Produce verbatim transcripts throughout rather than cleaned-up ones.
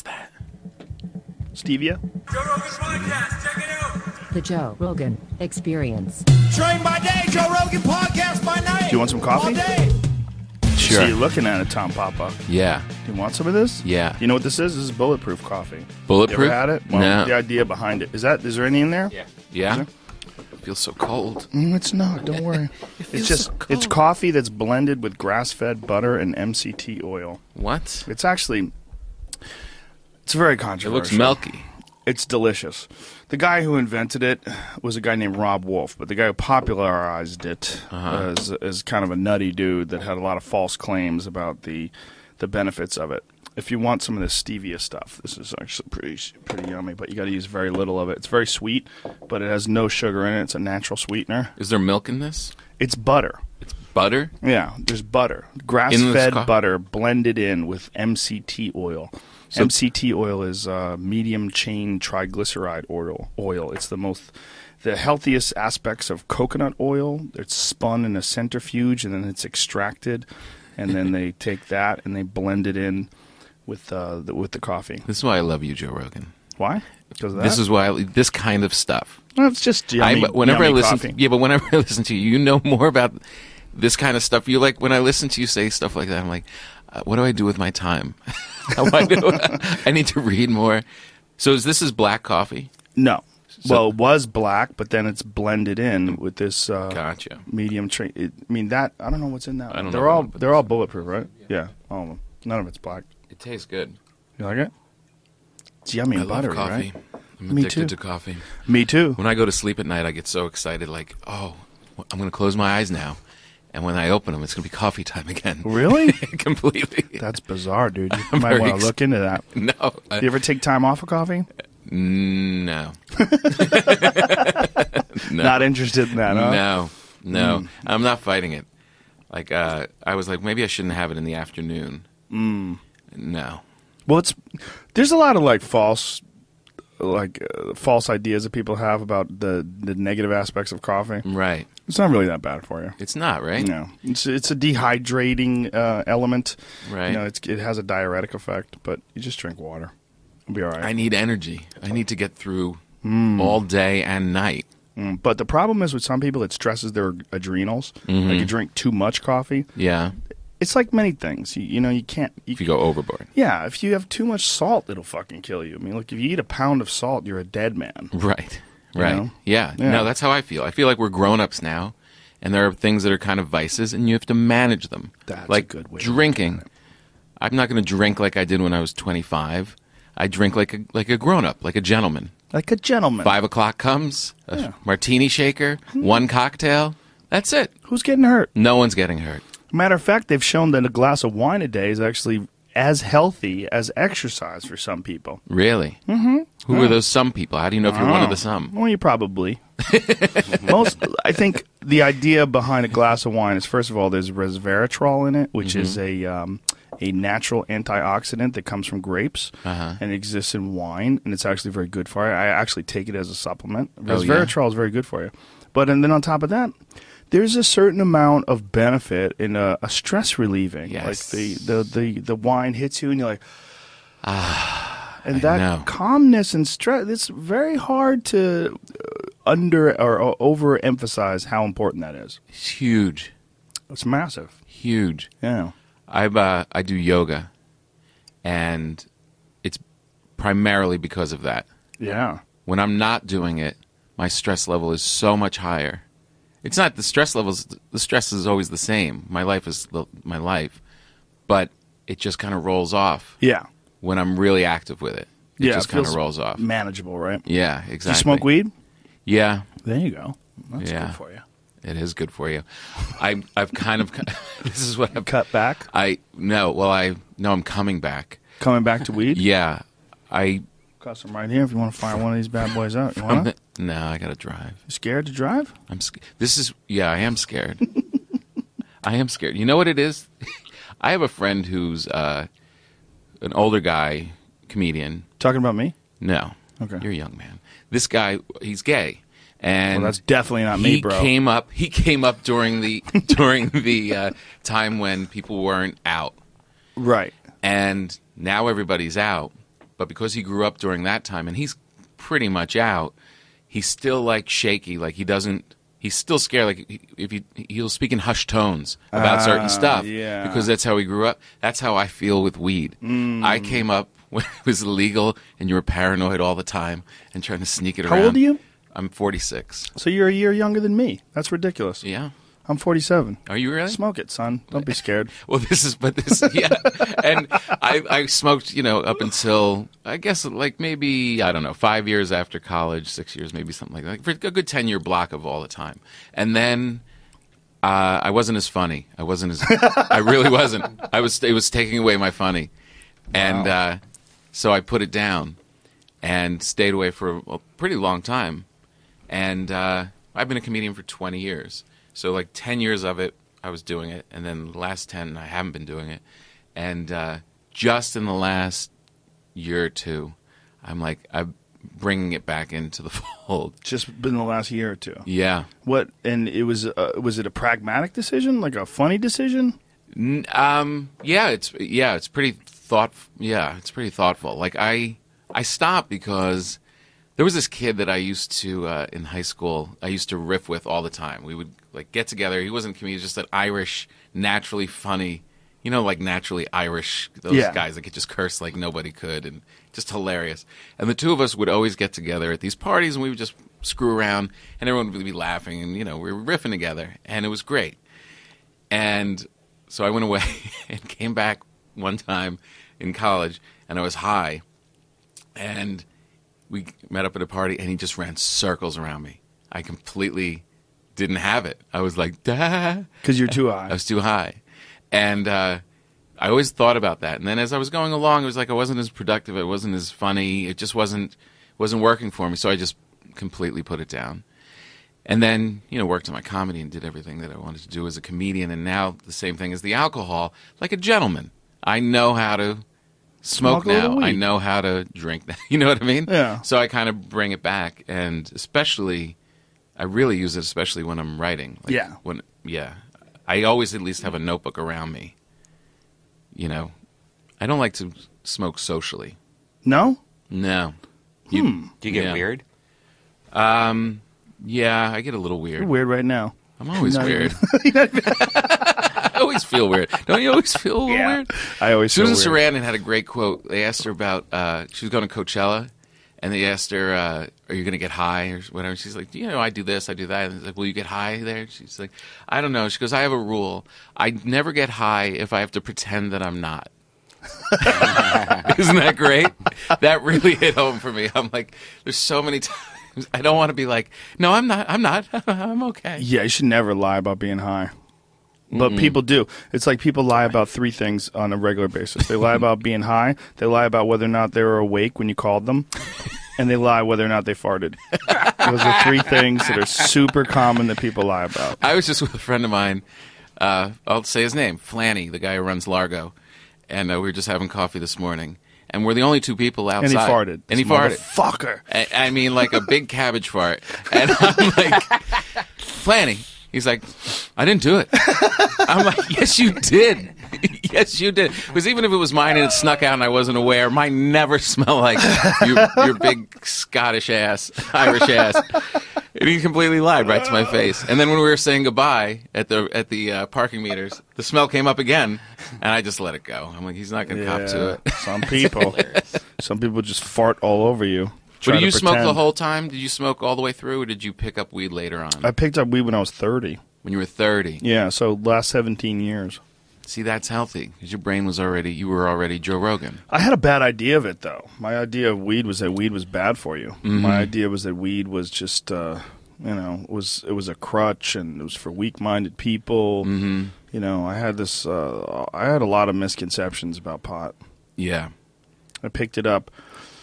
that? Stevia? Joe Rogan Podcast, check it out. The Joe Rogan Experience. Train by day, Joe Rogan Podcast by night. Do you want some coffee? All day. Sure. So you're looking at it, Tom Papa. Yeah. Do you want some of this? Yeah. You know what this is? This is bulletproof coffee. Bulletproof? You ever had it? Well, No. the idea behind it. Is that, is there any in there? Yeah. Yeah? Is It feels so cold. Mm, it's not. Don't worry. feels It's just so cold. it's coffee that's blended with grass-fed butter and M C T oil. What? It's actually it's very It controversial. looks milky. It's delicious. The guy who invented it was a guy named Rob Wolf, but the guy who popularized it Uh-huh. is, is kind of a nutty dude that had a lot of false claims about the the benefits of it. If you want some of this stevia stuff, this is actually pretty pretty yummy, but you got to use very little of it. It's very sweet, but it has no sugar in it. It's a natural sweetener. Is there milk in this? It's butter. It's butter? Yeah, there's butter. In this Grass-fed co- butter blended in with M C T oil. So- M C T oil is uh, medium-chain triglyceride oil. Oil. It's the most, the healthiest aspects of coconut oil. It's spun in a centrifuge, and then it's extracted, and then they take that and they blend it in with uh, the, with the coffee. This is why I love you, Joe Rogan. Why? Because of that? This is why I, this kind of stuff. Well, it's just yummy, I, whenever I yummy listen, coffee. yeah, but whenever I listen to you, you know more about this kind of stuff. You like when I listen to you say stuff like that. I'm like, uh, what do I do with my time? Why do I need to read more. So is this is black coffee? No. So- well, it was black, but then it's blended in with this uh, Gotcha. medium. Tra- it, I mean that I don't know what's in that. I don't they're know all what- but they're all bulletproof, right? Yeah, all of them. None of it's black. It tastes good. You like it? It's yummy I and love buttery, coffee. right? I'm Me addicted too. to coffee. Me too. When I go to sleep at night, I get so excited, like, oh, I'm going to close my eyes now. And when I open them, it's going to be coffee time again. Really? Completely. That's bizarre, dude. You I'm might very want to ex- look into that. No. I- You ever take time off of coffee? no. no. Not interested in that, huh? No. No. Mm. I'm not fighting it. Like, uh, I was like, maybe I shouldn't have it in the afternoon. Mm. No. Well, it's there's a lot of like false, like uh, false ideas that people have about the the negative aspects of coffee. Right. It's not really that bad for you. It's not, right? No, it's it's a dehydrating uh, element. Right. You know, it's, it has a diuretic effect, but you just drink water. It'll be all right. I need energy. I need to get through all day and night. Mm, but the problem is with some people, it stresses their adrenals. Mm-hmm. Like you drink too much coffee. Yeah. It's like many things. You, you know, you can't. You, If you go overboard. yeah, if you have too much salt, it'll fucking kill you. I mean, look, if you eat a pound of salt, you're a dead man. Right. You Right. know? Yeah. Yeah. No, that's how I feel. I feel like we're grown-ups now, and there are things that are kind of vices, and you have to manage them. That's like a good way to drinking. look at it. I'm not going to drink like I did when I was twenty-five. I drink like a like a grown-up, like a gentleman. Like a gentleman. Five o'clock comes, a Yeah. martini shaker, one cocktail. That's it. Who's getting hurt? No one's getting hurt. Matter of fact, they've shown that a glass of wine a day is actually as healthy as exercise for some people. Really? Mm-hmm. Who are those some people? How do you know if you're one of the some? Well, you probably. Most, I think the idea behind a glass of wine is, first of all, there's resveratrol in it, which Mm-hmm. is a um, a natural antioxidant that comes from grapes Uh-huh. and exists in wine, and it's actually very good for you. I actually take it as a supplement. Oh, yeah? Resveratrol is very good for you. But and then on top of that, there's a certain amount of benefit in a, a stress relieving. Yes. Like the, the, the, the wine hits you and you're like, ah. And I that know. calmness and stress, it's very hard to uh, under or, or overemphasize how important that is. It's huge. It's massive. Huge. Yeah. I uh, I do yoga, and it's primarily because of that. Yeah. When I'm not doing it, my stress level is so much higher. It's not the stress levels. The stress is always the same. My life is the, my life, but it just kind of rolls off Yeah. when I'm really active with it. It yeah. just it kind of feels rolls off. Manageable, right? Yeah, exactly. Do you smoke weed? Yeah, There you go. That's Yeah. good for you. it is good for you. I I've kind of this is what I've Cut back? I no well I no I'm coming back. Coming back to weed? Yeah, I Got some right here if you want to fire one of these bad boys out. You want to? no I gotta drive. Scared to drive? I'm sc- this is yeah I am scared. I am scared. You know what it is? I have a friend who's uh, an older guy, comedian. Talking about me? No, Okay. you're a young man. This guy, he's gay, and Well, that's definitely not he me, bro. came up. He came up during the during the uh, time when people weren't out, Right. and now everybody's out. but because he grew up during that time, and he's pretty much out, he's still like shaky. Like he doesn't. He's still scared. Like if he he'll speak in hushed tones about Ah, certain stuff yeah. because that's how he grew up. That's how I feel with weed. Mm. I came up when it was illegal, and you were paranoid all the time and trying to sneak it How around. old are you? I'm forty-six. So you're a year younger than me. That's ridiculous. Yeah. I'm forty-seven. Are you really? Smoke it, son. Don't be scared. Well, this is, but this, yeah. And I, I smoked, you know, up until, I guess, like maybe, I don't know, five years after college, six years, maybe something like that. For a good ten-year block of all the time. And then uh, I wasn't as funny. I wasn't as, I really wasn't. I was, it was taking away my funny. And Wow. uh, so I put it down and stayed away for a, a pretty long time. And uh, I've been a comedian for twenty years. So like ten years of it, I was doing it. And then the last ten, I haven't been doing it. And uh, just in the last year or two, I'm like, I'm bringing it back into the fold. Just been the last year or two. Yeah. What? And it was uh, was it a pragmatic decision, like a funny decision? N- Um, yeah, it's yeah, it's pretty thought. Yeah, it's pretty thoughtful. Like I, I stopped because there was this kid that I used to uh, in high school. I used to riff with all the time. We would like get together. He wasn't a comedian, just an Irish, naturally funny. You know, like naturally Irish. Those Yeah. guys that could just curse like nobody could, and just hilarious. And the two of us would always get together at these parties, and we would just screw around, and everyone would be laughing, and you know, we were riffing together, and it was great. And so I went away and came back one time in college, and I was high, and we met up at a party, and he just ran circles around me. I completely didn't have it. I was like, "Dah." Because you're too I high. was too high. And uh, I always thought about that. And then as I was going along, it was like I wasn't as productive. It wasn't as funny. It just wasn't wasn't working for me. So I just completely put it down. And then, you know, worked on my comedy and did everything that I wanted to do as a comedian. And now the same thing as the alcohol, like a gentleman. I know how to smoke, Smoke a little now. I weed. know how to drink now. You know what I mean? Yeah. So I kind of bring it back. And especially, I really use it especially when I'm writing. Like Yeah. When, yeah. I always at least have a notebook around me. You know, I don't like to smoke socially. No? No. You, Hmm. Do you get Yeah. weird? Um, yeah, I get a little weird. You're weird right now. I'm always Not weird. I always feel weird. Don't you always feel a little Yeah. weird? I always feel Susan weird. Sarandon had a great quote. They asked her about, uh, she was going to Coachella, and they asked her, uh, are you going to get high or whatever? She's like, you know, I do this, I do that. And it's like, will you get high there? She's like, I don't know. She goes, I have a rule. I never get high if I have to pretend that I'm not. Isn't that great? That really hit home for me. I'm like, there's so many times I don't want to be like, no, I'm not. I'm not. I'm okay. Yeah, you should never lie about being high. But people do. It's like people lie about three things on a regular basis. They lie about being high. They lie about whether or not they were awake when you called them. And they lie whether or not they farted. Those are three things that are super common that people lie about. I was just with a friend of mine. Uh, I'll say his name, Flanny, the guy who runs Largo, and uh, we were just having coffee this morning, and we're the only two people outside. And he farted. And he This farted. Motherfucker. I, I mean, like a big cabbage fart. And I'm like, Flanny. He's like, I didn't do it. I'm like, yes, you did. Yes, you did. Because even if it was mine and it snuck out and I wasn't aware, mine never smell like your, your big Scottish ass, Irish ass. And he completely lied right to my face. And then when we were saying goodbye at the at the uh, parking meters, the smell came up again, and I just let it go. I'm like, he's not going to cop to it. Some people. Some people just fart all over you. But try did you to smoke the pretend. whole time? Did you smoke all the way through, or did you pick up weed later on? I picked up weed when I was thirty. When you were thirty? Yeah, so last seventeen years. See, that's healthy, because your brain was already, you were already Joe Rogan. I had a bad idea of it, though. My idea of weed was that weed was bad for you. Mm-hmm. My idea was that weed was just, uh, you know, was it was a crutch and it was for weak-minded people. Mm-hmm. You know, I had this. Uh, I had a lot of misconceptions about pot. Yeah. I picked it up.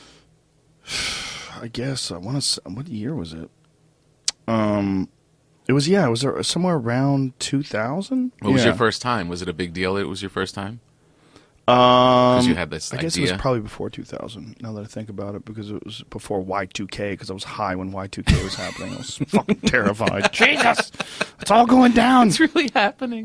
I guess I want to. What year was it? Um, it was yeah. It was uh, somewhere around two thousand. What was yeah. your first time? Was it a big deal? It was your first time? Um, you had this I guess it was idea? probably before two thousand. Now that I think about it, because it was before Y two K. Because I was high when Y two K was happening. I was fucking terrified. Jesus, it's all going down. It's really happening.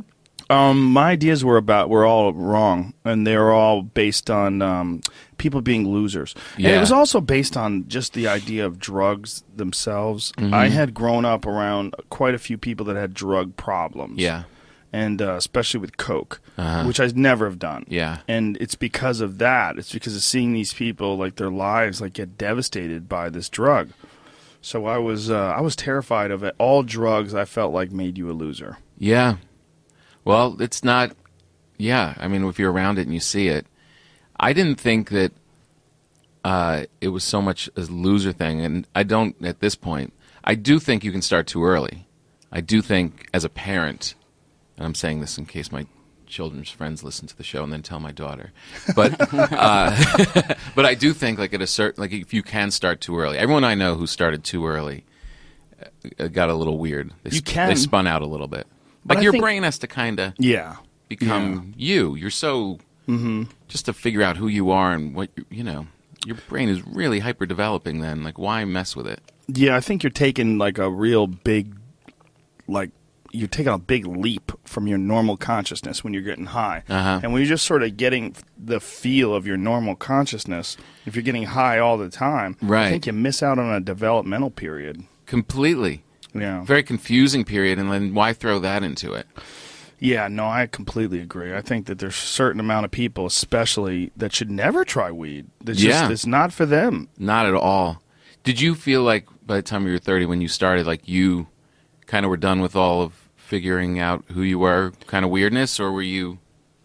Um, my ideas were about were all wrong, and they were all based on um, people being losers. And Yeah. it was also based on just the idea of drugs themselves. Mm-hmm. I had grown up around quite a few people that had drug problems. Yeah. And uh, especially with coke, Uh-huh. which I'd never have done. Yeah. And it's because of that. It's because of seeing these people, like their lives, like get devastated by this drug. So I was, uh, I was terrified of it. All drugs, I felt like made you a loser. Yeah. Well, it's not. Yeah, I mean, if you're around it and you see it, I didn't think that uh, it was so much a loser thing, and I don't at this point. I do think you can start too early. I do think, as a parent, and I'm saying this in case my children's friends listen to the show and then tell my daughter, but uh, but I do think, like at a certain, like if you can start too early. Everyone I know who started too early uh, got a little weird. They You sp- can. They spun out a little bit. But Like I your think- brain has to kind of Yeah. become you. You're so just to figure out who you are and what you, you know. Your brain is really hyper developing. Then, like, why mess with it? Yeah, I think you're taking like a real big, like you're taking a big leap from your normal consciousness when you're getting high. Uh-huh. And when you're just sort of getting the feel of your normal consciousness, if you're getting high all the time, Right. I think you miss out on a developmental period. Completely, Yeah. very confusing period. And then why throw that into it? Yeah, no, I completely agree. I think that there's a certain amount of people, especially, that should never try weed. It's Yeah. just, it's not for them. Not at all. Did you feel like by the time you were thirty, when you started, like you kind of were done with all of figuring out who you were, kind of weirdness, or were you?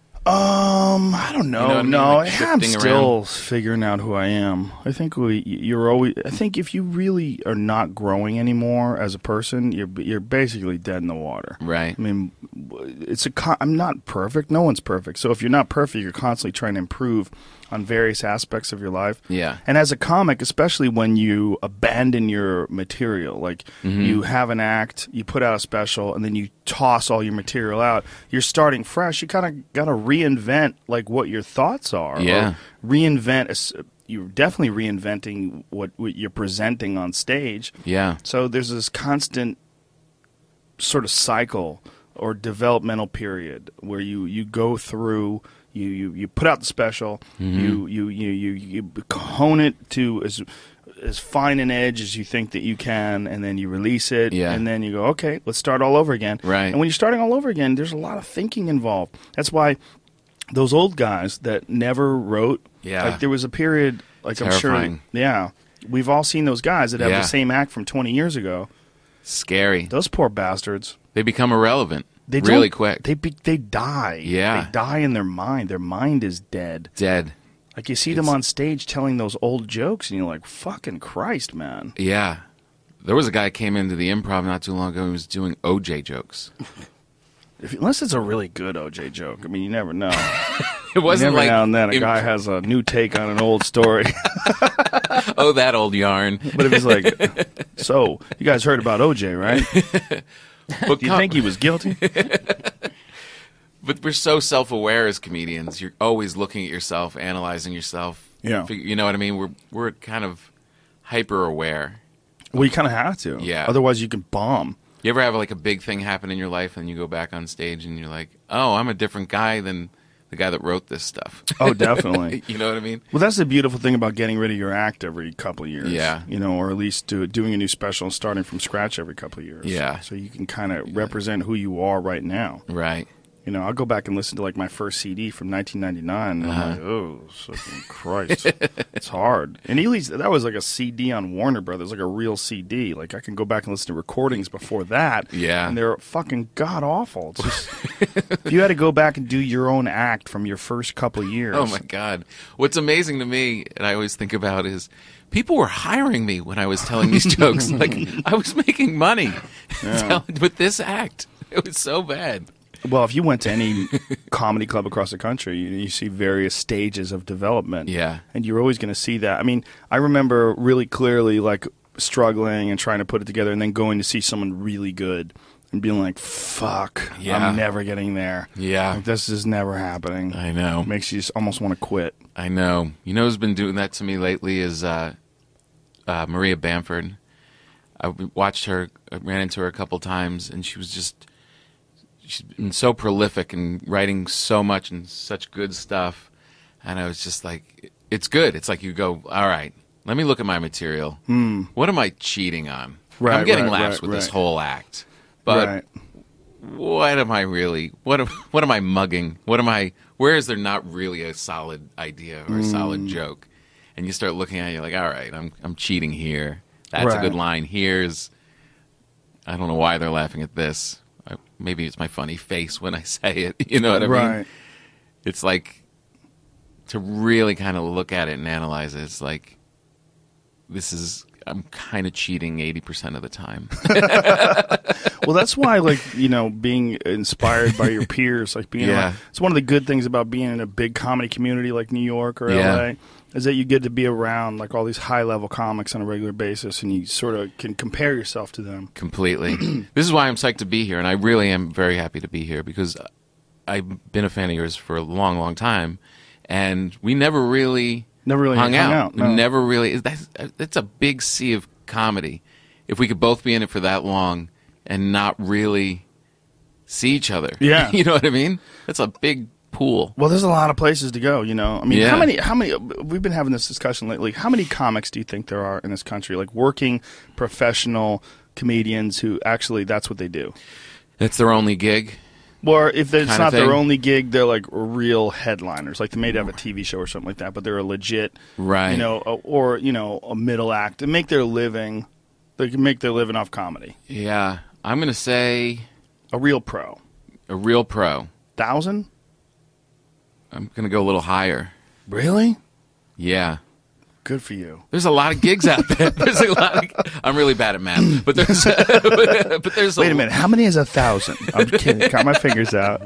Um, I don't know. You know what I mean? No, Like I'm shifting still around. figuring out who I am. I think we, you're always. I think if you really are not growing anymore as a person, you're you're basically dead in the water. Right. I mean, it's a. Con- I'm not perfect. No one's perfect. So if you're not perfect, you're constantly trying to improve on various aspects of your life. Yeah. And as a comic, especially when you abandon your material, like Mm-hmm. you have an act, you put out a special, and then you toss all your material out, you're starting fresh. You kind of got to reinvent like what your thoughts are. or Yeah. reinvent. a s- You're definitely reinventing what, what you're presenting on stage. Yeah. So there's this constant sort of cycle or developmental period where you, you go through, you, you, you put out the special, Mm-hmm. you, you, you, you, you hone it to as as fine an edge as you think that you can, and then you release it, Yeah. and then you go, okay, let's start all over again. Right. And when you're starting all over again, there's a lot of thinking involved. That's why those old guys that never wrote, Yeah. like there was a period, like I'm Terrifying. sure, yeah, we've all seen those guys that have Yeah. the same act from twenty years ago. Scary. Those poor bastards. They become irrelevant They really don't- quick. They be, they die. Yeah. They die in their mind. Their mind is dead. Dead. Like you see them It's- on stage telling those old jokes, and you're like, "Fucking Christ, man!" Yeah. There was a guy who came into the improv not too long ago who was doing O J jokes. If, unless it's a really good O J joke, I mean, you never know. It wasn't Every like now and then, a imp- guy has a new take on an old story. oh, that old yarn. But if he's like, "So, you guys heard about O J, right? But Do you com- think he was guilty?" But we're so self-aware as comedians. You're always looking at yourself, analyzing yourself. Yeah. Fig- You know what I mean? We're we're kind of hyper-aware. Well, you kind of have to. Yeah. Otherwise, you can bomb. You ever have like a big thing happen in your life and you go back on stage and you're like, oh, I'm a different guy than the guy that wrote this stuff. Oh, definitely. You know what I mean? Well, that's the beautiful thing about getting rid of your act every couple of years. Yeah. You know, or at least do, doing a new special and starting from scratch every couple of years. Yeah. So you can kind of represent who you are right now. Right. You know, I'll go back and listen to like my first C D from nineteen ninety-nine, and Uh-huh. I'm like, oh, fucking Christ, it's hard. And Ely's that was like a C D on Warner Brothers, like a real C D. Like I can go back and listen to recordings before that, Yeah. and they're fucking god awful. It's just if you had to go back and do your own act from your first couple of years. Oh my God. What's amazing to me, and I always think about, is people were hiring me when I was telling these jokes. Like I was making money tell- with this act. It was so bad. Well, if you went to any comedy club across the country, you, you see various stages of development. Yeah. And you're always going to see that. I mean, I remember really clearly, like, struggling and trying to put it together and then going to see someone really good and being like, fuck, Yeah. I'm never getting there. Yeah. Like, this is never happening. I know. Makes you just almost want to quit. I know. You know who's been doing that to me lately is uh, uh, Maria Bamford. I watched her, I ran into her a couple times, and she was just, she's been so prolific and writing so much and such good stuff. And I was just like, it's good. It's like you go, all right, let me look at my material. Mm. What am I cheating on? Right, I'm getting right, laughs right, with this right. whole act. But right. what am I really, what am, what am I mugging? What am I, where is there not really a solid idea or a Mm. solid joke? And you start looking at it, you're like, all right, I'm I'm cheating here. That's Right. a good line. Here's, I don't know why they're laughing at this. Uh, Maybe it's my funny face when I say it. You know what I mean? Right. It's like, to really kind of look at it and analyze it, it's like, this is, I'm kind of cheating eighty percent of the time. Well, that's why, like, you know, being inspired by your peers, like being, Yeah. around, it's one of the good things about being in a big comedy community like New York or Yeah. L A, is that you get to be around like all these high level comics on a regular basis, and you sort of can compare yourself to them. Completely. This is why I'm psyched to be here, and I really am very happy to be here because I've been a fan of yours for a long, long time, and we never really Never really hung, hung out. out, no. Never really. That's, that's a big sea of comedy. If we could both be in it for that long and not really see each other, Yeah. you know what I mean? That's a big pool. Well, there's a lot of places to go, you know. I mean, Yeah. how many? How many? We've been having this discussion lately. How many comics do you think there are in this country, like working professional comedians who actually that's what they do? That's their only gig. Or if it's Kinda not their thing. only gig, they're like real headliners. Like they may have a T V show or something like that, but they're a legit, Right. you know, a- or you know, a middle act and make their living. They can make their living off comedy. Yeah. I'm going to say A real pro. a real pro. Thousand? I'm going to go a little higher. Really? Yeah. Good for you. There's a lot of gigs out there. There's a lot of, I'm really bad at math, but there's but, but there's Wait a minute. How many is a thousand? I'm kidding. Got my fingers out.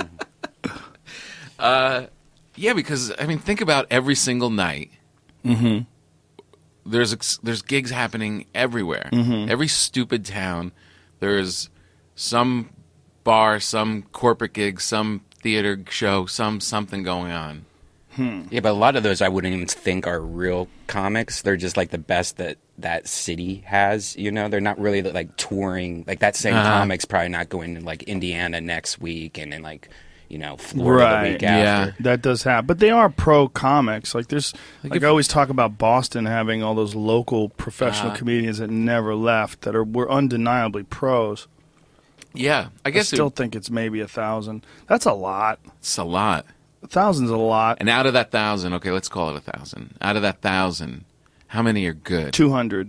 Yeah, because I mean, think about every single night. Mm-hmm. There's ex- there's gigs happening everywhere. Mm-hmm. Every stupid town, there's some bar, some corporate gig, some theater show, some something going on. Yeah, but a lot of those I wouldn't even think are real comics. They're just like the best that that city has. You know, they're not really like touring. Like that same Uh-huh. comic's probably not going to like Indiana next week and then like you know Florida Right. the week Yeah. after. That does happen, but they are pro comics. Like there's, like, if- I always talk about Boston having all those local professional Uh-huh. comedians that never left that are were undeniably pros. Yeah, I I guess still it- think it's maybe a thousand. That's a lot. it's a lot. A thousand's a lot. And out of that thousand, okay, let's call it a thousand. Out of that thousand, how many are good? Two hundred.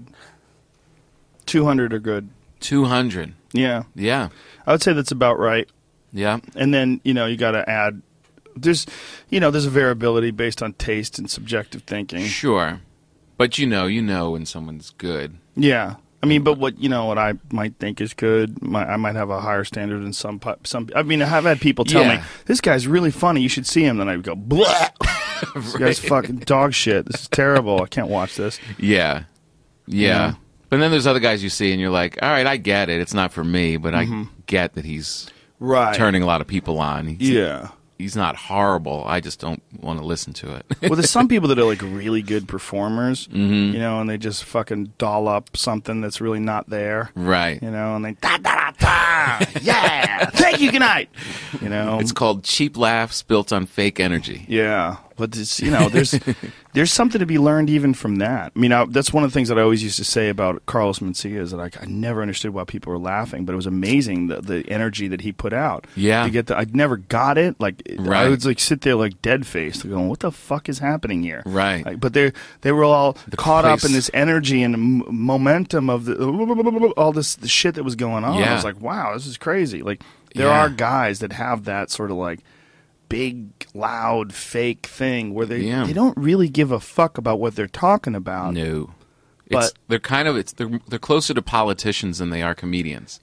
Two hundred are good. Two hundred. Yeah, Yeah, I would say that's about right. yeah. And then you know you got to add. There's, you know, there's a variability based on taste and subjective thinking. Sure, but you know, you know when someone's good. Yeah, I mean, but what you know, what I might think is good, my, I might have a higher standard than some. pu- Some, I mean, I've had people tell Yeah. me this guy's really funny. You should see him. Then I would go, blah. This guy's fucking dog shit. This is terrible. I can't watch this. Yeah, yeah. Yeah. But then there's other guys you see, and you're like, all right, I get it. It's not for me, but I get that he's Right. turning a lot of people on. He's, Yeah. he's not horrible. I just don't want to listen to it. Well, there's some people that are like really good performers, Mm-hmm. you know, and they just fucking doll up something that's really not there, Right. you know, and they da da da da, yeah, thank you, good night, you know. It's called cheap laughs built on fake energy. Yeah, but it's, you know, there's there's something to be learned even from that. I mean, I, that's one of the things that I always used to say about Carlos Mencia is that I, I never understood why people were laughing, but it was amazing the, the energy that he put out. Yeah. to get the, I never got it. Like I Right. would like sit there like dead faced, going, "What the fuck is happening here?" Right. Like, but they they were all caught up place- in this energy and m- momentum of the all this the shit that was going on. I Yeah. was like, "Wow, this is crazy!" Like there Yeah. are guys that have that sort of like big, loud, fake thing where they Yeah. they don't really give a fuck about what they're talking about. No. But- It's, they're kind of it's they're, they're closer to politicians than they are comedians.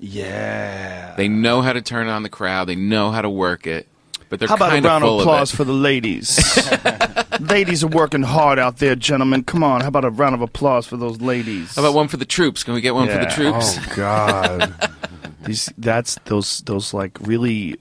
Yeah. They know how to turn on the crowd. They know how to work it. But they're How about a kind of round of full applause of it. for the ladies? Ladies are working hard out there, gentlemen. Come on, how about a round of applause for those ladies? How about one for the troops? Can we get one for the Yeah. troops? Oh God, these that's those those like really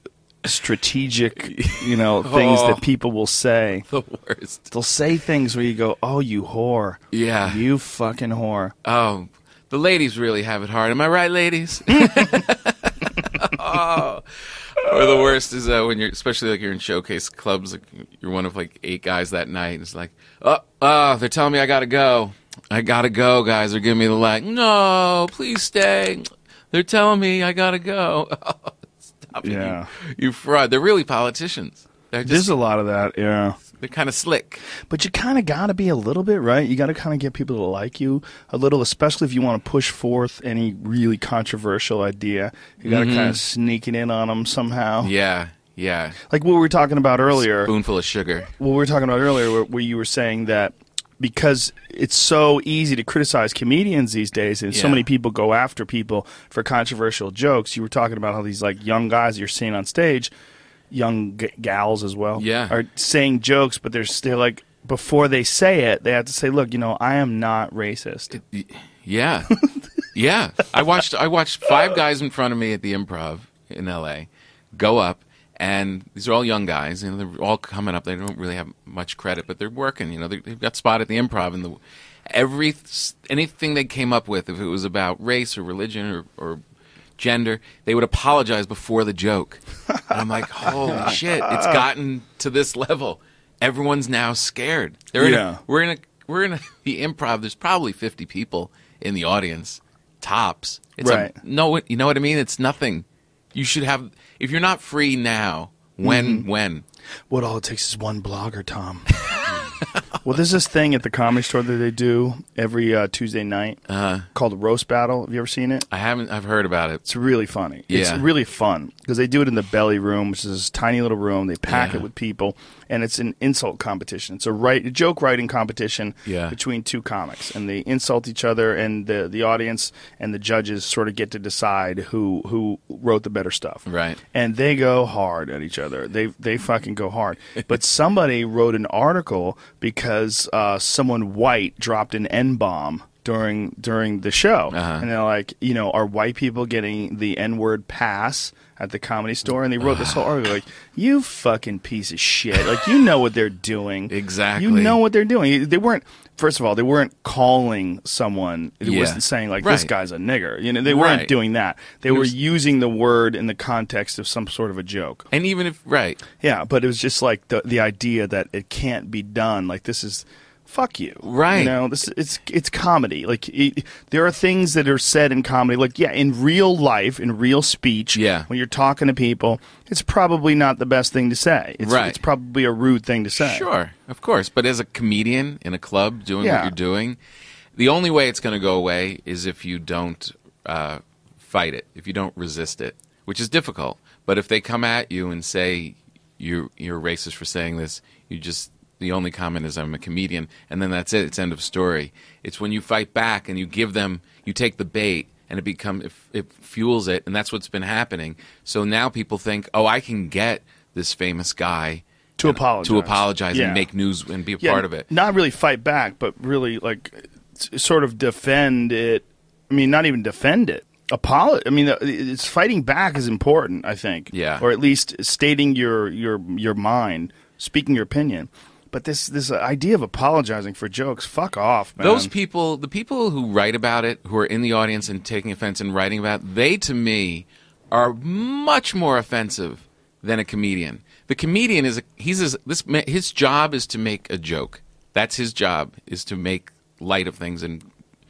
strategic, you know, things Oh. that people will say. The worst. They'll say things where you go, "Oh, you whore, Yeah. you fucking whore." Oh, the ladies really have it hard. Am I right, ladies? oh, Or the worst is uh, when you're, especially like you're in showcase clubs, like you're one of like eight guys that night. It's like, oh, oh, they're telling me I gotta go. I gotta go, guys. They're giving me the like, no, please stay. They're telling me I gotta go. Stop it, Yeah. you, you fraud. They're really politicians. They're There's just, a lot of that, yeah. they're kind of slick. But you kind of got to be a little bit, right? You got to kind of get people to like you a little, especially if you want to push forth any really controversial idea. You got to kind of sneak it in on them somehow. Yeah, yeah. Like what we were talking about earlier. Spoonful of sugar. What we were talking about earlier, where, where you were saying that because it's so easy to criticize comedians these days, and so Yeah. many people go after people for controversial jokes. You were talking about how these like young guys you're seeing on stage, young g- gals as well, Yeah. are saying jokes, but they're still like before they say it, they have to say, "Look, you know, I am not racist." Y- Yeah, yeah. I watched I watched five guys in front of me at the Improv in L A go up, and these are all young guys, and they're all coming up. They don't really have much credit, but they're working. You know, they, they've got spot at the Improv, and the every anything they came up with, if it was about race or religion or, or gender, they would apologize before the joke. And I'm like, holy shit! It's gotten to this level. Everyone's now scared. They're in Yeah. a, we're in a we're in a, the Improv. There's probably fifty people in the audience, tops. It's Right. a, no, you know what I mean? It's nothing. You should have. If you're not free now, when when? What all it takes is one blogger, Tom. Well, there's this thing at the Comedy Store that they do every uh, Tuesday night Uh, called Roast Battle. Have you ever seen it? I haven't. I've heard about it. It's really funny. It's Yeah. really fun because they do it in the Belly Room, which is this tiny little room. They pack Yeah. it with people, and it's an insult competition. It's a, write, a joke writing competition Yeah. between two comics, and they insult each other, and the the audience and the judges sort of get to decide who who wrote the better stuff. Right. And they go hard at each other. They they fucking go hard. But somebody wrote an article because uh, someone white dropped an N bomb during during the show, Uh-huh. and they're like, you know, are white people getting the N word pass at the Comedy Store? And they wrote this whole article like, you fucking piece of shit. Like, you know what they're doing. Exactly. You know what they're doing. They weren't. First of all, they weren't calling someone. It Yeah. wasn't saying like this Right. guy's a nigger. You know, they weren't Right. doing that. They were was- using the word in the context of some sort of a joke. And even if right, Yeah, but it was just like the the idea that it can't be done. Like this is, fuck you, Right. You know, this it's it's comedy. Like it, there are things that are said in comedy. Like yeah, in real life, in real speech, Yeah. when you're talking to people, it's probably not the best thing to say. It's, Right. It's probably a rude thing to say. sure, of course. But as a comedian in a club doing Yeah. what you're doing, the only way it's going to go away is if you don't uh, fight it, if you don't resist it, which is difficult. But if they come at you and say you're you're racist for saying this, you just the only comment is I'm a comedian, and then that's it. It's end of story. It's when you fight back and you give them, you take the bait, and it become it, it fuels it, and that's what's been happening. So now people think, oh, I can get this famous guy To and- apologize. to apologize Yeah. and make news and be a Yeah, part of it. Not really fight back, but really like s- sort of defend it. I mean, not even defend it. Apolo- I mean, uh, it's fighting back is important, I think. Yeah. Or at least stating your your your mind, speaking your opinion. But this this idea of apologizing for jokes, fuck off, man. Those people, the people who write about it, who are in the audience and taking offense and writing about it, they, to me, are much more offensive than a comedian. The comedian is a, he's a, this ma- his job is to make a joke. That's his job, is to make light of things. And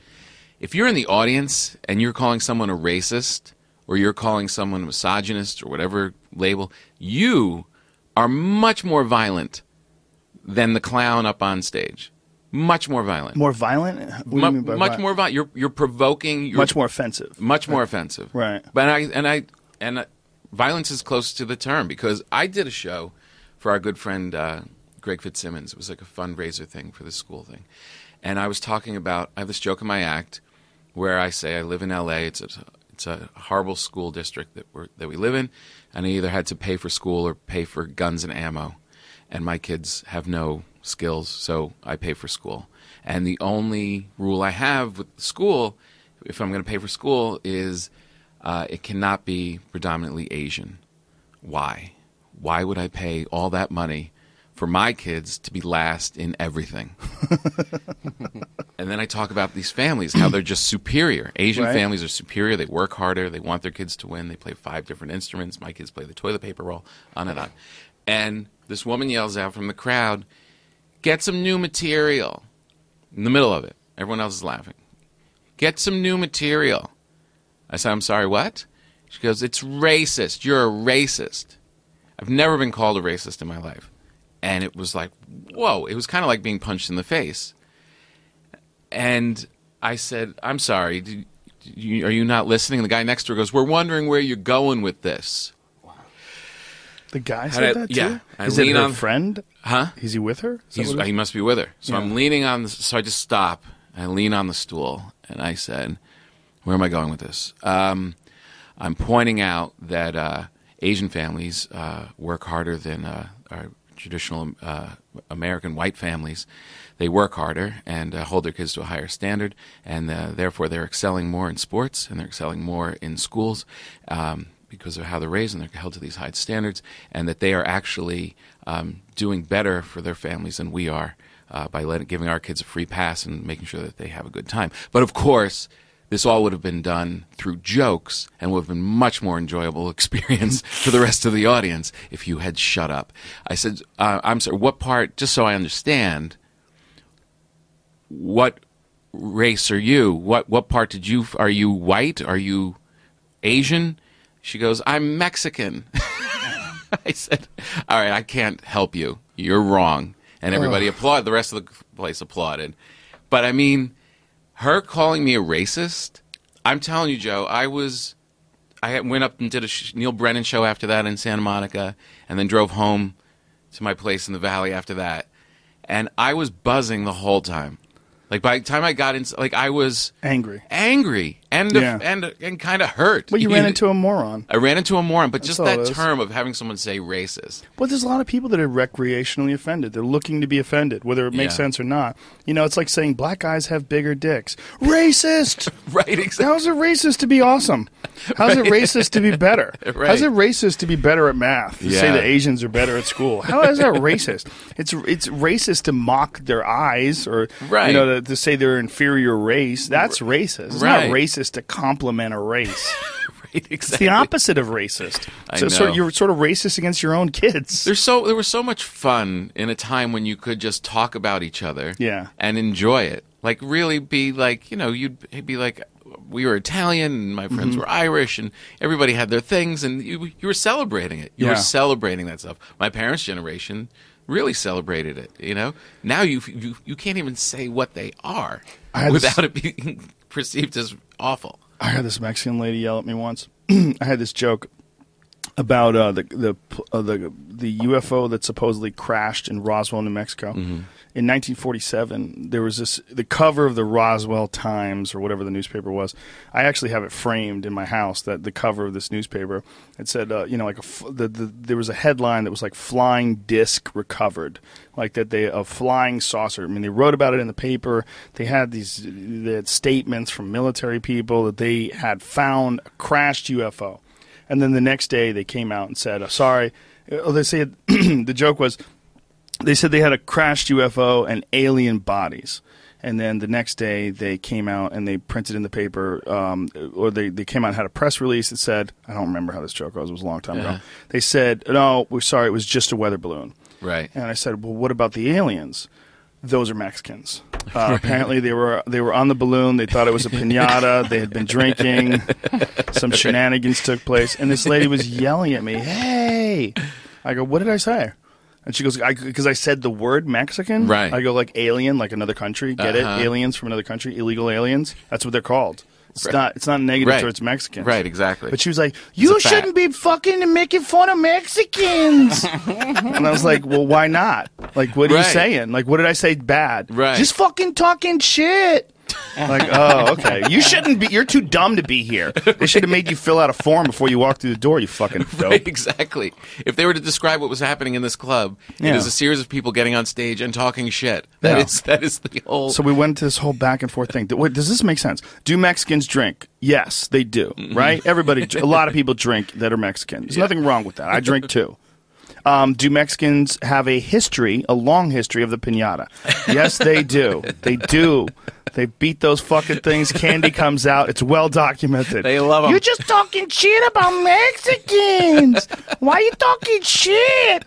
if you're in the audience and you're calling someone a racist or you're calling someone a misogynist or whatever label, you are much more violent than the clown up on stage. Much more violent. more violent. What do you Mu- mean by much vi- more violent. You're you're provoking. You're much more offensive. much more offensive. Right. But I and I and uh, violence is close to the term because I did a show for our good friend uh, Greg Fitzsimmons. It was like a fundraiser thing for the school thing, and I was talking about. I have this joke in my act where I say I live in L A. It's a it's a horrible school district that we that we live in, and I either had to pay for school or pay for guns and ammo. And my kids have no skills, so I pay for school. And the only rule I have with school, if I'm going to pay for school, is uh, it cannot be predominantly Asian. Why? Why would I pay all that money for my kids to be last in everything. And then I talk about these families, how they're just superior. Asian Right. families are superior. They work harder. They want their kids to win. They play five different instruments. My kids play the toilet paper roll, on and on. And this woman yells out from the crowd, "Get some new material." In the middle of it. Everyone else is laughing. "Get some new material." I said, "I'm sorry, what?" She goes, "It's racist. You're a racist." I've never been called a racist in my life. And it was like, whoa. It was kind of like being punched in the face. And I said, "I'm sorry. Did you, are you not listening?" And the guy next to her goes, "We're wondering where you're going with this." The guy How said did I- that too? yeah. I Is it lean her on- friend? Huh? Is he with her? Is that He's, what it he is? must be with her. So Yeah. I'm leaning on, the, so I just stop. I lean on the stool, and I said, "Where am I going with this?" Um, I'm pointing out that uh, Asian families uh, work harder than uh, our traditional uh, American white families. They work harder and uh, hold their kids to a higher standard, and uh, therefore they're excelling more in sports and they're excelling more in schools um, because of how they're raised, and they're held to these high standards, and that they are actually um, doing better for their families than we are uh, by letting, giving our kids a free pass and making sure that they have a good time. But of course, this all would have been done through jokes and would have been much more enjoyable experience for the rest of the audience if you had shut up. I said, uh, I'm sorry, what part, just so I understand, what race are you? What what part did you, are you white? Are you Asian? She goes, "I'm Mexican." I said, "All right, I can't help you. You're wrong." And everybody applauded. The rest of the place applauded. But I mean, her calling me a racist, I'm telling you, Joe, I was, I went up and did a sh- Neil Brennan show after that in Santa Monica, and then drove home to my place in the Valley after that. And I was buzzing the whole time. Like, by the time I got in, like, I was Angry. angry and Yeah. and and kind of hurt. Well, you ran into a moron. I ran into a moron, but just all that it is. term of having someone say racist. Well, there's a lot of people that are recreationally offended. They're looking to be offended, whether it makes Yeah. sense or not. You know, it's like saying black guys have bigger dicks. Racist! Right, exactly. How's it racist to be awesome? How's it racist to be better? Right. How's it racist to be better at math? To say Yeah. that Asians are better at school. How is that racist? It's it's racist to mock their eyes or Right. you know to, to say they're inferior race. That's racist. It's Right. not racist to compliment a race. Right, It's exactly. the opposite of racist. I so sort of, know. you're sort of racist against your own kids. There's so there was so much fun in a time when you could just talk about each other, Yeah. and enjoy it. Like really be like, you know, you'd be like, we were Italian and my Mm-hmm. friends were Irish, and everybody had their things, and you you were celebrating it. You Yeah. were celebrating that stuff. My parents' generation really celebrated it. You know, now you you you can't even say what they are I had this- without it being perceived as awful. I had this Mexican lady yell at me once. I had this joke about uh, the the uh, the the U F O that supposedly crashed in Roswell, New Mexico. In nineteen forty-seven, there was this the cover of the Roswell Times or whatever the newspaper was. I actually have it framed in my house. That the cover of this newspaper, it said, uh, you know, like a f- the, the there was a headline that was like "Flying Disc Recovered," like that they a flying saucer. I mean, they wrote about it in the paper. They had these they had statements from military people that they had found a crashed U F O. And then the next day they came out and said, oh, sorry. Uh, They said the joke was they said they had a crashed U F O and alien bodies. And then the next day they came out and they printed in the paper, um, or they, they came out and had a press release that said, I don't remember how this joke was. It was a long time Uh-huh. ago. They said, no, we're sorry. It was just a weather balloon. Right. And I said, well, what about the aliens? Those are Mexicans. Uh, apparently, they were they were on the balloon. They thought it was a piñata. They had been drinking. Some shenanigans took place, and this lady was yelling at me. Hey, I go, what did I say? And she goes, because I, I said the word Mexican. Right. I go like alien, like another country. Get Uh-huh. it? Aliens from another country, illegal aliens. That's what they're called. It's Right. not. It's not negative Right. towards Mexicans. Right, exactly. But she was like, "You a fact. shouldn't be fucking making fun of Mexicans." And I was like, "Well, why not? Like, what are you Right. saying? Like, what did I say bad? Right. Just fucking talking shit." Like, oh, okay. You shouldn't be. You're too dumb to be here. They should have made you fill out a form before you walk through the door. You fucking dope. Right, exactly. If they were to describe what was happening in this club, Yeah. it is a series of people getting on stage and talking shit. That Yeah. is that is the whole. So we went to this whole back and forth thing. Wait, does this make sense? Do Mexicans drink? Yes, they do. Right? Everybody, a lot of people drink that are Mexican. There's nothing wrong with that. I drink too. Um, do Mexicans have a history, a long history of the piñata? Yes, they do. They do. They beat those fucking things. Candy comes out. It's well documented. They love 'em. You're just talking shit about Mexicans. Why are you talking shit?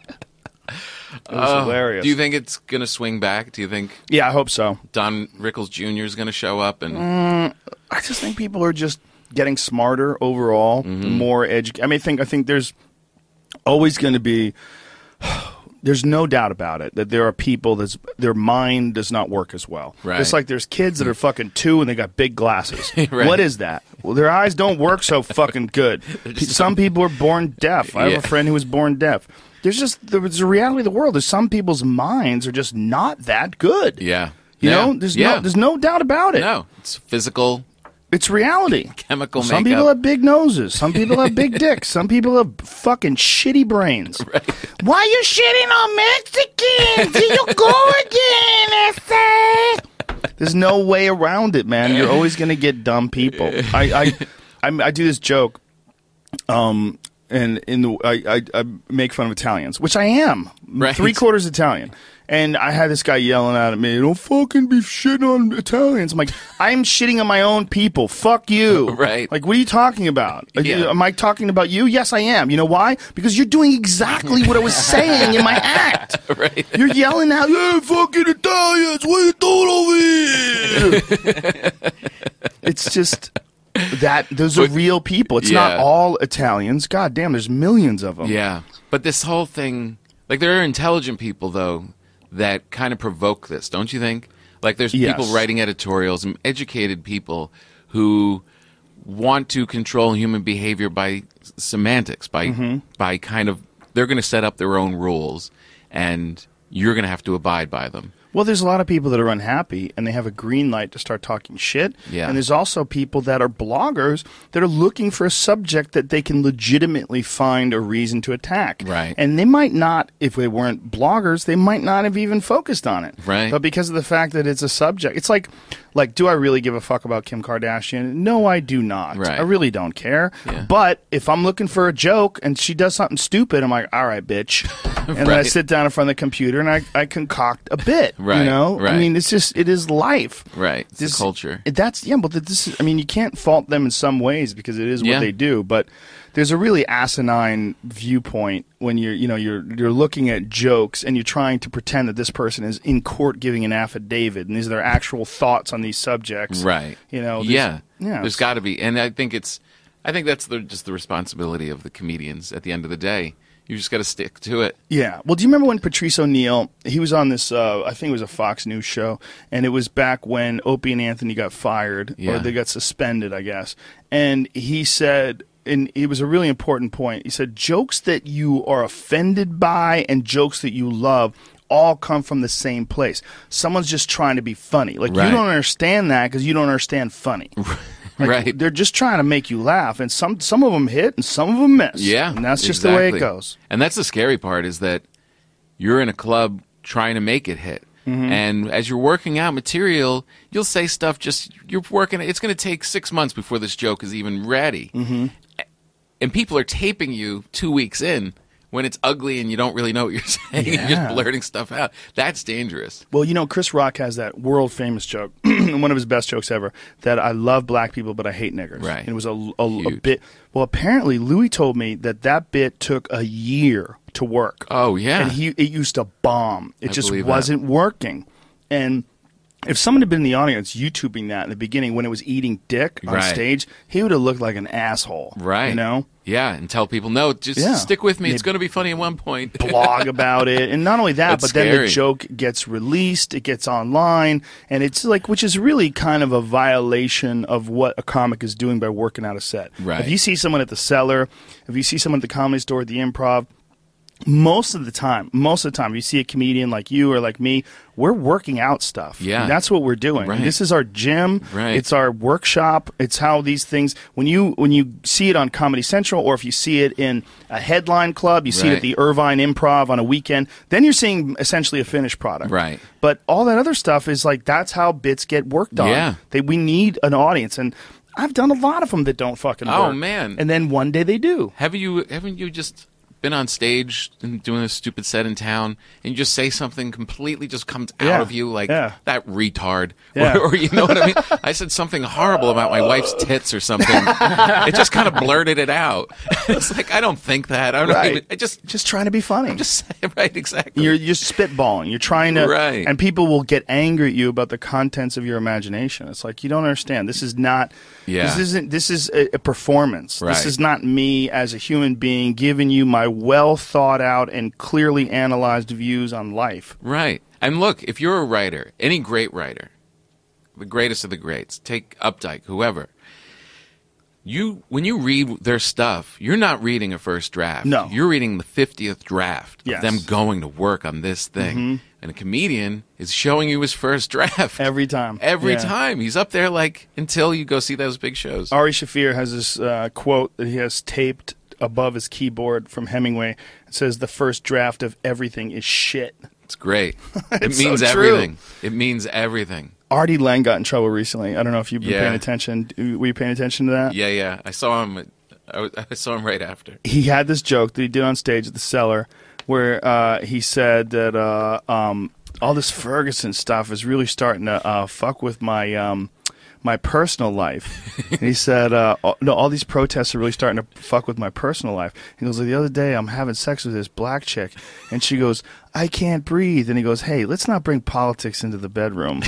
It was Oh, hilarious. Do you think it's going to swing back? Do you think Yeah, I hope so. Don Rickles Junior is going to show up? And I just think people are just getting smarter overall, more educated. I mean, I think I think there's always going to be. There's no doubt about it that there are people that's their mind does not work as well. Right. It's like there's kids that are fucking two and they got big glasses. Right. What is that? Well, their eyes don't work so fucking good. Some people are born deaf. I have Yeah. a friend who was born deaf. There's just there's a reality of the world. There's some people's minds are just not that good. yeah, You yeah. know, there's yeah. no there's no doubt about it. no. It's physical, It's reality. chemical Some makeup. people have big noses. Some people have big dicks. Some people have fucking shitty brains. Why you shitting on Mexicans? Here you go again, S A. There's no way around it, man. You're always going to get dumb people. I, I, I, I do this joke, um, and in the I, I, I make fun of Italians, which I am, Right. three quarters Italian. And I had this guy yelling out at me, "Don't fucking be shitting on Italians." I'm like, I'm shitting on my own people. Fuck you. Right. Like, what are you talking about? Like, Yeah. Am I talking about you? Yes, I am. You know why? Because you're doing exactly what I was saying in my act. Right. You're yelling out, "Yeah, fucking Italians, what are you doing over here?" It's just that those are But- real people. It's not yeah. all Italians. God damn, there's millions of them. Yeah, but this whole thing, like there are intelligent people though that kind of provoke this, don't you think? Like there's Yes. people writing editorials and educated people who want to control human behavior by semantics, by Mm-hmm. by kind of they're going to set up their own rules, and you're going to have to abide by them. Well, there's a lot of people that are unhappy and they have a green light to start talking shit. Yeah. And there's also people that are bloggers that are looking for a subject that they can legitimately find a reason to attack. Right. And they might not, if they weren't bloggers, they might not have even focused on it. Right. But because of the fact that it's a subject, it's like, like, do I really give a fuck about Kim Kardashian? No, I do not. Right. I really don't care. Yeah. But if I'm looking for a joke and she does something stupid, I'm like, all right, bitch. And then I Right. sit down in front of the computer and I, I concoct a bit. Right, You know? I right. mean, it's just, it is life. Right, it's the This- culture. it- That's, yeah, but this is, I mean, you can't fault them in some ways because it is what Yeah. they do. But there's a really asinine viewpoint when you're, you know, you're, you're looking at jokes and you're trying to pretend that this person is in court giving an affidavit and these are their actual thoughts on these subjects. Right. You know, there's- yeah. yeah, There's it's- got to be, and I think it's, I think that's the, just the responsibility of the comedians. At the end of the day, you just got to stick to it. Yeah. Well, do you remember when Patrice O'Neill, he was on this, uh, I think it was a Fox News show, and it was back when Opie and Anthony got fired, Yeah. or they got suspended, I guess. And he said, and it was a really important point, he said, jokes that you are offended by and jokes that you love all come from the same place. Someone's just trying to be funny. Like, Right. you don't understand that because you don't understand funny. Like, Right. They're just trying to make you laugh, and some some of them hit and some of them miss. Yeah, And that's just the way it exactly. goes. And that's the scary part is that you're in a club trying to make it hit. Mm-hmm. And as you're working out material, you'll say stuff just you're working. It's going to take six months before this joke is even ready. Mm-hmm. And people are taping you two weeks in when it's ugly and you don't really know what you're saying. You're Yeah. just blurting stuff out. That's dangerous. Well, you know, Chris Rock has that world famous joke, one of his best jokes ever, that I love black people, but I hate niggers. Right. And it was a, a, a Huge. bit. Well, apparently, Louis told me that that bit took a year to work. Oh, yeah. And he it used to bomb. It I just believe that. wasn't working. And if someone had been in the audience YouTubing that in the beginning when it was eating dick on Right. stage, he would have looked like an asshole. Right. You know? Yeah, and tell people, no, just Yeah. stick with me. They- It's going to be funny at one point. blog about it, and not only that, That's but then the scary. joke gets released, it gets online, and it's like, which is really kind of a violation of what a comic is doing by working out a set. Right. If you see someone at the Cellar, if you see someone at the Comedy Store, at the Improv, most of the time, most of the time, if you see a comedian like you or like me, we're working out stuff. Yeah. And that's what we're doing. Right. This is our gym. Right. It's our workshop. It's how these things. When you when you see it on Comedy Central, or if you see it in a headline club, you see it Right. at the Irvine Improv on a weekend, then you're seeing essentially a finished product. Right. But all that other stuff is like that's how bits get worked on. Yeah. They, we need an audience, and I've done a lot of them that don't fucking Oh, work. man. And then one day they do. Have you haven't you just been on stage and doing a stupid set in town, and you just say something completely just comes out Yeah. of you like Yeah. that retard, Yeah. or, or you know what I mean? I said something horrible about my wife's tits or something. It just kind of blurted it out. It's like I don't think that. I don't Right. even. I just Just trying to be funny. just say right exactly. You're you're spitballing. You're trying to, Right. and people will get angry at you about the contents of your imagination. It's like you don't understand. This is not. Yeah. This isn't. This is a, a performance. Right. This is not me as a human being giving you my well thought out and clearly analyzed views on life. Right. And look, if you're a writer, any great writer, the greatest of the greats, take Updike, whoever. You when you read their stuff, you're not reading a first draft. No. You're reading the fiftieth draft Yes. of them going to work on this thing. Mm-hmm. And a comedian is showing you his first draft. Every time. Every Yeah. time. He's up there like until you go see those big shows. Ari Shafir has this uh, quote that he has taped above his keyboard from Hemingway. It says, "The first draft of everything is shit." It's great. It It's means so true. everything. It means everything. Artie Lang got in trouble recently. I don't know if you've been Yeah. paying attention. Were you paying attention to that? Yeah, yeah. I saw him. I, was- I saw him right after. He had this joke that he did on stage at the Cellar where uh, he said that uh, um, all this Ferguson stuff is really starting to uh, fuck with my um, my personal life. And he said, uh, oh, no, all these protests are really starting to fuck with my personal life. He goes, the other day I'm having sex with this black chick, and she goes, I can't breathe. And he goes, hey, let's not bring politics into the bedroom.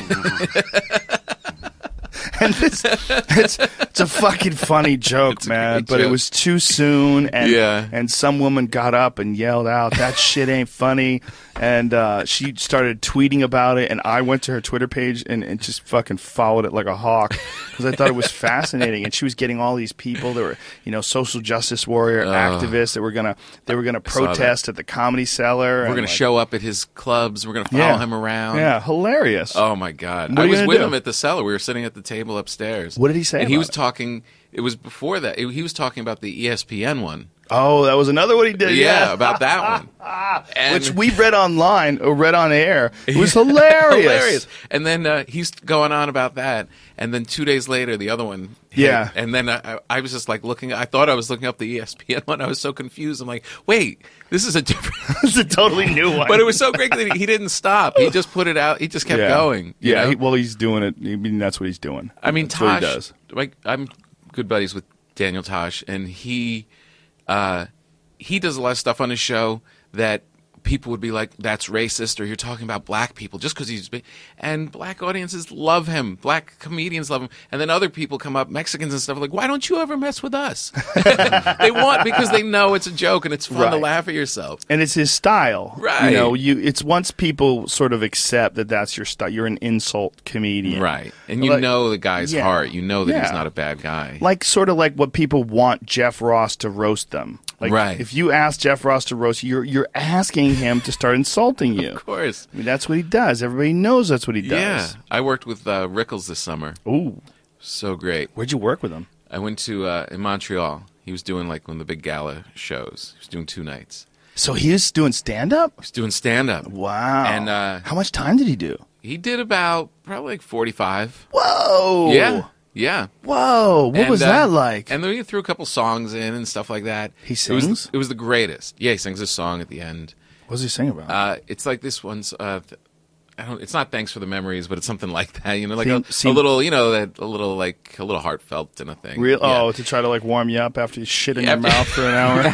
And it's, it's it's a fucking funny joke, It's a man. great But it joke. was too soon, and Yeah. and some woman got up and yelled out, "That shit ain't funny!" And uh, she started tweeting about it, and I went to her Twitter page and, and just fucking followed it like a hawk because I thought it was fascinating. And she was getting all these people that were, you know, social justice warrior activists that were gonna they were gonna saw that. protest at the Comedy Cellar. We're and, going to like, show up at his clubs. We're going to follow Yeah. him around. Yeah, hilarious. Oh my God! What are I you was gonna with do? him at the Cellar. We were sitting at the table upstairs. What did he say And he about was it? talking. It was before that. He was talking about the E S P N one. Oh, that was another one he did. Yeah, Yeah, about that one. And which we read online or read on air. It was hilarious. hilarious. And then uh, he's going on about that. And then two days later, the other one. hit. Yeah. And then I, I was just like looking. I thought I was looking up the E S P N one. I was so confused. I'm like, wait, this is a different. It's a totally new one. But it was so great that he didn't stop. He just put it out. He just kept yeah. going. you Yeah, know? he, well, he's doing it. I mean, that's what he's doing. I mean, that's Tosh. what he does. Like, I'm good buddies with Daniel Tosh, and he, uh, he does a lot of stuff on his show that people would be like, "That's racist," or "You're talking about black people," just because he's big. And black audiences love him. Black comedians love him. And then other people come up, Mexicans and stuff, like, "Why don't you ever mess with us?" They want because they know it's a joke and it's fun to Right. laugh at yourself. And it's his style, Right. You know, you it's once people sort of accept that that's your style. You're an insult comedian, Right. And you Like- know the guy's yeah. heart. You know that he's Yeah. not a bad guy. Like sort of like what people want Jeff Ross to roast them. Like, Right. If you ask Jeff Ross to roast you, you're you're asking him to start insulting you. Of course. I mean, that's what he does. Everybody knows that's what he Yeah. does. I worked with uh, Rickles this summer. Ooh, So great. where'd you work with him? I went to uh, in Montreal. He was doing like one of the big gala shows. He was doing two nights. So he was doing stand up. He was doing stand up. Wow. And, uh, how much time did he do? He did about probably like forty-five. Whoa. Yeah, yeah. Whoa. What And, was uh, that like? And then he threw a couple songs in and stuff like that. He It was, sings? it was the greatest. Yeah, he sings a song at the end. What was he singing about? Uh, it's like this one's. Uh, th- I don't. It's not "Thanks for the Memories," but it's something like that. You know, like Seem- a, seem- a little. You know, that a little like a little heartfelt and a thing. Real? Yeah. Oh, to try to like warm you up after you shit in Yeah. your mouth for an hour.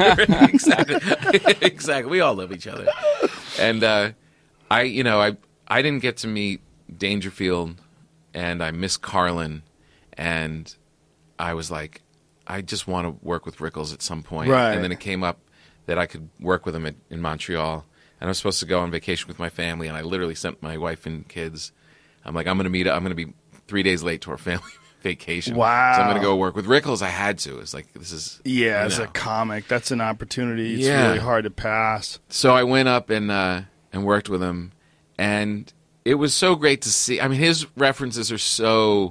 exactly. exactly. We all love each other. And uh, I, you know, I I didn't get to meet Dangerfield, and I miss Carlin, and I was like, I just want to work with Rickles at some point. Right. And then it came up that I could work with him at, in Montreal, and I was supposed to go on vacation with my family, and I literally sent my wife and kids. I'm like, I'm going to meet. I'm going to be three days late to our family vacation. Wow. So I'm going to go work with Rickles. I had to. It's like this is. Yeah, you as know. a comic, that's an opportunity. It's Yeah. really hard to pass. So I went up and uh, and worked with him, and it was so great to see. I mean, his references are so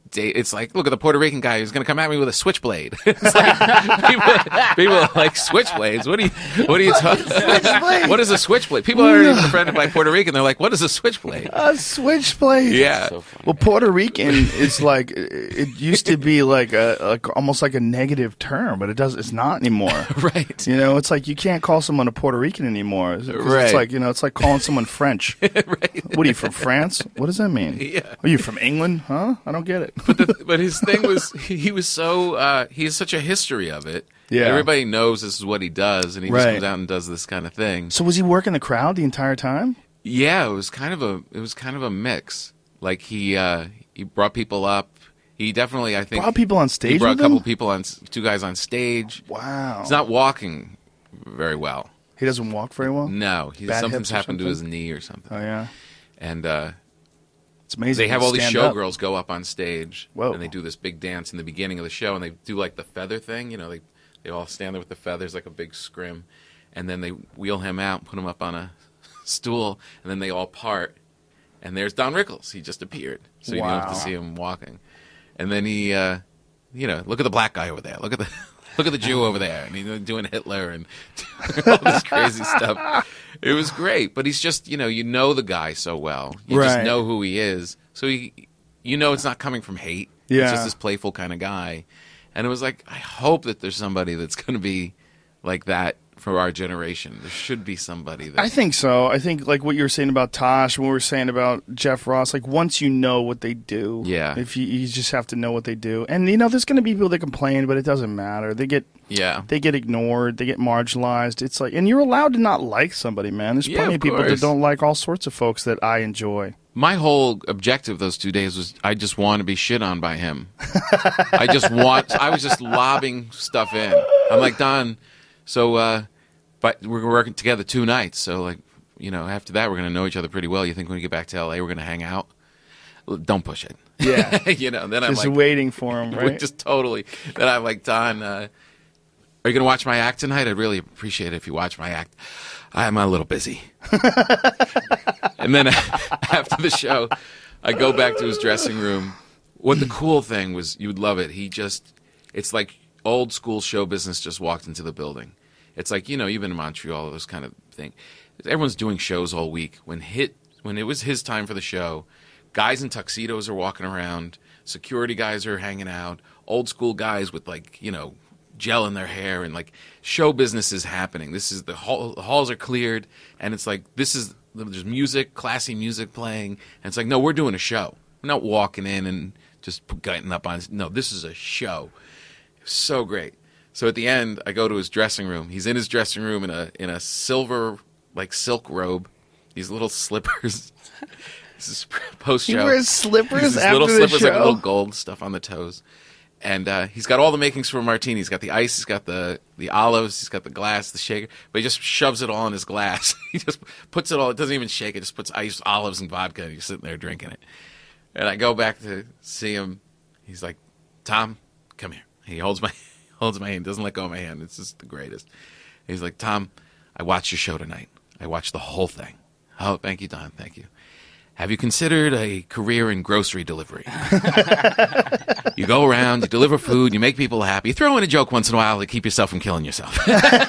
da- it's like, look at the Puerto Rican guy who's going to come at me with a switchblade. It's like, people, people are like, switchblades? What are you, what are you talking about? What is a switchblade? People are already befriended by Puerto Rican. They're like, what is a switchblade? A switchblade. Yeah. So funny. Well, Puerto Rican is like it used to be like a like almost like a negative term, but it does it's not anymore. Right. You know, it's like you can't call someone a Puerto Rican anymore. 'Cause Right. It's like you know, it's like calling someone French. Right. What are you from France? What does that mean? Yeah. Are you from England? Huh? I don't get it. But, the, but his thing was, he, he was so, uh, he has such a history of it. Yeah. Everybody knows this is what he does, and he just Right. comes out and does this kind of thing. So was he working the crowd the entire time? Yeah, it was kind of a, it was kind of a mix. Like he, uh, he brought people up. He definitely, I think, Brought people on stage He brought with a couple him? people on, two guys on stage. Wow. He's not walking very well. He doesn't walk very well. No, he, Bad something's hips or happened to his something? knee or something. Oh yeah, And uh, it's amazing. they have to all these stand up. showgirls go up on stage, Whoa. and they do this big dance in the beginning of the show, and they do like the feather thing. You know, they they all stand there with the feathers like a big scrim, and then they wheel him out, put him up on a stool, and then they all part. And there's Don Rickles. He just appeared, so you don't have Wow. to see him walking. And then he, uh, you know, look at the black guy over there. Look at the look at the Jew over there, and he's doing Hitler and all this crazy stuff. It was great, but he's just, you know, you know the guy so well. You just Right. know who he is. So he, you know, it's not coming from hate. Yeah. It's just this playful kind of guy. And it was like, I hope that there's somebody that's going to be like that for our generation. There should be somebody that. I think so. I think like what you were saying about Tosh, what we were saying about Jeff Ross. Like once you know what they do, Yeah. If you, you just have to know what they do, and you know, there's going to be people that complain, but it doesn't matter. They get yeah. they get ignored, they get marginalized. It's like, and you're allowed to not like somebody, man. There's Yeah, plenty of of people that course. don't like all sorts of folks that I enjoy. My whole objective those two days was I just want to be shit on by him. I just want. I was just lobbing stuff in. I'm like, Don, so uh, but we're working together two nights. So like, you know, after that we're gonna know each other pretty well. You think when we get back to L A we're gonna hang out? L- Don't push it. Yeah. you know. Then I'm Just like, waiting for him, we're right? just totally. Then I'm like, Don, uh, are you gonna watch my act tonight? I'd really appreciate it if you watch my act. I'm a little busy. And then after the show, I go back to his dressing room. What the cool thing was, you would love it. He just, it's like old school show business just walked into the building. It's like, you know, you've been in Montreal, this kind of thing. Everyone's doing shows all week. When hit, when it was his time for the show, guys in tuxedos are walking around, security guys are hanging out, old school guys with like, you know, gel in their hair, and like show business is happening. This is the, hall, the halls are cleared, and it's like this is there's music, classy music playing, and it's like, no, we're doing a show. We're not walking in and just getting up on. No, this is a show. It was so great. So at the end, I go to his dressing room. He's in his dressing room in a in a silver like silk robe, these little slippers. This is post show. He wears slippers These after little the slippers, like show? little gold stuff on the toes. And uh, he's got all the makings for a martini. He's got the ice, he's got the, the olives, he's got the glass, the shaker. But he just shoves it all in his glass. He just puts it all, it doesn't even shake it, just puts ice, olives, and vodka, and he's sitting there drinking it. And I go back to see him. He's like, Tom, come here. He holds my holds my hand, doesn't let go of my hand. It's just the greatest. He's like, Tom, I watched your show tonight. I watched the whole thing. Oh, thank you, Don. Thank you. Have you considered a career in grocery delivery? You go around, you deliver food, you make people happy, you throw in a joke once in a while to keep yourself from killing yourself.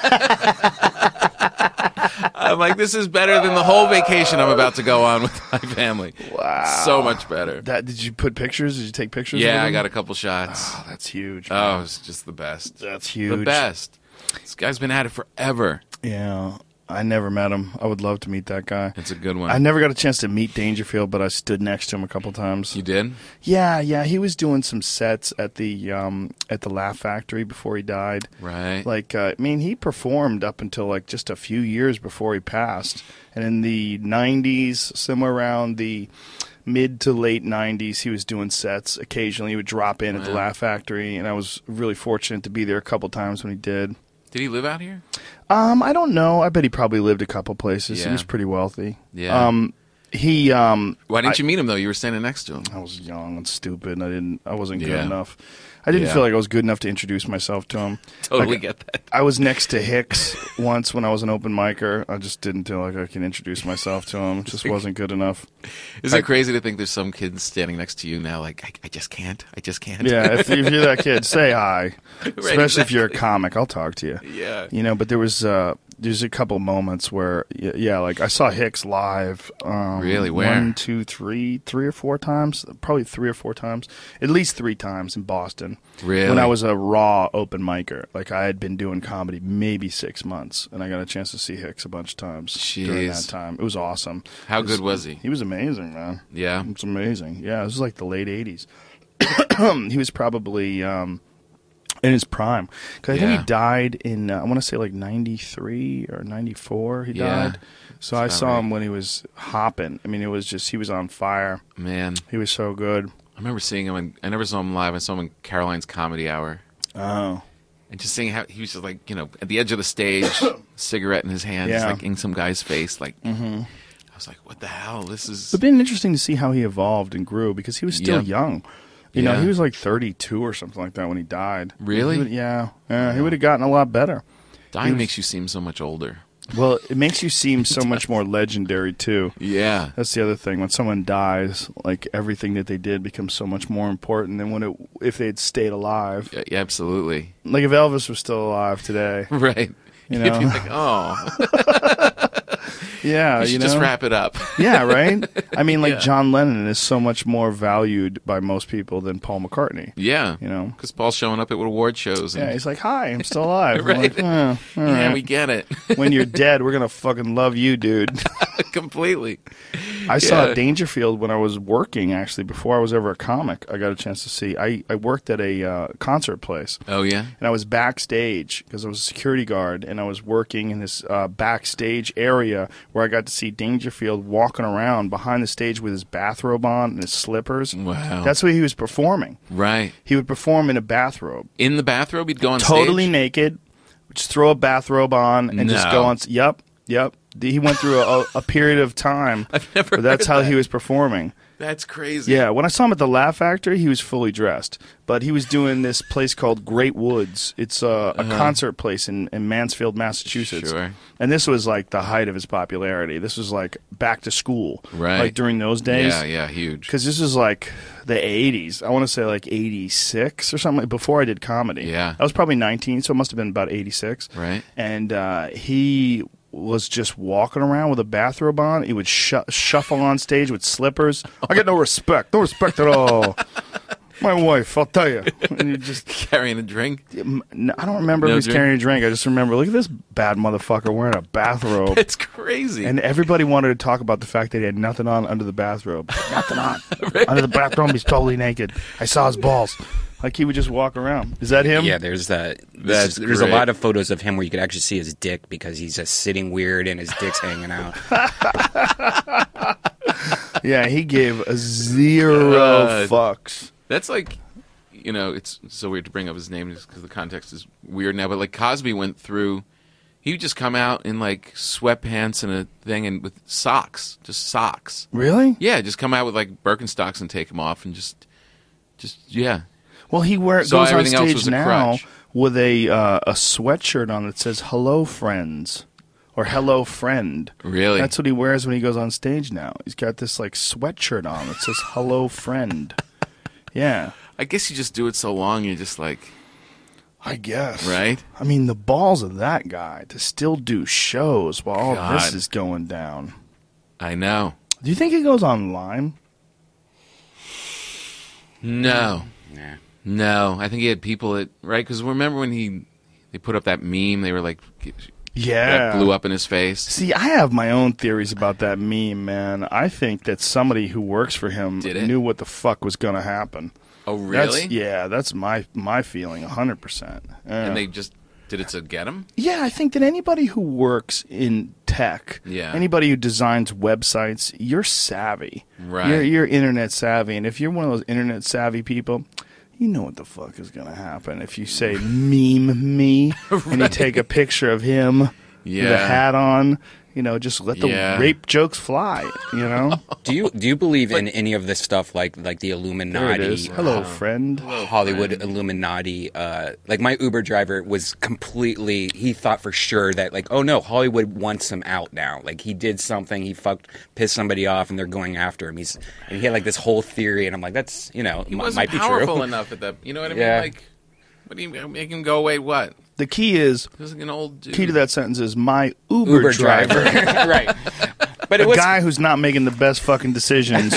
I'm like, this is better than the whole vacation I'm about to go on with my family. Wow. So much better. That did you put pictures? Did you take pictures? Yeah, of I him? got a couple shots. Oh, that's huge. Oh, it's just the best. That's huge. The best. This guy's been at it forever. Yeah, I never met him. I would love to meet that guy. It's a good one. I never got a chance to meet Dangerfield, but I stood next to him a couple times. You did? Yeah, yeah. He was doing some sets at the um, at the Laugh Factory before he died. Right. Like, uh, I mean, he performed up until like just a few years before he passed. And in the nineties, somewhere around the mid to late nineties, he was doing sets. Occasionally, he would drop in at the Wow. Laugh Factory, and I was really fortunate to be there a couple times when he did. Did he live out here? Um, I don't know. I bet he probably lived a couple places. He Yeah. was pretty wealthy. Yeah. Um, he. Um, Why didn't I, you meet him though? You were standing next to him. I was young and stupid. And I didn't. I wasn't good Yeah. enough. I didn't Yeah. feel like I was good enough to introduce myself to him. Totally Like, get that. I was next to Hicks once when I was an open micer. I just didn't feel like I can introduce myself to him. It just wasn't good enough. Isn't it crazy to think there's some kids standing next to you now? Like, I, I just can't. I just can't. Yeah, if, if you're that kid, say hi. Especially if exactly. you're a comic, I'll talk to you. Yeah. You know, but there was uh, there's a couple moments where, y- yeah, like I saw Hicks live. Um, Really? Where? One, two, three, three or four times. Probably three or four times. At least three times in Boston. Really? When I was a raw open micer. Like I had been doing comedy maybe six months, and I got a chance to see Hicks a bunch of times during Jeez. that time. It was awesome. How It was- good was he? He was amazing, man. Yeah. It was amazing. Yeah, it was like the late eighties. He was probably um, in his prime. Because I think Yeah. he died in, uh, I want to say like ninety-three or ninety-four he Yeah. died. So I That's saw about him right. when he was hopping. I mean, it was just, he was on fire. Man, He was so good. I remember seeing him. In, I never saw him live. I saw him in Caroline's Comedy Hour, Oh. and just seeing how he was just like, you know, at the edge of the stage, cigarette in his hand, just Yeah. like in some guy's face. Like, mm-hmm. I was like, what the hell? This is. It's been interesting to see how he evolved and grew because he was still Yeah. young. You know, Yeah. he was like thirty-two or something like that when he died. Really? He would- yeah. Yeah, he would have gotten a lot better. Dying he was- makes you seem so much older. Well, it makes you seem so much more legendary, too. Yeah. That's the other thing. When someone dies, like everything that they did becomes so much more important than when it if they had stayed alive. Yeah, yeah, absolutely. Like if Elvis was still alive today. Right. You You'd know? be like, oh, Yeah, you should you know. just wrap it up. Yeah, right? I mean, like Yeah. John Lennon is so much more valued by most people than Paul McCartney. Yeah. You know? Because Paul's showing up at award shows. And, Yeah, he's like, "Hi, I'm still alive." I'm Right. like, "Eh, all yeah, right. we get it. When you're dead, we're gonna fucking love you, dude. Completely. I saw Yeah. Dangerfield when I was working. Actually, before I was ever a comic, I got a chance to see. I I worked at a uh, concert place. Oh, yeah? And I was backstage because I was a security guard, and I was working in this uh, backstage area where I got to see Dangerfield walking around behind the stage with his bathrobe on and his slippers. Wow. That's what he was performing. Right. He would perform in a bathrobe, In the bathrobe, he'd go on totally stage? naked, just throw a bathrobe on and just No. go on. Yep, yep. He went through a, a period of time. I've never where that's heard how that. he was performing. That's crazy. Yeah, when I saw him at the Laugh Factory, he was fully dressed. But he was doing this place called Great Woods. It's a, a concert place in, in Mansfield, Massachusetts. Uh-huh. Sure. And this was like the height of his popularity. This was like back to school. Right. Like during those days. Yeah, yeah, huge. Because this was like the eighties. I want to say like eighty-six or something, before I did comedy. Yeah. I was probably nineteen, so it must have been about eighty-six. Right. And uh, he was just walking around with a bathrobe on. He would sh- shuffle on stage with slippers. I get no respect. No respect at all. My wife, I'll tell you. And you just, Carrying a drink. I don't remember No if he was drink? carrying a drink. I just remember, look at this bad motherfucker wearing a bathrobe. It's crazy. And everybody wanted to talk about the fact that he had nothing on under the bathrobe. Nothing on. Under the bathrobe, he's totally naked. I saw his balls. Like he would just walk around. Is that him? Yeah, there's that. That's There's a great. lot of photos of him where you could actually see his dick because he's just sitting weird and his dick's hanging out. Yeah, he gave a zero Uh, fucks. That's like, you know, it's so weird to bring up his name just because the context is weird now. But like Cosby went through, he would just come out in like sweatpants and a thing and with socks, just socks. Really? Yeah, just come out with like Birkenstocks and take them off and just, just yeah. Well, he wear, So goes on everything else stage was a now crutch. with a uh, a sweatshirt on that says "Hello, friends" or "Hello, friend." Really? That's what he wears when he goes on stage now. He's got this like sweatshirt on that says "Hello, friend." Yeah, I guess you just do it so long, you're just like, I guess. right? I mean, the balls of that guy to still do shows while all this God. is going down. I know. Do you think he goes online? No. Yeah. No, I think he had people that right because remember when he they put up that meme they were like Yeah. that blew up in his face. See, I have my own theories about that meme, man. I think that somebody who works for him Did it? knew what the fuck was going to happen. Oh That's, really? yeah, that's my my feeling, one hundred percent. Yeah. And they just did it to get him. yeah, I think that anybody who works in tech, Yeah. anybody who designs websites, you're savvy. Right. You're, you're internet savvy. And if you're one of those internet savvy people, you know what the fuck is going to happen. If you say meme me and you take a picture of him Yeah. with a hat on. You know, just let the Yeah. rape jokes fly. You know, Do you do you believe in any of this stuff like like the there it Illuminati? is. Hello, friend. Hollywood Illuminati. Uh, like my Uber driver was completely. He thought for sure that like, oh no, Hollywood wants him out now. Like he did something, he fucked, pissed somebody off, and they're going after him. He's and he had like this whole theory, and I'm like, that's you know, He m- wasn't might be powerful true. enough at that. You know what I Yeah. mean? Like, what do you make him go away? What? The key is He was like an old dude. key to that sentence is my Uber, Uber driver. driver, right? But A it was guy who's not making the best fucking decisions,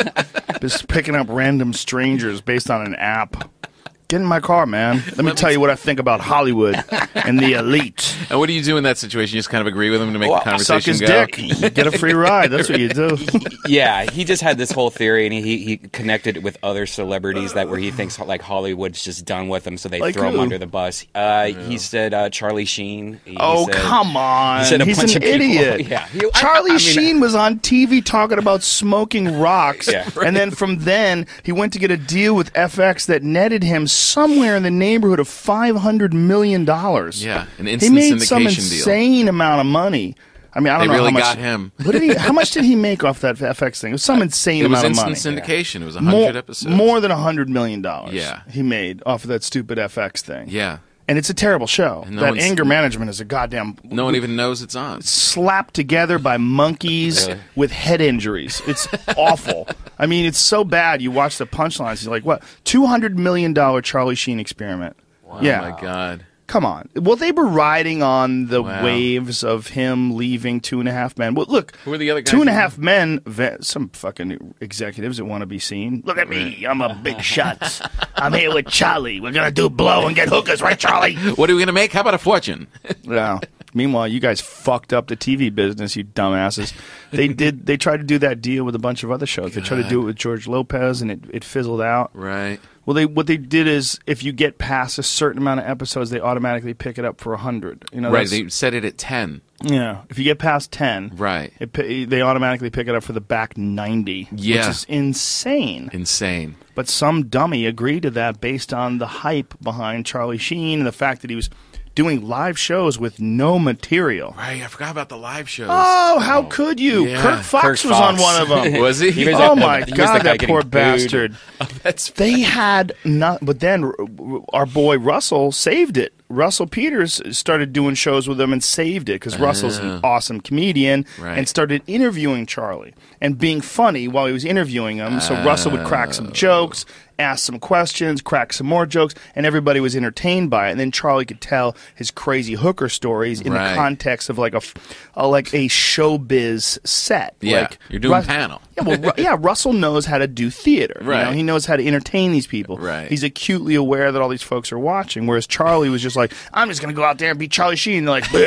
just picking up random strangers based on an app. Get in my car, man. Let me tell you what I think about Hollywood and the elite. And what do you do in that situation? You just kind of agree with him to make Well, the conversation Suck his go? dick. You get a free ride. That's what you do. yeah, he just had this whole theory, and he he connected it with other celebrities that where he thinks like Hollywood's just done with him, so they Like throw him who? under the bus. Uh, He said uh, Charlie Sheen. He Oh, said- come on. he said a He's bunch an of people. idiot. Yeah, He- I- Charlie I mean, Sheen was on T V talking about smoking rocks. Yeah. And then from then, he went to get a deal with F X that netted him somewhere in the neighborhood of five hundred million dollars. Yeah, an He instant made some syndication deal. insane amount of money. I mean, I don't They know really how much. got him. What did he? How much did he make off that F X thing? It was some insane It was amount of instant money. syndication. It was a More, hundred episodes. more than a hundred million dollars. Yeah. he made off of that stupid F X thing. Yeah. and it's a terrible show. And no that one's- anger management is a goddamn No one even knows it's on. slapped together by monkeys Really? with head injuries. It's awful. I mean, it's so bad. You watch the punchlines. You're like, what? Two hundred million dollar Charlie Sheen experiment. Oh yeah. my god. Come on. Well, they were riding on the Wow. waves of him leaving Two and a Half Men. Well, look, Who are the other guys Two and a in Half Men, ve- some fucking executives that want to be seen. Look at me. I'm a big shot. I'm here with Charlie. We're going to do blow and get hookers, right, Charlie? What are we gonna make? How about a fortune? Yeah. Meanwhile, you guys fucked up the T V business, you dumbasses. They did. They tried to do that deal with a bunch of other shows. They tried to do it with George Lopez, and it, it fizzled out. Right. Well, they what they did is if you get past a certain amount of episodes, they automatically pick it up for a hundred. You know, Right. that's- They set it at ten. yeah. If you get past ten, Right. it, pi- they automatically pick it up for the back ninety. Yeah. Which is insane. Insane. But some dummy agreed to that based on the hype behind Charlie Sheen and the fact that he was doing live shows with no material. Right. I forgot about the live shows. Oh, how could you? Yeah. Kirk Fox Kirk was on Fox. one of them. Was he? He was Oh the- my he was the God, guy that getting poor booed. bastard. That's They had not, but then r- our boy Russell saved it. Russell Peters started doing shows with them and saved it because Russell's an awesome comedian Right. and started interviewing Charlie and being funny while he was interviewing him. So Russell would crack some jokes, ask some questions, crack some more jokes, and everybody was entertained by it. And then Charlie could tell his crazy hooker stories in Right. the context of like a, f- a like a showbiz set. Yeah, like you're doing Rus- panel. Yeah, well, Ru- yeah. Russell knows how to do theater. You Right. know? He knows how to entertain these people. Right. He's acutely aware that all these folks are watching. Whereas Charlie was just like, I'm just going to go out there and be Charlie Sheen. And they're like,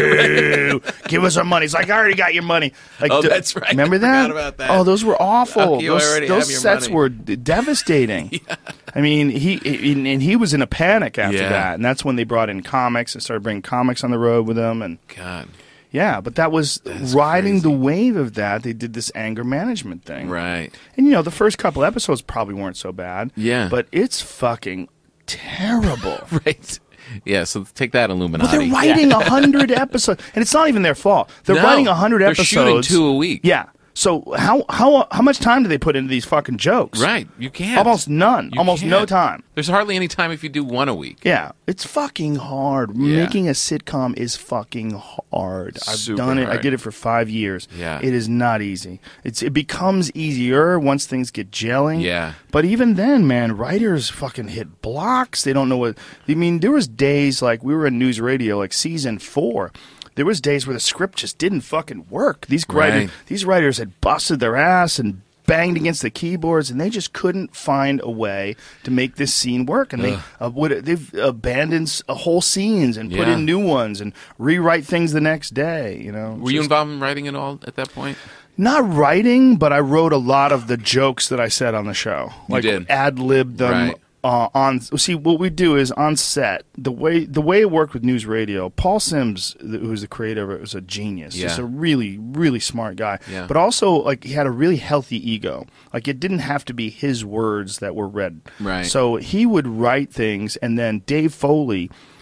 boo, give us our money. He's like, I already got your money. Like, Oh, d- that's right. Remember I that? forgot about that. Oh, those were awful. Fuck you, I those already those have your sets money. were d- devastating. I mean, he, he and he was in a panic after Yeah. that. And that's when they brought in comics and started bringing comics on the road with him. And God. yeah, but that was That's riding the crazy. wave of that. They did this anger management thing. Right. And you know, the first couple episodes probably weren't so bad. Yeah. But it's fucking terrible. Right. Yeah. So take that, But Illuminati. they're writing a hundred episodes, and it's not even their fault. They're No, writing a hundred they're episodes. shooting two a week. Yeah. So how how how much time do they put into these fucking jokes? Right. You can't. Almost none. You Almost no can't. time. There's hardly any time if you do one a week. Yeah, it's fucking hard. Yeah. Making a sitcom is fucking hard. I've Super done it. I hard. did it for five years. Yeah. It is not easy. It's it becomes easier once things get gelling. Yeah. But even then, man, writers fucking hit blocks. They don't know what. I mean, there was days like we were in news radio, like season four. There was days where the script just didn't fucking work. These writers, Right. these writers had busted their ass and banged against the keyboards, and they just couldn't find a way to make this scene work. And they uh, would they've abandoned s- uh, whole scenes and put Yeah. in new ones and rewrite things the next day. You know, Were you Just- involved in writing at all at that point? not writing, but I wrote a lot of the jokes that I said on the show. You Like did. ad libbed them. Right. Uh, on see what we do is on set the way the way it worked with news radio. Paul Sims, th- who's the creator of it, was a genius. Yeah. Just a really really smart guy. Yeah. But also like he had a really healthy ego. Like it didn't have to be his words that were read. Right. So he would write things, and then Dave Foley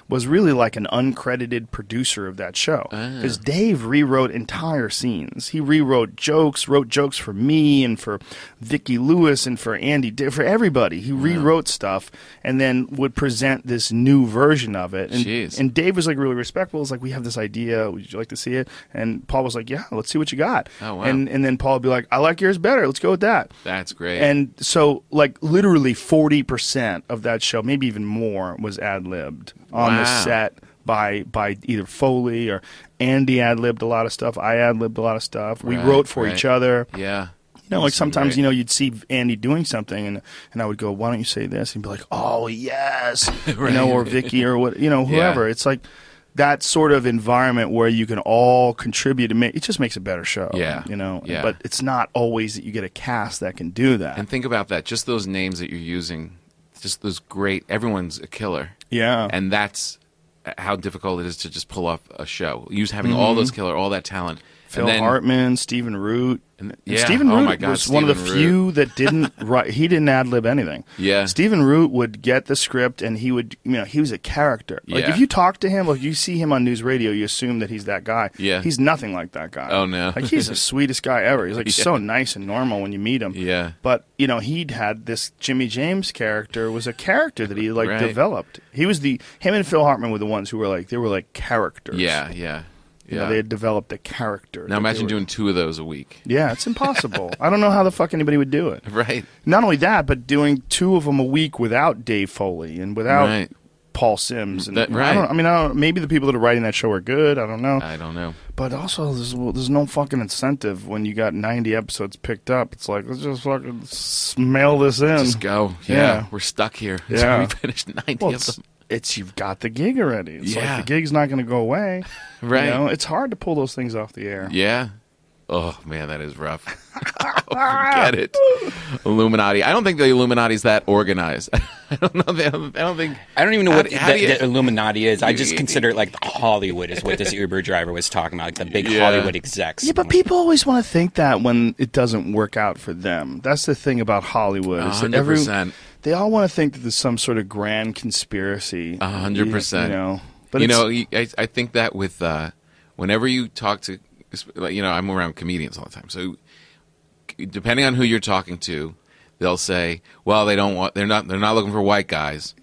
was really like an uncredited producer of that show. Because Dave rewrote entire scenes. He rewrote jokes, wrote jokes for me and for Vicki Lewis and for Andy, Di- for everybody. He rewrote stuff and then would present this new version of it. And, Jeez. and Dave was like really respectful. It's like, we have this idea. Would you like to see it? And Paul was like, yeah, let's see what you got. Oh, wow. And, and then Paul would be like, I like yours better. Let's go with that. That's great. And so, like, literally forty percent of that show, maybe even more, was ad-libbed on the Wow. set by by either Foley or Andy ad-libbed a lot of stuff. I ad-libbed a lot of stuff. We Right, wrote for right. each other. yeah. You know, like That's sometimes, great. you know, you'd see Andy doing something, and and I would go, "Why don't you say this?" And he'd be like, "Oh yes," Right. you know, or Vicky or what, you know, whoever. Yeah. It's like that sort of environment where you can all contribute. And make, it just makes a better show. Yeah. you know. Yeah. But it's not always that you get a cast that can do that. And think about that. Just those names that you're using, just those great. Everyone's a killer. yeah, And that's how difficult it is to just pull off a show. Use having all those killer, all that talent. Phil and then, Hartman, Stephen Root. And- And yeah. Stephen Oh Root my God, was one of the Stephen Root. few that didn't write. He didn't ad lib anything. Yeah. Stephen Root would get the script, and he would, you know, he was a character. Like Yeah. if you talk to him, like you see him on news radio, you assume that he's that guy. Yeah. He's nothing like that guy. Oh, no. Like he's the sweetest guy ever. He's like Yeah. so nice and normal when you meet him. Yeah. But you know, he'd had this Jimmy James character was a character that he like Right. developed. He was the him and Phil Hartman were the ones who were like they were like characters. Yeah, yeah. You Yeah. know, they had developed a character. that Now they imagine were- doing two of those a week. Yeah, it's impossible. I don't know how the fuck anybody would do it. Right. Not only that, but doing two of them a week without Dave Foley and without Right. Paul Sims. And That- I, right. don't, I mean, I don't, maybe the people that are writing that show are good. I don't know. I don't know. But also, there's, well, there's no fucking incentive when you got ninety episodes picked up. It's like, let's just fucking s- mail this in. Just go. Yeah. Yeah. We're stuck here. Yeah. So we finished ninety Well, of it's, them. it's you've got the gig already. It's Yeah. like the gig's not going to go away. Right. You know, it's hard to pull those things off the air. Yeah. Oh man, that is rough. Forget it. Illuminati. I don't think the Illuminati's that organized. I don't know. They don't, I don't think. I don't even know How what do- the, how do you- the Illuminati is. I just consider it like Hollywood is what this Uber driver was talking about, like the big Yeah. Hollywood execs. Yeah, but people always want to think that when it doesn't work out for them. That's the thing about Hollywood. A is that hundred every- percent. They all want to think that there's some sort of grand conspiracy. A hundred You- percent. You know, but you it's, know, you- I, I think that with uh, whenever you talk to, like, you know, I'm around comedians all the time. So depending on who you're talking to, they'll say, "Well, they don't want. They're not. They're not looking for white guys."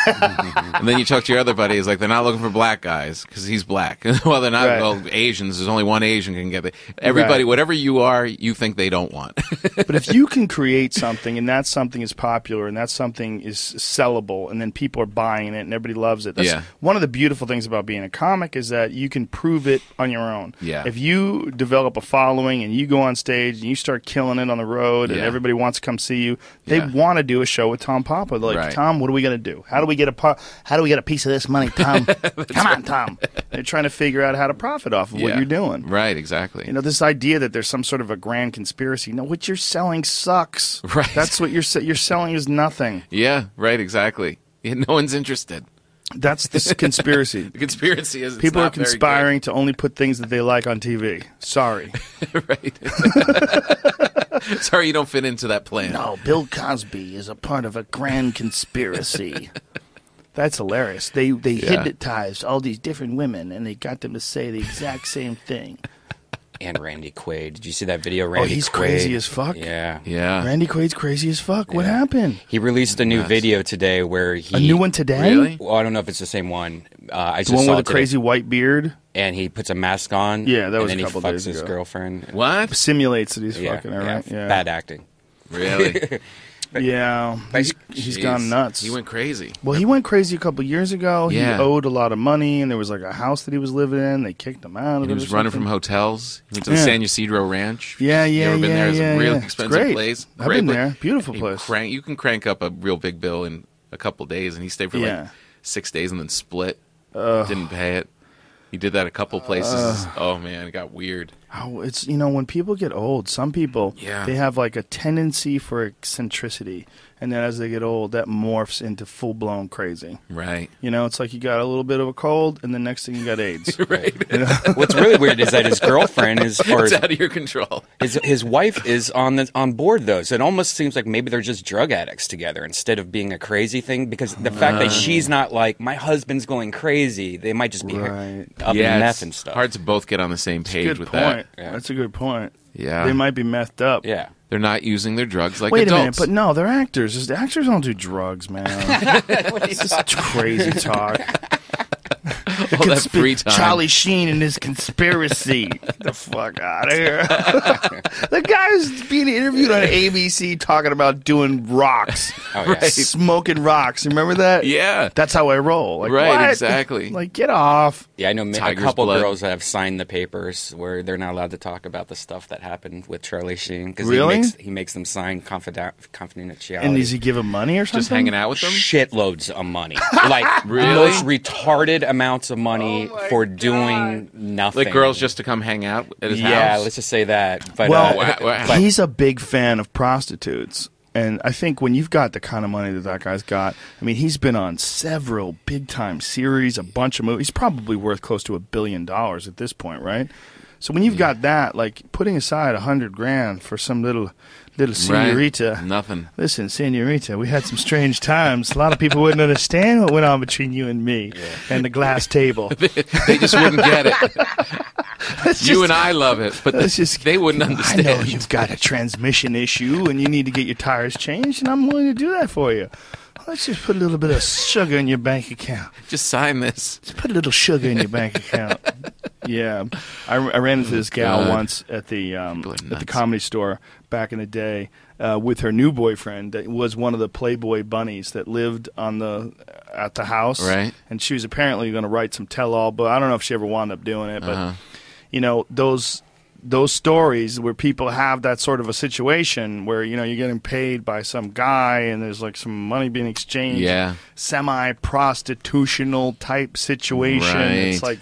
And then you talk to your other buddies, like they're not looking for black guys because he's black. Well, they're not. Right. Well, Asians. There's only one Asian can get it. Everybody, Right. whatever you are, you think they don't want. But if you can create something and that something is popular and that something is sellable and then people are buying it and everybody loves it. That's Yeah. one of the beautiful things about being a comic is that you can prove it on your own. Yeah. If you develop a following and you go on stage and you start killing it on the road and Yeah. everybody wants to come see you, they Yeah. want to do a show with Tom Papa. They're like, Right. Tom, what are we going to do? How do we get a pa- how do we get a piece of this money, Tom? Come on, Tom. They're trying to figure out how to profit off of what Yeah. you're doing. Right. Exactly. You know, this idea that there's some sort of a grand conspiracy. No, what you're selling sucks. Right. That's what you're se- you're selling is nothing. Yeah. Right. Exactly. Yeah, no one's interested. That's this conspiracy. The conspiracy is it's People are not very good. conspiring to only put things that they like on T V. Sorry. Right. Sorry, you don't fit into that plan. No, Bill Cosby is a part of a grand conspiracy. That's hilarious. They they Yeah. hypnotized all these different women and they got them to say the exact same thing. And Randy Quaid. Did you see that video? Randy oh, he's Quaid? crazy as fuck. Yeah. Yeah. Randy Quaid's crazy as fuck. What Yeah. happened? He released a new Yes. video today where he A new one today? Really? Well, I don't know if it's the same one. Uh, I just The one saw with it the today. crazy white beard And he puts a mask on. Yeah, that was and then a couple he fucks days his ago. girlfriend. What? simulates that he's Yeah, fucking her, yeah, right? Yeah. bad acting. Really? Yeah, he's, he's Jeez. gone nuts. He went crazy. well, he went crazy a couple years ago. Yeah. He owed a lot of money, and there was like a house that he was living in. They kicked him out of And it. he was or running from something. hotels. He went to the Yeah. San Ysidro Ranch. Yeah, You yeah, ever been yeah, there? It's yeah, a real yeah. It's expensive great. place. I've Great been place. there. Beautiful You place. Crank, you can crank up a real big bill in a couple days, and he stayed for Yeah. like six days and then split. Didn't pay it. He did that a couple places. oh man, it got weird. How it's you know when people get old, some people Yeah. they have like a tendency for eccentricity, and then as they get old, that morphs into full blown crazy. Right. You know, it's like you got a little bit of a cold, and the next thing you got AIDS. Right. What's really weird is that his girlfriend is, or It's out of your control. his his wife is on the on board though. So it almost seems like maybe they're just drug addicts together instead of being a crazy thing. Because the fact that she's not like my husband's going crazy, they might just be Right. up yeah, in it's meth and stuff. hard to both get on the same page Good with point. that. Yeah. That's a good point. Yeah. They might be methed up. Yeah. They're not using their drugs like Wait adults. a minute, but no, they're actors. Just- Actors don't do drugs, man. It's just crazy talk. All that free time. Charlie Sheen and his conspiracy. Get the fuck out of here. The guy was being interviewed on A B C talking about doing rocks. Oh, yeah. Right. Smoking rocks. Remember that? Yeah. That's how I roll. Like, Right, what? exactly. Like, get off. Yeah, I know ma- a Tiger's couple blood. girls that have signed the papers where they're not allowed to talk about the stuff that happened with Charlie Sheen because Really? he makes he makes them sign confida- confidentiality. And does he give him money or something? Just hanging out with them? Shitloads of money, like Really? most retarded amounts of money Oh my for God. doing nothing. Like girls just to come hang out at his yeah, house? let's just say that. But Well, uh, Wow, wow. but- he's a big fan of prostitutes. And I think when you've got the kind of money that that guy's got, I mean, he's been on several big-time series, a bunch of movies. He's probably worth close to a billion dollars at this point, right? So when you've got that, like putting aside a hundred grand for some little little senorita. Right. Nothing. Listen, senorita, we had some strange times. A lot of people wouldn't understand what went on between you and me and the glass table. They just wouldn't get it. Let's You just- and I love it, but let's just- they wouldn't understand. I know you've got a transmission issue and you need to get your tires changed, and I'm willing to do that for you. Let's just put a little bit of sugar in your bank account. Just sign this. Just put a little sugar in your bank account. Yeah, I, I ran into this gal God. once at the um, People are at the nuts. Comedy Store back in the day uh, with her new boyfriend that was one of the Playboy bunnies that lived on the at the house. Right. And she was apparently going to write some tell-all, but I don't know if she ever wound up doing it. But Uh-huh. you know those. Those stories where people have that sort of a situation where, you know, you're getting paid by some guy and there's like some money being exchanged. Yeah. Semi-prostitutional type situation. It's Right. like,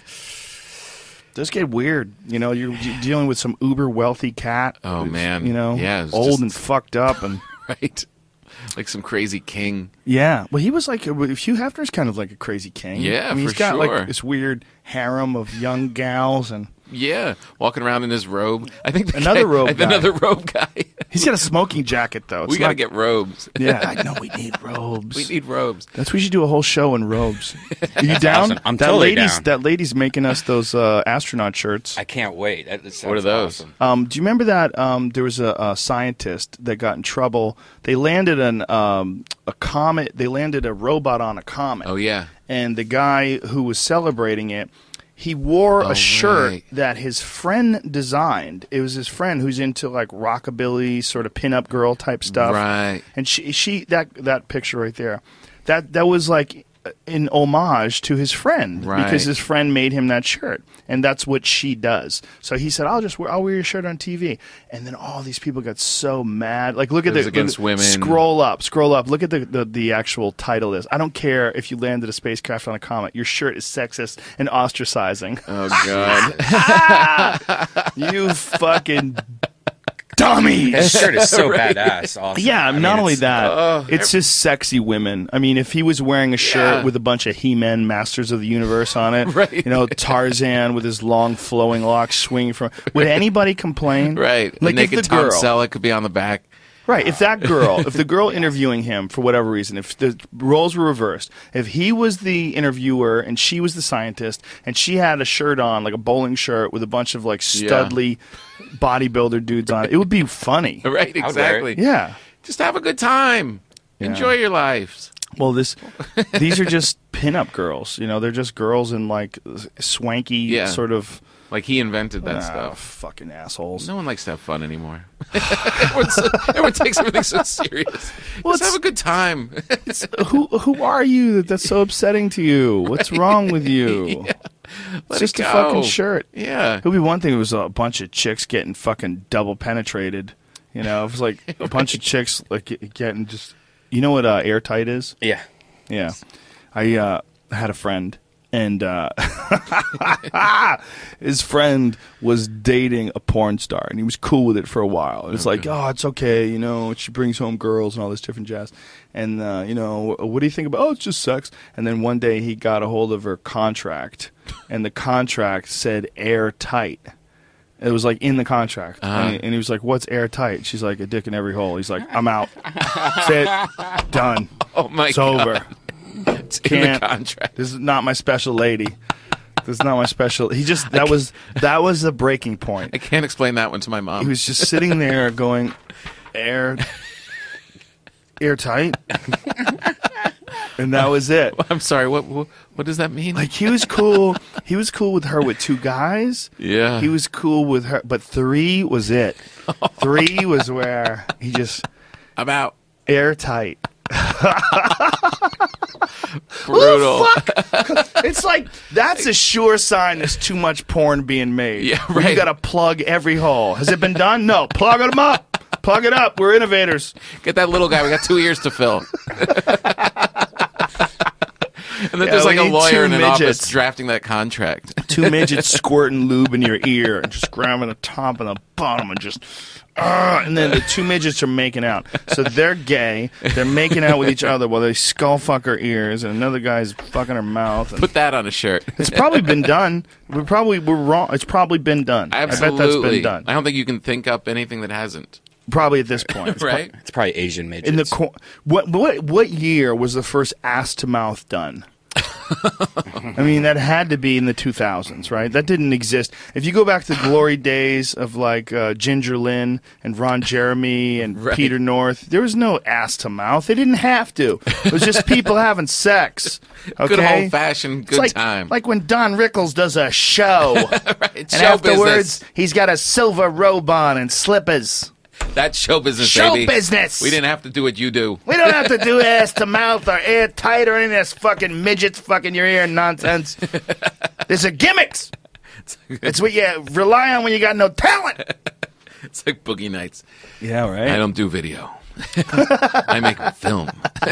those get weird. You know, you're, you're dealing with some uber wealthy cat. Oh, who's, man. You know, Yeah, it's old just- and fucked up. And Right. Like some crazy king. yeah. Well, he was like, Hugh Hefner's kind of like a crazy king. Yeah, I mean, for he's got sure. like this weird harem of young gals and. Yeah. Walking around in his robe. I think the Another guy- robe guy. Another robe guy. He's got a smoking jacket, though. It's we got to not- get robes. Yeah, I know we need robes. We need robes. That's we should do a whole show in robes. Are you down? awesome. I'm that totally lady's down. that lady's making us those uh, astronaut shirts. I can't wait. That, that sounds What are those? awesome. Um, do you remember that um, there was a, a scientist that got in trouble? They landed an um, a comet. They landed a robot on a comet. Oh, yeah. And the guy who was celebrating it, he wore Oh, a shirt right. that his friend designed. It was his friend who's into like rockabilly, sort of pinup girl type stuff. Right. And she, she that that picture right there, that that was like an homage to his friend Right. because his friend made him that shirt, and that's what she does. So he said, "I'll just wear, I'll wear your shirt on T V." And then all these people got so mad. Like, look at It was the against look- women. Scroll up, scroll up. Look at the, the the actual title is. I don't care if you landed a spacecraft on a comet. Your shirt is sexist and ostracizing. Oh, God. You fucking dummy. His shirt is so badass. Awesome. Yeah, I mean, not only it's- that, Oh, it's just sexy women. I mean, if he was wearing a shirt Yeah. with a bunch of He-Man Masters of the Universe on it, Right. you know, Tarzan with his long flowing locks swinging from, would anybody complain? Right. Like a if naked the Tom girl, Selleck could be on the back. right? If that girl, if the girl interviewing him for whatever reason, if the roles were reversed, if he was the interviewer and she was the scientist, and she had a shirt on, like a bowling shirt with a bunch of like Yeah. studly bodybuilder dudes on it, it would be funny. Right, I'd wear it. exactly. Yeah. Just have a good time. Yeah. Enjoy your lives. Well, this these are just pinup girls. You know, they're just girls in like swanky Yeah. sort of Like he invented that ah, stuff. fucking assholes. No one likes to have fun anymore. Everyone's so, everyone takes everything so serious. Well, Just it's- have a good time. who who are you that that's so upsetting to you? What's wrong with you? Let It's it just a go. fucking shirt. Yeah. It would be one thing if it was a bunch of chicks getting fucking double penetrated. You know, if it was like a bunch of chicks like get- getting just. You know what uh, airtight is? Yeah. Yeah, I uh, had a friend and uh, his friend was dating a porn star, and he was cool with it for a while. And it's like, oh, it's okay, you know, she brings home girls and all this different jazz. And, uh, you know, what do you think about, oh, it's just sex. And then one day he got a hold of her contract, and the contract said airtight. It was like in the contract. Uh-huh. And, he, and he was like, what's airtight? She's like, a dick in every hole. He's like, I'm out. That's it. Done. Oh, my it's God. over. It's in the Can't. contract. This is not my special lady. This is not my special. He just that was that was the breaking point. I can't explain that one to my mom. He was just sitting there going, air, airtight, and that was it. I'm sorry. What, what what does that mean? Like, he was cool. He was cool with her with two guys. Yeah. He was cool with her, but three was it. Three was where he just I'm out. airtight. Brutal. Oh, fuck. It's like, that's a sure sign there's too much porn being made. Yeah, Where right. You got to plug every hole. Has it been done? No. Plug them up. Plug it up. We're innovators. Get that little guy. We got two years to fill. And then Yeah, there's we like a need lawyer two in an midgets. office drafting that contract. Two midgets squirting lube in your ear and just grabbing the top and the bottom and just, uh, and then the two midgets are making out. So they're gay. They're making out with each other while they skull fuck her ears, and another guy's fucking her mouth. And Put that on a shirt. it's probably been done. We probably we're wrong. It's probably been done. Absolutely. I bet that's been done. I don't think you can think up anything that hasn't. Probably at this point. It's Right? It's probably Asian midgets. In the co- what what what year was the first ass to mouth done? I mean, that had to be in the two thousands, right? That didn't exist. If you go back to the glory days of like uh, Ginger Lynn and Ron Jeremy and Right. Peter North, there was no ass to mouth. They didn't have to. It was just people having sex. Okay? Good old fashioned It's good like, time. like when Don Rickles does a show, right? and Show afterwards business. he's got a silver robe on and slippers. That's show business, Show baby. business. We didn't have to do what you do. We don't have to do ass to mouth or airtight or any of this fucking midgets fucking your ear nonsense. These are gimmicks. It's what you rely on when you got no talent. It's like Boogie Nights. Yeah, right. I don't do video. I make film.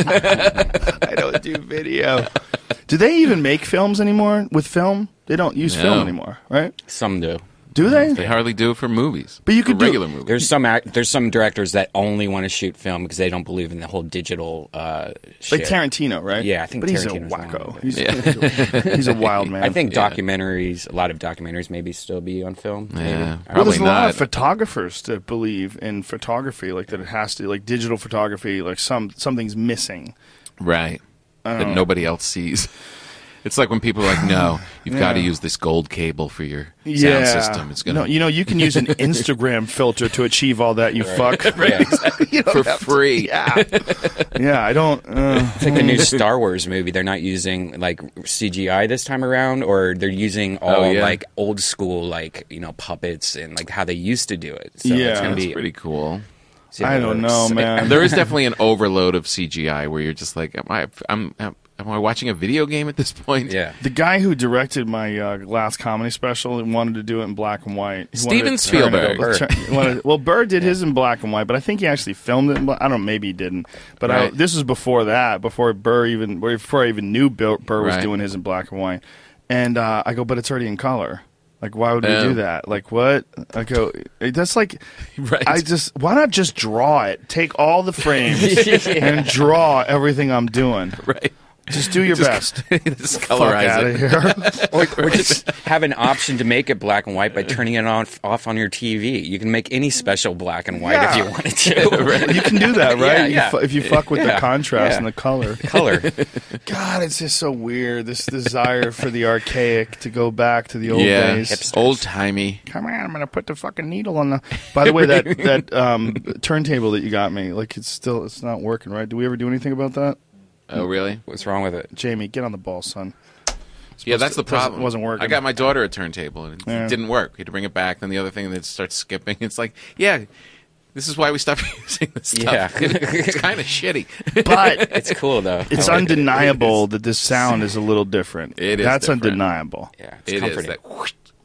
I don't do video. Do they even make films anymore with film? They don't use No. film anymore, right? Some do. Do they? They hardly do it for movies. But you For could do- regular movies. There's some act, there's some directors that only want to shoot film because they don't believe in the whole digital uh, shit. Like Tarantino, right? Yeah, I think But he's a Tarantino's the one wacko. with He's, Yeah. he's, a, he's a wild man. I think Yeah. documentaries, a lot of documentaries, maybe still be on film. maybe. Yeah, I Well, don't probably there's a lot not. of photographers that believe in photography, like that it has to, like digital photography, like some something's missing. Right. That nobody else sees. It's like when people are like, no, you've got to use this gold cable for your sound system. It's gonna No, you know, you can use an Instagram filter to achieve all that, you fuck. Yeah. You don't for have to- free. yeah. Yeah, I don't. Uh, It's like the new Star Wars movie. They're not using like C G I this time around, or they're using all Oh, yeah. like old school, like you know, puppets and like how they used to do it. So Yeah. it's gonna That's be pretty cool. see how I it don't works. know, man. There is definitely an overload of C G I where you're just like, am I, I'm, am am I watching a video game at this point? Yeah. The guy who directed my uh, last comedy special wanted to do it in black and white. He Steven wanted to- Spielberg. Burr. Turn- he wanted- well, Burr did his in black and white, but I think he actually filmed it. In black. I don't know, maybe he didn't. But I, Right. this was before that, before Burr even, before I even knew Bill, Burr was Right. doing his in black and white. And uh, I go, but it's already in color. Like, why would we Oh. do that? Like, what? I go, that's like, Right. I just, why not just draw it? Take all the frames and draw everything I'm doing. Right. Just do your best. Just Fuck colorize out it. of here. Or, or just have an option to make it black and white by turning it on off on your T V. You can make any special black and white Yeah. if you wanted to. You can do that, right? Yeah, You yeah. fu- if you fuck with the Yeah. contrast Yeah. and the color. Color. God, it's just so weird. This desire for the archaic to go back to the old Yeah. days. Old timey. Come on, I'm gonna put the fucking needle on the. By the way, that that um, turntable that you got me, like it's still it's not working, right? Do we ever do anything about that? Oh, really? What's wrong with it? Jamie, get on the ball, son. Yeah, that's the it doesn't- problem. wasn't working. I got my daughter a turntable, and it Yeah. didn't work. We had to bring it back. Then the other thing, that starts skipping. It's like, yeah, this is why we stopped using this stuff. Yeah. It's kind of shitty. But It's cool though. it's I like it. undeniable that this sound is a little different. It is That's different. undeniable. Yeah, it's It is comforting. that. whoosh.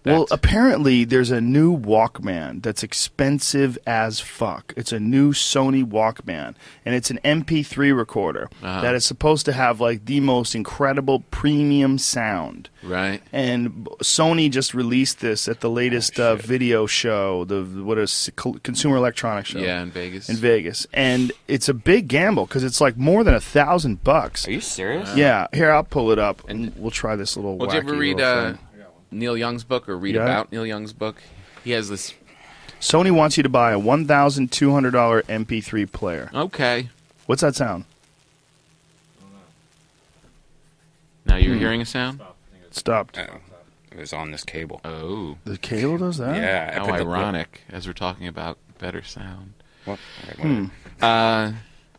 Well, That- apparently there's a new Walkman that's expensive as fuck. It's a new Sony Walkman, and it's an M P three recorder Uh-huh. that is supposed to have like the most incredible premium sound. right. And b- Sony just released this at the latest Oh, uh, video show, the what is Co- Consumer Electronics Show Yeah, in Vegas. in Vegas, and it's a big gamble because it's like more than a thousand bucks. Are you serious? Yeah, here I'll pull it up and And- we'll try this little. Well, did you ever wacky read little uh, thing. Neil Young's book or read Yeah. about Neil Young's book? He has this. Sony wants you to buy a one thousand two hundred dollar M P three player. Okay. What's that sound? Now you're Hmm. hearing a sound? It stopped. Oh, it was on this cable. Oh. The cable does that? Yeah. I How put the- ironic, as we're talking about better sound. What? Okay, Hmm. Uh,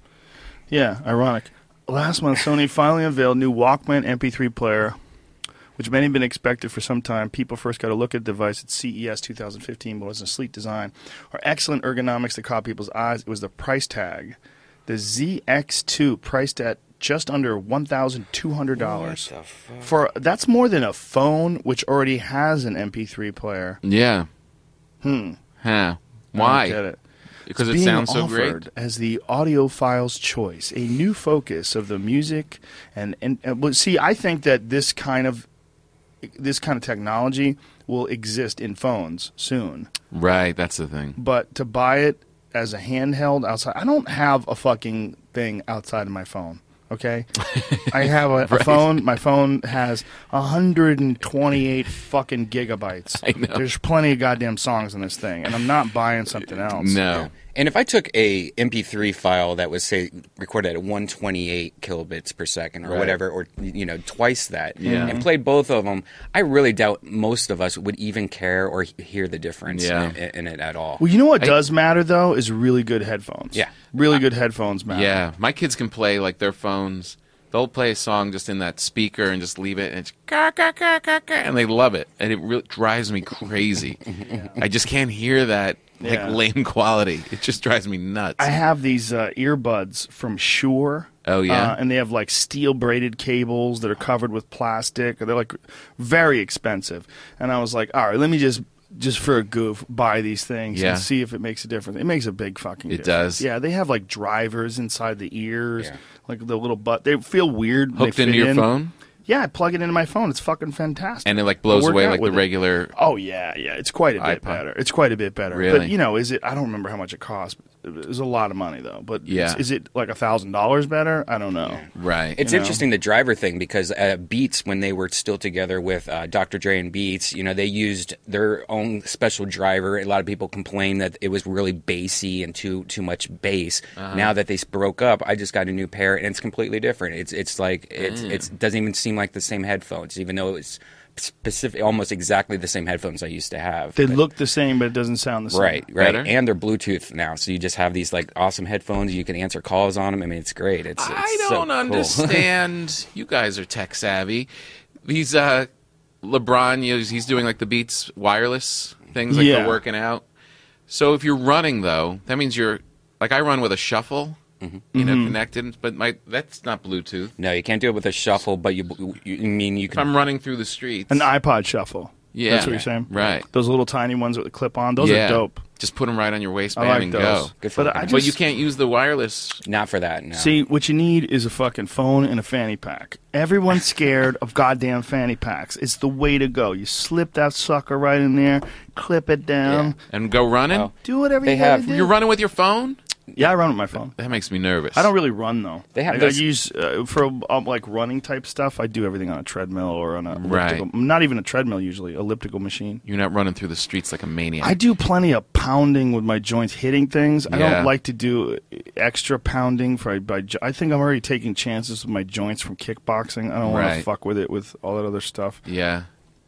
Yeah, ironic. Last month, Sony finally unveiled new Walkman M P three player, which many have been expected for some time. People first got a look at the device at C E S two thousand fifteen, but it was a sleek design or excellent ergonomics that caught people's eyes. It was the price tag. The Z X two, priced at just under one thousand two hundred dollars. What the fuck? For that's more than a phone, which already has an M P three player. yeah. Hmm. Huh. I don't Why? get it. Because it Being sounds so offered great. as the audiophile's choice, a new focus of the music, and and, and well, see, I think that this kind of this kind of technology will exist in phones soon. Right, that's the thing. But to buy it as a handheld outside, I don't have a fucking thing outside of my phone. Okay, I have a, a Right. phone. My phone has one hundred twenty-eight fucking gigabytes. I know. There's plenty of goddamn songs in this thing, and I'm not buying something else. No. And if I took a M P three file that was say recorded at one twenty-eight kilobits per second or Right. whatever, or you know twice that, Yeah. and played both of them, I really doubt most of us would even care or he- hear the difference Yeah. in, in it at all. Well, you know what I- does matter though is really good headphones. Yeah. really good headphones matter. Yeah, my kids can play like their phones. They'll play a song just in that speaker and just leave it, and it's ka ka ka ka ka, and they love it, and it really drives me crazy. I just can't hear that like Yeah. lame quality. It just drives me nuts. I have these uh, earbuds from Shure. Oh, yeah? uh, and they have like steel braided cables that are covered with plastic. They're like very expensive. And I was like, all right, let me just. Just for a goof, buy these things Yeah. and see if it makes a difference. It makes a big fucking It difference. does. Yeah, they have like drivers inside the ears, Yeah. like the little butt. They feel weird. Hooked they into fit your in. phone, Yeah, I plug it into my phone. It's fucking fantastic. and it like blows I work away out like the with it. regular. Oh yeah, yeah. It's quite a bit iPod. better. It's quite a bit better. Really? But you know, is it? I don't remember how much it costs. It was a lot of money though. But Yeah. is, is it like a thousand dollars better? I don't know. Right. It's You know? interesting the driver thing because uh, Beats, when they were still together with uh, Doctor Dre and Beats, you know, they used their own special driver. A lot of people complained that it was really bassy and too too much bass. Uh-huh. Now that they broke up, I just got a new pair and it's completely different. It's it's like it's Mm. it's doesn't even seem like the same headphones, even though it's specific, almost exactly the same headphones I used to have. They But- look the same, but it doesn't sound the same. Right, right, Better? and they're Bluetooth now, so you just have these like awesome headphones. You can answer calls on them. I mean, it's great. It's, it's I so don't cool. understand. You guys are tech savvy. These uh, LeBron, you know, he's doing like the Beats wireless things, like Yeah. for working out. So if you're running though, that means you're like I run with a shuffle, you know, connected, but my that's not Bluetooth. No, you can't do it with a shuffle, but you, you I mean you If can. I'm running through the streets, An iPod Shuffle. Yeah. That's what you're saying? Right. Those little tiny ones with the clip on. Those yeah, are dope. Just put them right on your I waistband like and those. go. Good for But working I out. just, But you can't use the wireless. Not for that. No. See, what you need is a fucking phone and a fanny pack. Everyone's scared of goddamn fanny packs. It's the way to go. You slip that sucker right in there, clip it down, And go running. Well, do whatever They you gotta have- do. You're running with your phone? Yeah, I run with my phone. That makes me nervous. I don't really run though. They have I, those- I use uh, for um, like running type stuff. I do everything on a treadmill or on a Right. elliptical. Not even a treadmill usually. Elliptical machine. You're not running through the streets like a maniac. I do plenty of pounding with my joints, hitting things. I Yeah. don't like to do extra pounding for. By, jo- I think I'm already taking chances with my joints from kickboxing. I don't want to Right. fuck with it with all that other stuff. Yeah.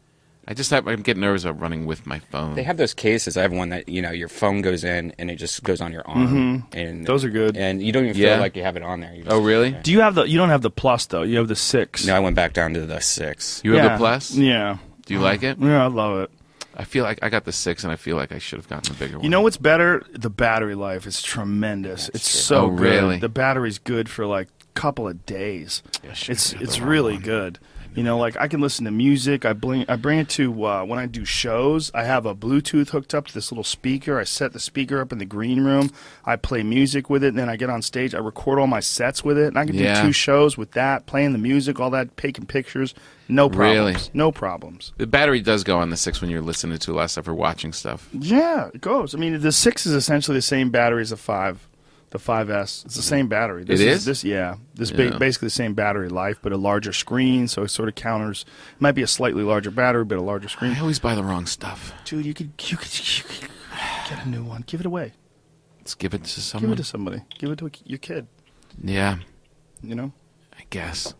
I just have, I'm getting nervous about running with my phone. They have those cases. I have one that you know your phone goes in and it just goes on your arm, and Those are good. And you don't even Yeah. feel like you have it on there. You just- Oh, really? Do you have the? You don't have the plus though. You have the six. No, I went back down to the six. You have yeah. the plus? Yeah. Do you like it? Yeah, I love it. I feel like I got the six, and I feel like I should have gotten the bigger one. You know what's better? The battery life is tremendous. It's true. so Oh, good. really? The battery's good for like a couple of days. Yeah, shit, it's I got it's the wrong really one. good. I You know, like I can listen to music. I bring I bring it to uh, when I do shows. I have a Bluetooth hooked up to this little speaker. I set the speaker up in the green room. I play music with it, and then I get on stage. I record all my sets with it, and I can Yeah. do two shows with that, playing the music, all that, taking pictures. No problems. Really? No problems. The battery does go on the six when you're listening to a lot of stuff or watching stuff. Yeah, it goes. I mean, the six is essentially the same battery as the five. The five S. It's the same battery. This It is? This, yeah. This Yeah. ba- basically the same battery life, but a larger screen, so it sort of counters. It might be a slightly larger battery, but a larger I screen. always buy the wrong stuff. Dude, you could, you could, you could get a new one. Give it away. Let's give it to Give someone. it to somebody. Give it to a, your kid. Yeah, You know? I guess.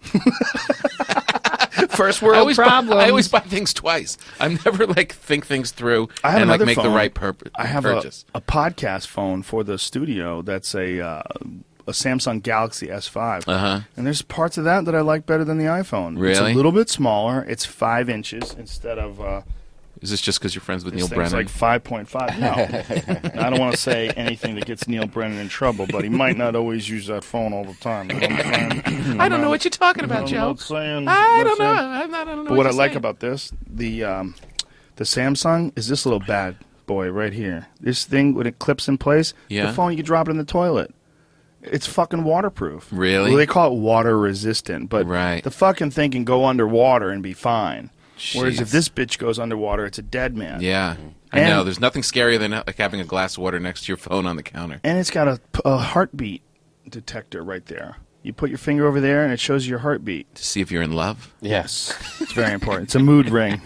First I world always, buy, problems. I always buy things twice. I'm never like think things through I have and like another make phone. the right purpose. I have a, purchase. a podcast phone for the studio that's a uh, a Samsung Galaxy S five. Uh-huh. And there's parts of that that I like better than the iPhone. It's Really? a little bit smaller. It's five inches instead of... Uh, Is this just because you're friends with This Neil thing's Brennan? like five point five. No. I don't want to say anything that gets Neil Brennan in trouble, but he might not always use that phone all the time. You know what I'm saying? I don't know what you're talking about, I'm Joe. not saying- I not don't know. saying- I'm not, I don't know But what I you're like saying. about this, the um, the Samsung, is this little bad boy right here. This thing, when it clips in place, Yeah. the phone, you can drop it in the toilet. It's fucking waterproof. Really? Well, they call it water resistant, but Right. the fucking thing can go underwater and be fine. Whereas if Jeez. this bitch goes underwater, it's a dead man. Yeah, I And- know. There's nothing scarier than like having a glass of water next to your phone on the counter. And it's got a, a heartbeat detector right there. You put your finger over there, and it shows your heartbeat. To see if you're in love. Yes. It's very important. It's a mood ring.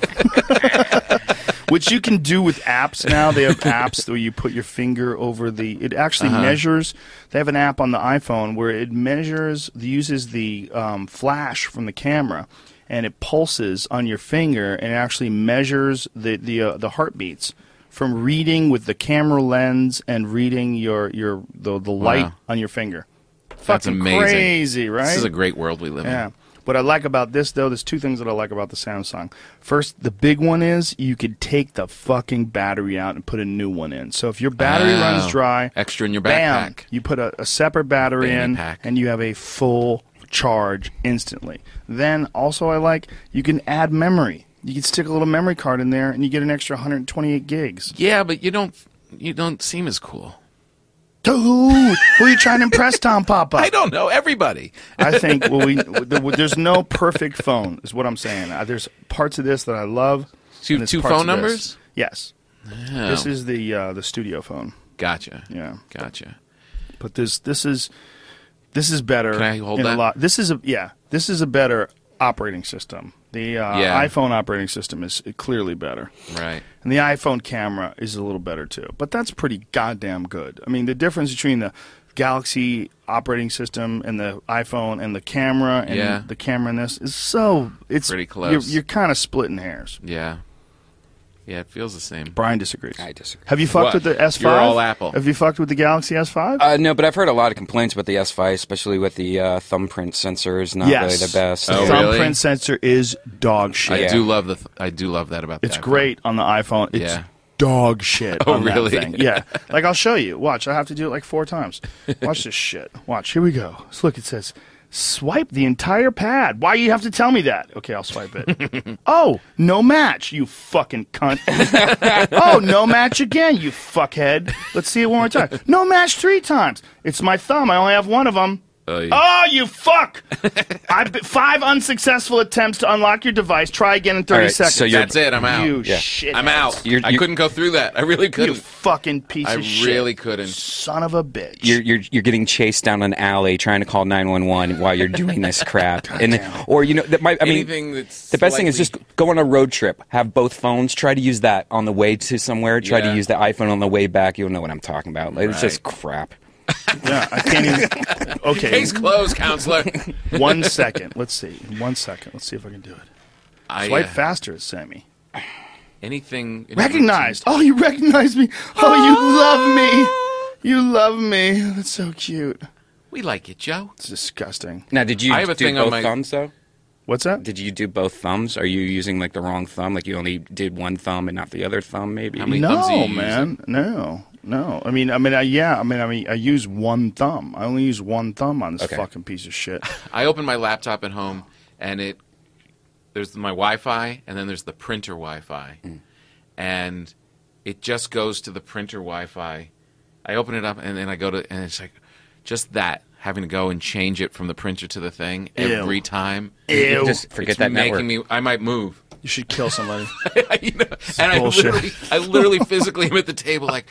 Which you can do with apps now. They have apps where you put your finger over the... It actually Uh-huh. measures... They have an app on the iPhone where it measures, uses the um, flash from the camera, and it pulses on your finger and actually measures the, the, uh, the heartbeats from reading with the camera lens and reading your, your the, the light Wow. on your finger. That's Fucking amazing. crazy, right? This is a great world we live Yeah. in. What I like about this, though, there's two things that I like about the Samsung. First, the big one is you could take the fucking battery out and put a new one in. So if your battery Oh. runs dry, Extra in your bam, backpack. you put a, a separate battery Fanny in, pack. and you have a full charge instantly. Then, also, I like you can add memory. You can stick a little memory card in there, and you get an extra one hundred twenty-eight gigs. Yeah, but you don't. You don't seem as cool. Who? Who are you trying to impress, Tom Papa? I don't know everybody. I think well, we there- there's no perfect phone, is what I'm saying. Uh, There's parts of this that I love. So you and have there's two parts phone of this- numbers? Yes. Oh, This is the uh, the studio phone. gotcha. Yeah, Gotcha. but this this is this is better. Can I hold in a that? lot. This is a yeah. This is a better operating system. The uh, Yeah. iPhone operating system is clearly better. Right. And the iPhone camera is a little better too. But that's pretty goddamn good. I mean, the difference between the Galaxy operating system and the iPhone and the camera and Yeah. the camera in this is so it's Pretty close. You're, you're kind of splitting hairs. Yeah. Yeah, it feels the same. Brian disagrees. I disagree. Have you fucked What? with the S five? You're all Apple. Have you fucked with the Galaxy S five? Uh, no, but I've heard a lot of complaints about the S five, especially with the uh, thumbprint sensors. Not yes. really the best. Oh, the really? thumbprint sensor is dog shit. I Yeah. do love the. Th- I do love that about. It's the iPhone. great on the iPhone. It's Yeah. dog shit Oh, on that really? thing. Yeah. Like, I'll show you. Watch. I have to do it like four times. Watch this shit. Watch. Here we go. So look, it says, swipe the entire pad. Why you have to tell me that? Okay, I'll swipe it. Oh, no match, you fucking cunt. Oh, no match again, you fuckhead. Let's see it one more time. No match three times. It's my thumb. I only have one of them. Oh, yeah. Oh, you fuck! I've been, five unsuccessful attempts to unlock your device. Try again in thirty All right, seconds. so you're- That's it. I'm out. You Yeah. shit. I'm out. You're- I you're- couldn't go through that. I really You couldn't. fucking piece I of shit. really couldn't. Son of a bitch. You're, you're you're getting chased down an alley trying to call nine one one while you're doing this crap, and or you know that might I mean Anything that's the best thing is slightly- just go on a road trip, have both phones, try to use that on the way to somewhere, try Yeah. to use the iPhone on the way back. You'll know what I'm talking about. Like, It's just Right. crap. yeah, I can't even. Okay, Case closed, counselor. one second. Let's see. One second. Let's see if I can do it. I, Swipe uh, faster, Sammy. anything, anything Recognized. Oh, you recognized me. Oh, you love me. You love me. That's so cute. We like it, Joe. It's disgusting. Now, did you I have a do thing on both my- thumbs though? What's that? Did you do both thumbs? Are you using like the wrong thumb? Like you only did one thumb and not the other thumb? Maybe. How many thumbs are No, you man. No, no. I mean, I mean, I, yeah. I mean, I mean, I use one thumb. I only use one thumb on this Okay. fucking piece of shit. I open my laptop at home, and it there's my Wi-Fi, and then there's the printer Wi-Fi, mm. and it just goes to the printer Wi-Fi. I open it up, and then I go to, and it's like just that having to go and change it from the printer to the thing every Ew. time. Ew. Just forget it's that making network. me. I might move. You should kill somebody. you know, and I bullshit. literally, I literally physically am at the table like,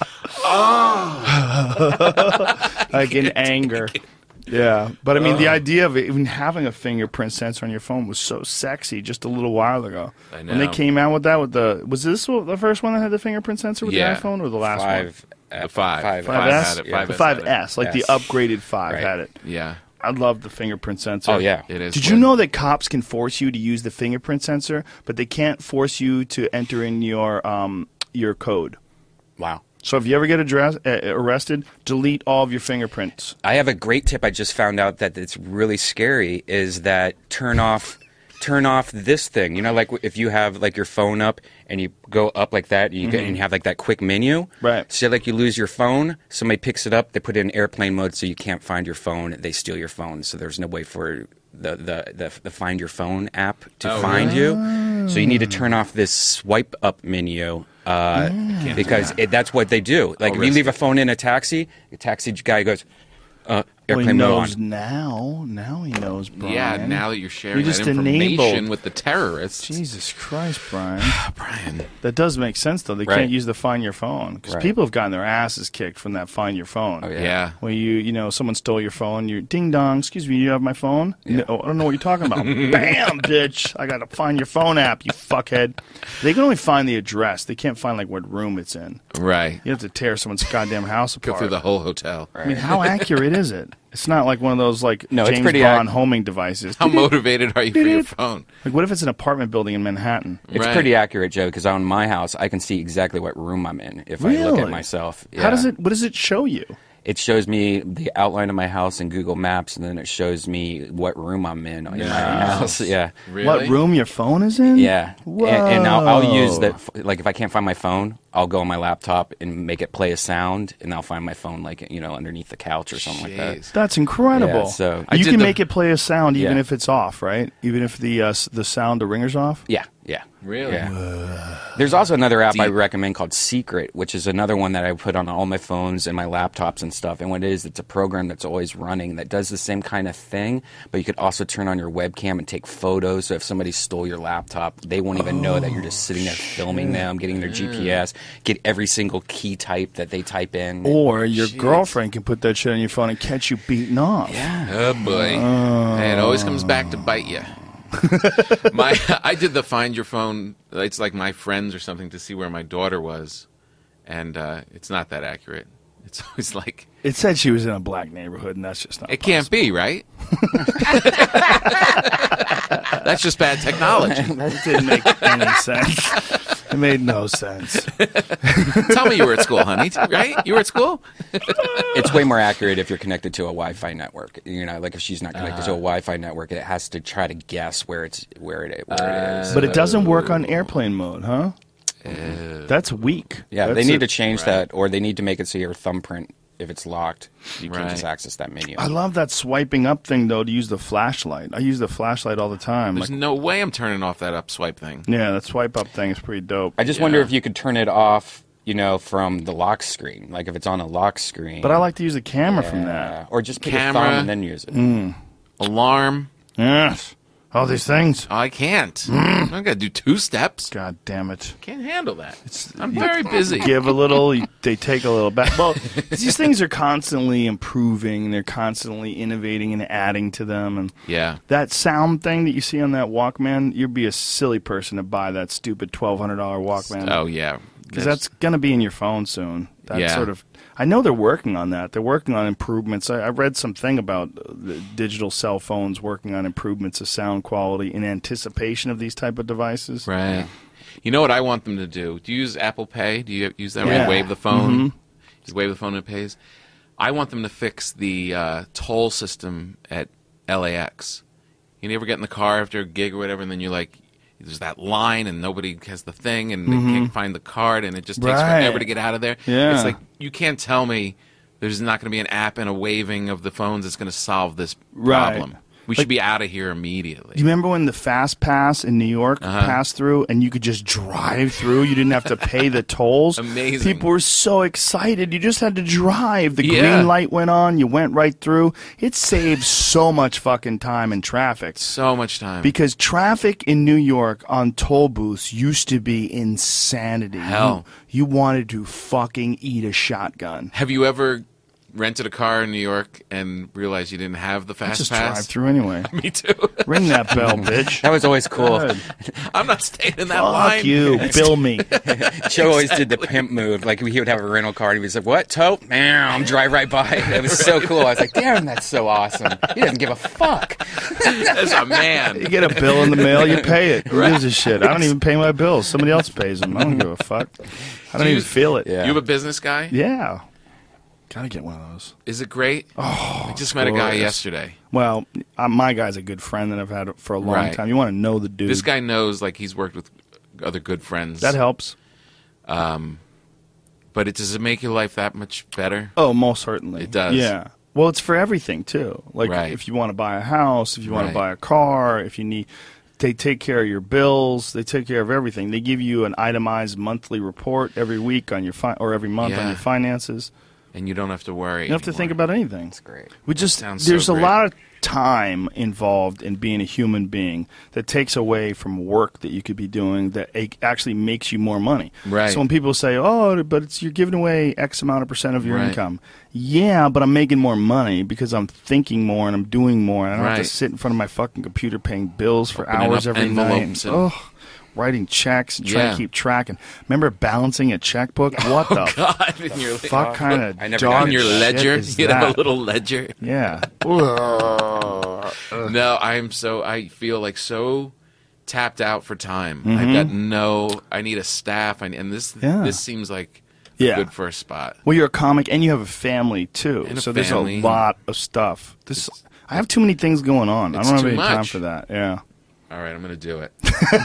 Like in anger. Yeah, but I mean, the idea of it, even having a fingerprint sensor on your phone was so sexy just a little while ago. I know. When they came out with that, with the was this the first one that had the fingerprint sensor with Yeah. the iPhone, or the last one? Five, uh, The five. five, five Five S, had it. yeah. Five the S five had it. S, like the Yes. upgraded five Right. had it. yeah, I love the fingerprint sensor. Oh yeah. it is. Did what- you know that cops can force you to use the fingerprint sensor, but they can't force you to enter in your um, your code? Wow. So if you ever get address, uh, arrested, delete all of your fingerprints. I have a great tip I just found out that it's really scary is that turn off turn off this thing. You know, like if you have like your phone up and you go up like that, you get, and you have like that quick menu. Right. Say like you lose your phone, somebody picks it up, they put it in airplane mode so you can't find your phone. They steal your phone, so there's no way for the the the, the Find Your Phone app to Oh, find you. So you need to turn off this swipe up menu. Uh, because it, that's what they do. Like if you risk leave a it. phone in a taxi, the taxi guy goes, uh, Well, he airplane mode knows on. now. Now he knows, Brian. Yeah, now that you're sharing You just that information enabled- with the terrorists. Jesus Christ, Brian. Brian. That does make sense, though. They Right. can't use the Find Your Phone because Right. people have gotten their asses kicked from that Find Your Phone. Oh, Yeah. yeah. Where you, you know, someone stole your phone. You ding dong. Excuse me, you have my phone? No, I don't know what you're talking about. Bam, bitch! I got to Find Your Phone app. You fuckhead. They can only find the address. They can't find like what room it's in. Right. You have to tear someone's goddamn house Go apart. through the whole hotel. I mean, how accurate is it? It's not like one of those like No, it's James pretty Bond ac- homing devices. How motivated are you for your phone? Like, what if it's an apartment building in Manhattan? It's Right. pretty accurate, Joe, because on my house, I can see exactly what room I'm in if I look Really? at myself. How Yeah. does it? What does it show you? It shows me the outline of my house in Google Maps, and then it shows me what room I'm in in my house. Yeah. Really? What room your phone is in? Yeah, Whoa. and, and I'll, I'll use that. Like if I can't find my phone, I'll go on my laptop and make it play a sound, and I'll find my phone like you know underneath the couch or something like that. Jeez. That's incredible. Yeah, so- I you did can the- make it play a sound even Yeah. if it's off, right? Even if the uh, s- the sound, the ringer's off. Yeah, yeah, Really? Yeah. There's also another app Do I you- recommend called Secret, which is another one that I put on all my phones and my laptops and stuff. And what it is, it's a program that's always running that does the same kind of thing, but you could also turn on your webcam and take photos. So if somebody stole your laptop, they won't even know that you're just sitting there filming them, getting their G P S, get every single key type that they type in. Or your girlfriend can put that shit on your phone and catch you beating off. Yeah. Oh boy. Hey, it always comes back to bite you. my, I did the Find Your Phone. It's like my friends or something to see where my daughter was, and uh, it's not that accurate. It's always like It said she was in a black neighborhood, and that's just not. it can't be right. That's just bad technology. It didn't make any sense. It made no sense. Tell me you were at school, honey. Right? You were at school. It's way more accurate if you're connected to a Wi-Fi network. You know, like if she's not connected to a Wi-Fi network, it has to try to guess where it's where it where it is. But it doesn't work on airplane mode, huh? That's weak. Yeah, That's they need a- to change that, or they need to make it so your thumbprint, if it's locked, you can Right. just access that menu. I love that swiping up thing though to use the flashlight. I use the flashlight all the time. There's Like, no way I'm turning off that up swipe thing. yeah, that swipe up thing is pretty dope. I just Yeah. wonder if you could turn it off, you know, from the lock screen. Like if it's on a lock screen. But I like to use the camera from Yeah. that. Or just put your Camera. thumb and then use it. Mm. Alarm. Yes. All these things. Oh, I can't. I'm gonna do two steps. God damn it. Can't handle that. I'm very busy. Give a little, you- they take a little back. Well, these things are constantly improving. They're constantly innovating and adding to them. And Yeah. that sound thing that you see on that Walkman, you'd be a silly person to buy that stupid twelve hundred dollars Walkman. Oh yeah. Because that's going to be in your phone soon. That Yeah. sort of. I know they're working on that. They're working on improvements. I, I read something about uh, the digital cell phones working on improvements of sound quality in anticipation of these type of devices. right. You know what I want them to do? Do you use Apple Pay? Do you use that where Yeah. you wave the phone? Mm-hmm. You wave the phone and it pays. I want them to fix the uh, toll system at L A X. You ever get in the car after a gig or whatever, and then you're like, there's that line and nobody has the thing and they can't find the card and it just takes Mm-hmm. Right. forever to get out of there. Yeah. It's like, you can't tell me there's not going to be an app and a waving of the phones that's going to solve this Right. problem. We should be out of here immediately. Do you remember when the Fast Pass in New York Uh-huh. passed through and you could just drive through? You didn't have to pay the tolls. Amazing. People were so excited. You just had to drive. The Yeah. green light went on. You went right through. It saved so much fucking time in traffic. So much time. Because traffic in New York on toll booths used to be insanity. Hell. You, you wanted to fucking eat a shotgun. Have you ever rented a car in New York and realized you didn't have the fast Just pass? drive through anyway. Me too. Ring that bell, bitch. That was always cool. Good. I'm not staying in that Fuck line. you. Bill me. Joe always did the pimp move. Like he would have a rental car and he was like, "What? Tow? Man, drive right by." It was so cool. I was like, "Damn, that's so awesome." He doesn't give a fuck. That's a man. You get a bill in the mail, you pay it. Who gives a shit? I don't even pay my bills. Somebody else pays them. I don't give a fuck. I don't Do you- even feel it. Yeah. You have a business guy? Yeah. Gotta get one of those. Is it great? Oh, I just met a guy glorious. yesterday. Well, uh, my guy's a good friend that I've had for a long Right. time. You want to know the dude. This guy knows, like, he's worked with other good friends. That helps. But it does it make your life that much better? Oh, most certainly. It does. Yeah. Well, it's for everything, too. Like, Right. if you want to buy a house, if you want Right. to buy a car, if you need... They take care of your bills. They take care of everything. They give you an itemized monthly report every week on your fi- or every month on Yeah. your finances. And you don't have to worry. You don't have to think anymore. about anything. That's great. We just sounds so there's a great. lot of time involved in being a human being that takes away from work that you could be doing that a- actually makes you more money. Right. So when people say, "Oh, but it's you're giving away X amount of percent of your Right. income," yeah, but I'm making more money because I'm thinking more and I'm doing more. And I don't have Right. to sit in front of my fucking computer paying bills for Opening hours up every night. envelopes and- Ugh. Writing checks and trying Yeah. to keep track. And remember balancing a checkbook? What the God, in your, fuck kind of I never dog on your shit ledger, is you that? have a little ledger. Yeah. No, I'm so I feel like so tapped out for time. Mm-hmm. I've got no. I need a staff, I, and this Yeah. this seems like Yeah. a good first spot. Well, you're a comic and you have a family too, And a so family. there's a lot of stuff. This I have too many things going on. I It's don't have too any time much. for that. Yeah. All right, I'm gonna do it.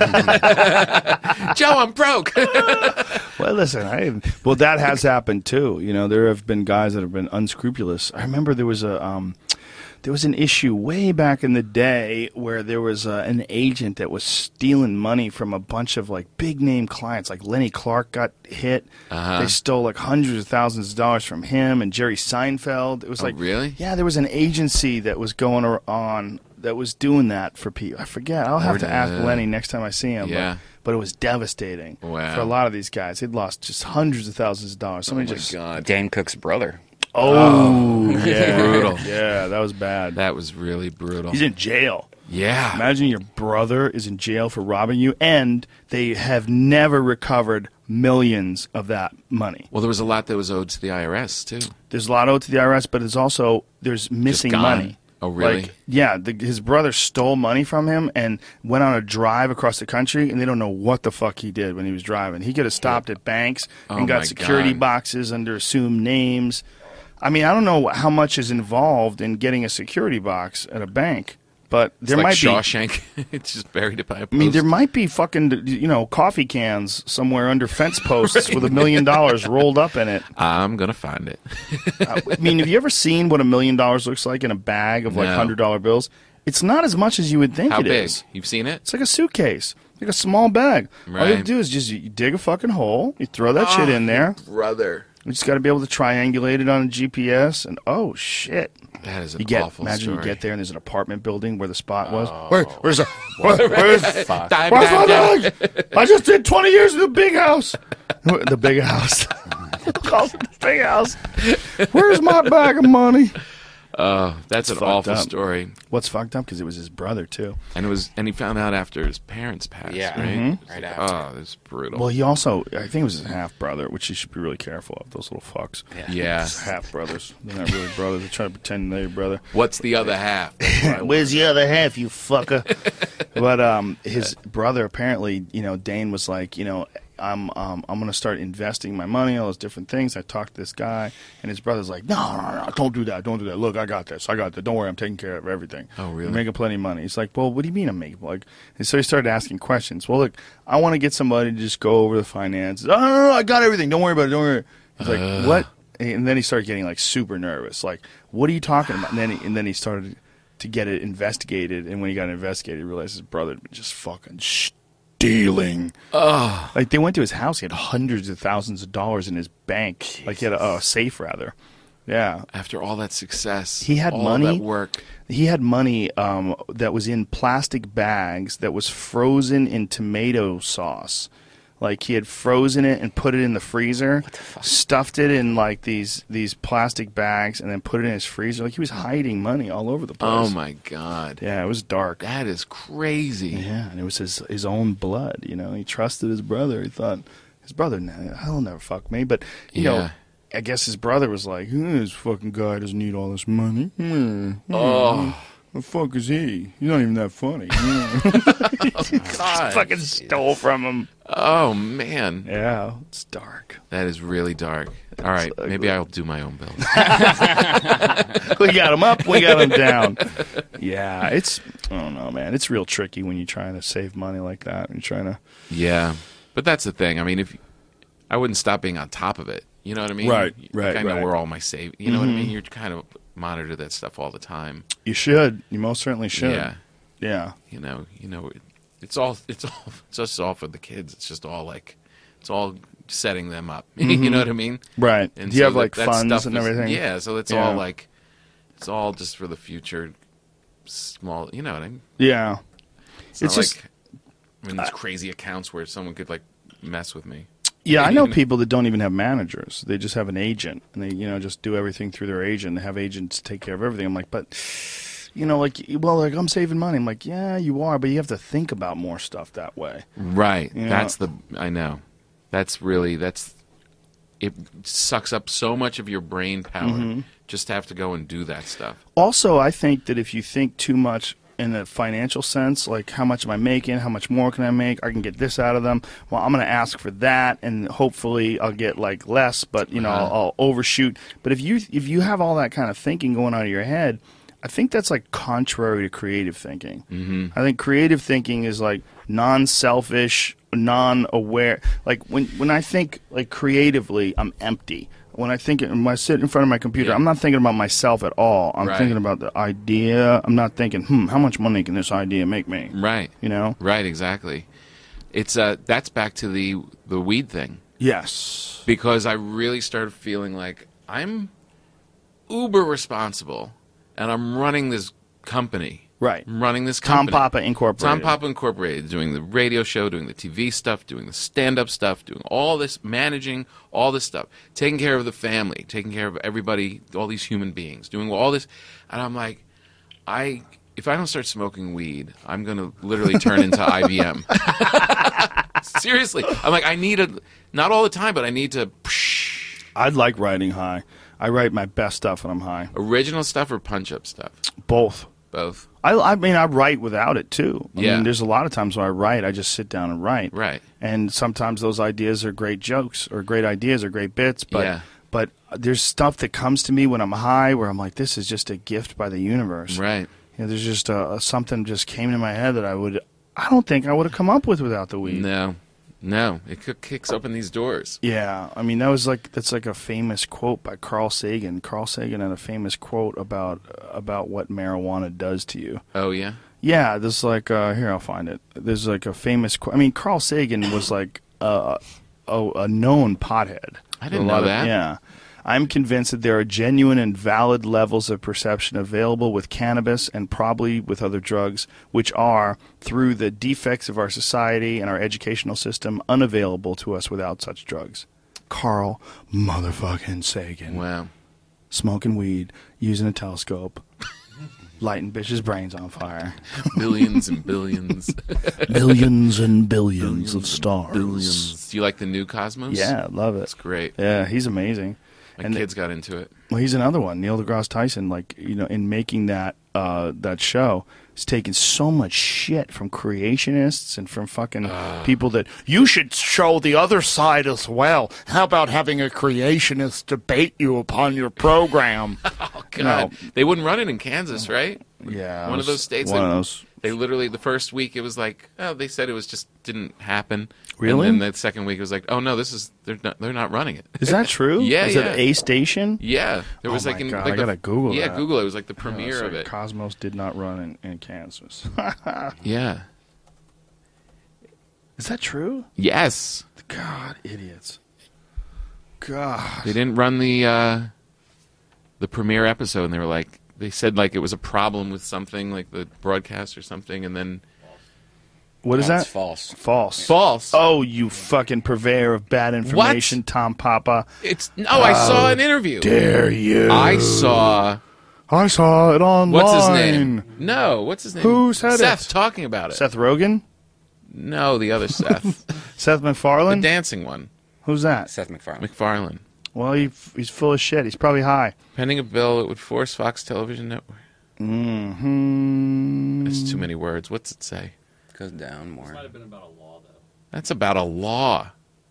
Joe, I'm broke. Well, listen, I well that has happened too. You know, there have been guys that have been unscrupulous. I remember there was a um, there was an issue way back in the day where there was uh, an agent that was stealing money from a bunch of like big name clients. Like Lenny Clark got hit. Uh-huh. They stole like hundreds of thousands of dollars from him and Jerry Seinfeld. It was Oh, like really? Yeah, there was an agency that was going ar- on that was doing that for people. I forget. I'll have to ask Uh, Lenny next time I see him. yeah. But, but it was devastating Wow. for a lot of these guys. They'd lost just hundreds of thousands of dollars. Oh Somebody my just God, Dan Cook's brother. oh, yeah, brutal. Yeah, that was bad. that was really brutal. He's in jail. Yeah, Imagine your brother is in jail for robbing you, and they have never recovered millions of that money. well, there was a lot that was owed to the I R S too. There's a lot owed to the I R S, but it's also there's missing gone. money. Oh, really? Like, yeah, the, his brother stole money from him and went on a drive across the country, and they don't know what the fuck he did when he was driving. He could have stopped at banks Oh, and got my security God. boxes under assumed names. I mean, I don't know how much is involved in getting a security box at a bank, but It's there like might be. Shawshank. It's just buried by a post. I mean, there might be fucking, you know, coffee cans somewhere under fence posts with a million dollars rolled up in it. I'm gonna find it. I mean, have you ever seen what a million dollars looks like in a bag of like No. hundred dollar bills? It's not as much as you would think How it big? is. You've seen it? It's like a suitcase, like a small bag. All you have to Right. do is just you dig a fucking hole, you throw that shit in there. brother. You just got to be able to triangulate it on a G P S, and oh shit! That is an You get awful imagine story. you get there and there's an apartment building where the spot was. Where, where's the where, where's, Fuck. Dime, where's my dime, dime. bag? I just did twenty years in the big house. The big house. Calls it the big house. Where's my bag of money? Oh, that's an fucked awful up. story. What's fucked up because it was his brother too. And it was, and he found out after his parents passed. Yeah. right. Mhm. It's Right like, after. Oh, this is brutal. Well, he also, I think it was his half brother, which he should be really careful of. Those little fucks. yeah. Half brothers. They're not really brothers. They try to pretend they're your brother. What's the other half? Where's the other half, you fucker? But um, his brother apparently, you know, Dane was like, you know, I'm um, I'm gonna start investing my money, all those different things. I talked to this guy, and his brother's like, no, no, no, don't do that, don't do that. Look, I got this, I got that. Don't worry, I'm taking care of everything. Oh, really? I'm making plenty of money. He's like, well, what do you mean I'm making like? And so he started asking questions. Well, look, I want to get somebody to just go over the finances. Oh, no, no, no, I got everything. Don't worry about it. Don't worry. He's like, what? And then he started getting like super nervous. Like, what are you talking about? And then he, and then he started to get it investigated. And when he got investigated, he realized his brother had been just fucking stealing. Oh, Like, they went to his house. He had hundreds of thousands of dollars in his bank. Like, he had a, a safe, rather. Yeah. after all that success, He had all money. that work. He had money um, that was in plastic bags that was frozen in tomato sauce. Like, he had frozen it and put it in the freezer, stuffed it in like these these plastic bags, and then put it in his freezer. Like, he was hiding money all over the place. Oh my God, Yeah, it was dark. that is crazy. Yeah, and it was his his own blood. You know, he trusted his brother. He thought his brother, nah, he'll never fuck me. But you Yeah. know, I guess his brother was like, "Hmm, this fucking guy doesn't need all this money. Hmm, hmm, Oh. the fuck is he? He's not even that funny." God. Fucking stole from him. Oh man, Yeah, it's dark. that is really dark. All right, ugly. maybe I'll do my own build. We got him up, we got him down. Yeah, it's, I don't know, man. It's real tricky when you're trying to save money like that. When you're trying to. Yeah, but that's the thing. I mean, if I wouldn't stop being on top of it, you know what I mean? Right, Like, right, I know right. where all my save. You know what I mean? You're kind of monitor that stuff all the time. You should. You most certainly should. Yeah, Yeah. you know, you know, it, it's all, it's all, it's just all for the kids. It's just all like, it's all setting them up. you know what I mean? Right. And Do you so have that- like that funds stuff and is- everything? Yeah, so it's Yeah. all like, it's all just for the future. Small, you know what I mean? Yeah. It's, It's not just- like I'm in these crazy accounts where someone could like mess with me. Yeah, I know people that don't even have managers. They just have an agent, and they, you know, just do everything through their agent. They have agents take care of everything. I'm like, but, you know, like, well, like, I'm saving money. I'm like, yeah, you are, but you have to think about more stuff that way. Right. Yeah. That's the I know. That's really that's it sucks up so much of your brain power Mm-hmm. just to have to go and do that stuff. Also, I think that if you think too much in a financial sense, like how much am I making, how much more can I make, I can get this out of them, well, I'm going to ask for that, and hopefully I'll get like less, but you know, Uh-huh. I'll, I'll overshoot. But if you if you have all that kind of thinking going on in your head, I think that's like contrary to creative thinking. Mm-hmm. I think creative thinking is like non-selfish, non-aware. Like when when I think like creatively, I'm empty. When I think when I sit in front of my computer, Yeah. I'm not thinking about myself at all. I'm Right. thinking about the idea. I'm not thinking, hmm, how much money can this idea make me? Right. You know? Right, exactly. It's uh that's back to the the weed thing. Yes. Because I really started feeling like I'm uber responsible and I'm running this company. Right. I'm running this Tom company. Papa Incorporated. Tom Papa Incorporated, doing the radio show, doing the T V stuff, doing the stand-up stuff, doing all this, managing all this stuff, taking care of the family, taking care of everybody, all these human beings, doing all this. And I'm like, I if I don't start smoking weed, I'm going to literally turn into I B M. Seriously. I'm like, I need a, not all the time, but I need to, I'd like writing high. I write my best stuff when I'm high. original stuff or punch-up stuff? Both. Both. I, I mean, I write without it too. I Yeah. mean, there's a lot of times when I write, I just sit down and write. Right. And sometimes those ideas are great jokes or great ideas or great bits, but Yeah. but there's stuff that comes to me when I'm high where I'm like, this is just a gift by the universe. Right. You know, there's just a, something just came to my head that I would, I don't think I would have come up with without the weed. No. No. It c- kicks open these doors. Yeah, I mean that was like that's like a famous quote by Carl Sagan. Carl Sagan had a famous quote about about what marijuana does to you. Oh, yeah? Yeah, there's like uh, here I'll find it. There's like a famous quote. I mean, Carl Sagan was like a a, a known pothead. I didn't A lot know of- that. Yeah. I'm convinced that there are genuine and valid levels of perception available with cannabis and probably with other drugs, which are, through the defects of our society and our educational system, unavailable to us without such drugs. Carl motherfucking Sagan. Wow. Smoking weed, using a telescope, lighting bitches' brains on fire. Billions and billions. Billions and billions of stars. Billions. Do you like the new Cosmos? Yeah, love it. It's great. Yeah, he's amazing. My And the- kids got into it. Well, he's another one. Neil deGrasse Tyson, like, you know, in making that uh, that show, has taken so much shit from creationists and from fucking people that you should show the other side as well. How about having a creationist debate you upon your program? God, they wouldn't run it in Kansas, right? Yeah, One of those states One that- of those. They literally, the first week, it was like, oh, they said it was just didn't happen. Really? And then the second week, it was like, oh, no, this is, they're not, they're not running it. Is that true? Yeah, Is yeah. it a station? Yeah. There was Oh like, my in, God, like I the- gotta Google Yeah, that. Google it. It was like the Yeah, premiere so of it. Cosmos did not run in, in Kansas. Yeah. Is that true? Yes. God, idiots. God. They didn't run the uh, the premiere episode, and they were like, they said like it was a problem with something, like the broadcast or something, and then What is No, that? it's false. False. false. Oh, you fucking purveyor of bad information, Tom Papa. It's no. I saw an interview. Dare you? I saw. I saw it online. What's his name? No. What's his name? Who said Seth it? talking about it. Seth Rogen? No, the other Seth, Seth the MacFarlane? dancing one, Who's that? Seth MacFarlane. MacFarlane. Well, he, he's full of shit. He's probably high. Pending a bill, it would force Fox Television Network. Mm-hmm. That's too many words. What's it say? Goes down more. Might have been about a law, though. That's about a law.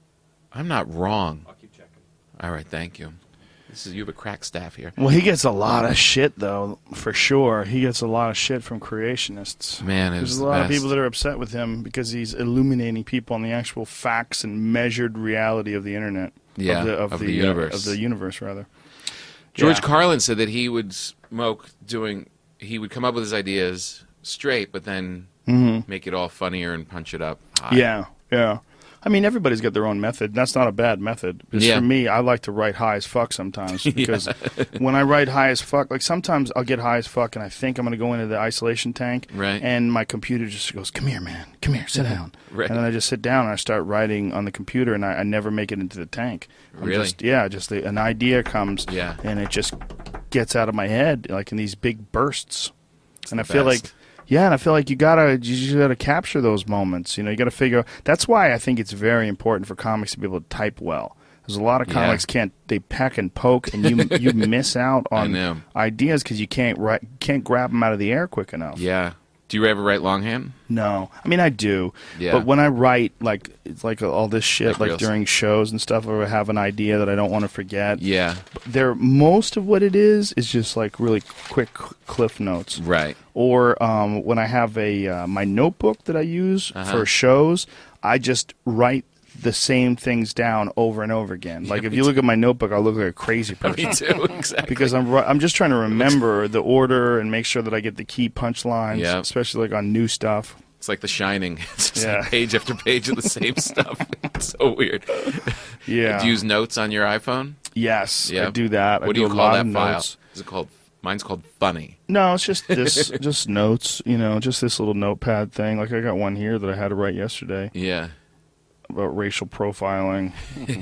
I'm not wrong. I'll keep checking. All right, thank you. This is you have a crack staff here. Well, he gets a lot of shit, though, for sure. He gets a lot of shit from creationists. Man, it There's was a the lot of best. people that are upset with him because he's illuminating people on the actual facts and measured reality of the internet. Yeah, of the, of of the, the uh, universe. of the universe, rather. George Yeah. Carlin said that he would smoke doing. He would come up with his ideas straight, but then make it all funnier and punch it up high. Yeah, yeah. I mean, everybody's got their own method. That's not a bad method. Because Yeah. for me, I like to write high as fuck sometimes. Because when I write high as fuck, like sometimes I'll get high as fuck and I think I'm going to go into the isolation tank. Right. And my computer just goes, come here, man. Come here, sit down. Right. And then I just sit down and I start writing on the computer and I, I never make it into the tank. I'm Really? Just, yeah, just the, an idea comes Yeah. and it just gets out of my head like in these big bursts. and I the feel like best. yeah, and I feel like you gotta you just gotta capture those moments. You know, you gotta figure. That's why I think it's very important for comics to be able to type well. There's a lot of Yeah. comics can't they peck and poke, and you you miss out I on know. ideas because you can't write can't grab them out of the air quick enough. Yeah. Do you ever write longhand? No, I mean I do, Yeah. but when I write like it's like all this shit Like like, real during shows and stuff, or I have an idea that I don't want to forget. Yeah. There, most of what it is is just like really quick cliff notes. Right. Or um, when I have a uh, my notebook that I use Uh-huh. for shows, I just write the same things down over and over again. Like if me you look at my notebook, I look like a crazy person. Me too. Exactly. Because I'm ri- I'm just trying to remember the order and make sure that I get the key punchlines, Yeah. especially like on new stuff. It's like The Shining. It's just Yeah. like page after page of the same stuff. It's so weird. Yeah. Do you use notes on your iPhone? Yes, Yeah. I do that. I What do you a call lot that of file? notes. Is it called? Mine's called Funny. No, it's just this, just notes. You know, just this little notepad thing. Like I got one here that I had to write yesterday Yeah. about racial profiling.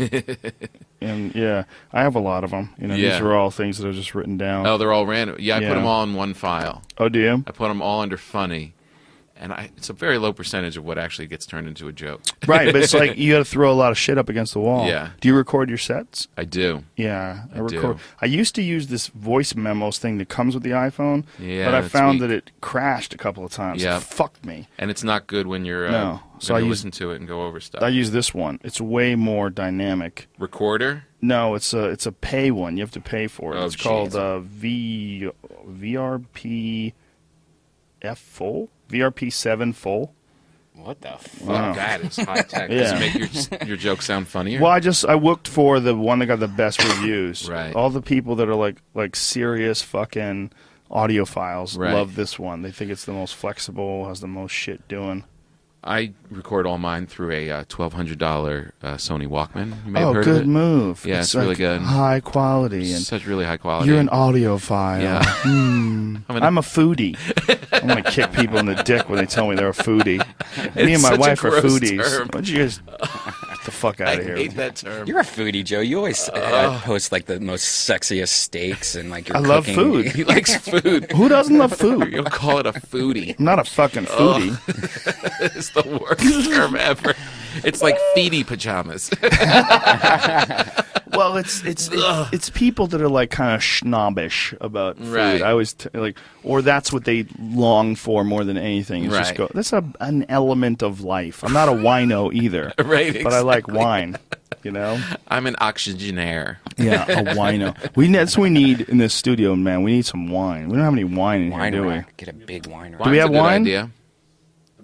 And yeah, I have a lot of them. You know, Yeah. these are all things that are just written down. Oh, they're all random. Yeah, I Yeah. put them all in one file. Oh, do you? I put them all under Funny, and I, it's a very low percentage of what actually gets turned into a joke. Right, but it's like you got to throw a lot of shit up against the wall. Yeah. Do you record your sets? I do. Yeah, I, I record. do. I used to use this voice memos thing that comes with the iPhone, Yeah, but I that's found weak. that it crashed a couple of times. Yeah. It fucked me. And it's not good when you're uh, No. So going I to use- listen to it and go over stuff. I use this one. It's way more dynamic. Recorder? No, it's a it's a pay one. You have to pay for it. Oh, it's called jeez. uh, V VRP F full V R P seven full. What the fuck? Wow. That is high tech. Yeah. Does it make your, your joke sound funnier? Well, I just I looked for the one that got the best reviews. Right. All the people that are like like serious fucking audiophiles Right. love this one. They think it's the most flexible, has the most shit doing. I record all mine through a uh, twelve hundred dollars uh, Sony Walkman. You may Oh, have heard good of it. move. Yeah, it's really like good. High quality and Such really high quality. you're an audiophile. Yeah. Hmm. I'm an- I'm a foodie. I'm gonna kick people in the dick when they tell me they're a foodie. Me and It's my such a wife are gross foodies. term. Why don't you guys get the fuck out I of here? hate that term. You're a foodie, Joe. You always uh, post like the most sexiest steaks and like you're I love cooking. food. He likes food. Who doesn't love food? You'll call it a foodie. I'm not a fucking foodie. It's the worst term ever. It's like feety pajamas. Well, it's it's it's, it's people that are like kind of snobbish about food. Right. I always t- like, or that's what they long for more than anything. Is just Right. go. That's a an element of life. I'm not a wino either, Right, but I like exactly. wine. You know. I'm an oxygenaire. Yeah, a wino. We that's what we need in this studio, man. We need some wine. We don't have any wine in Wine here, do we? rack. Get a big wine rack. Do we Wine's have a good wine? idea.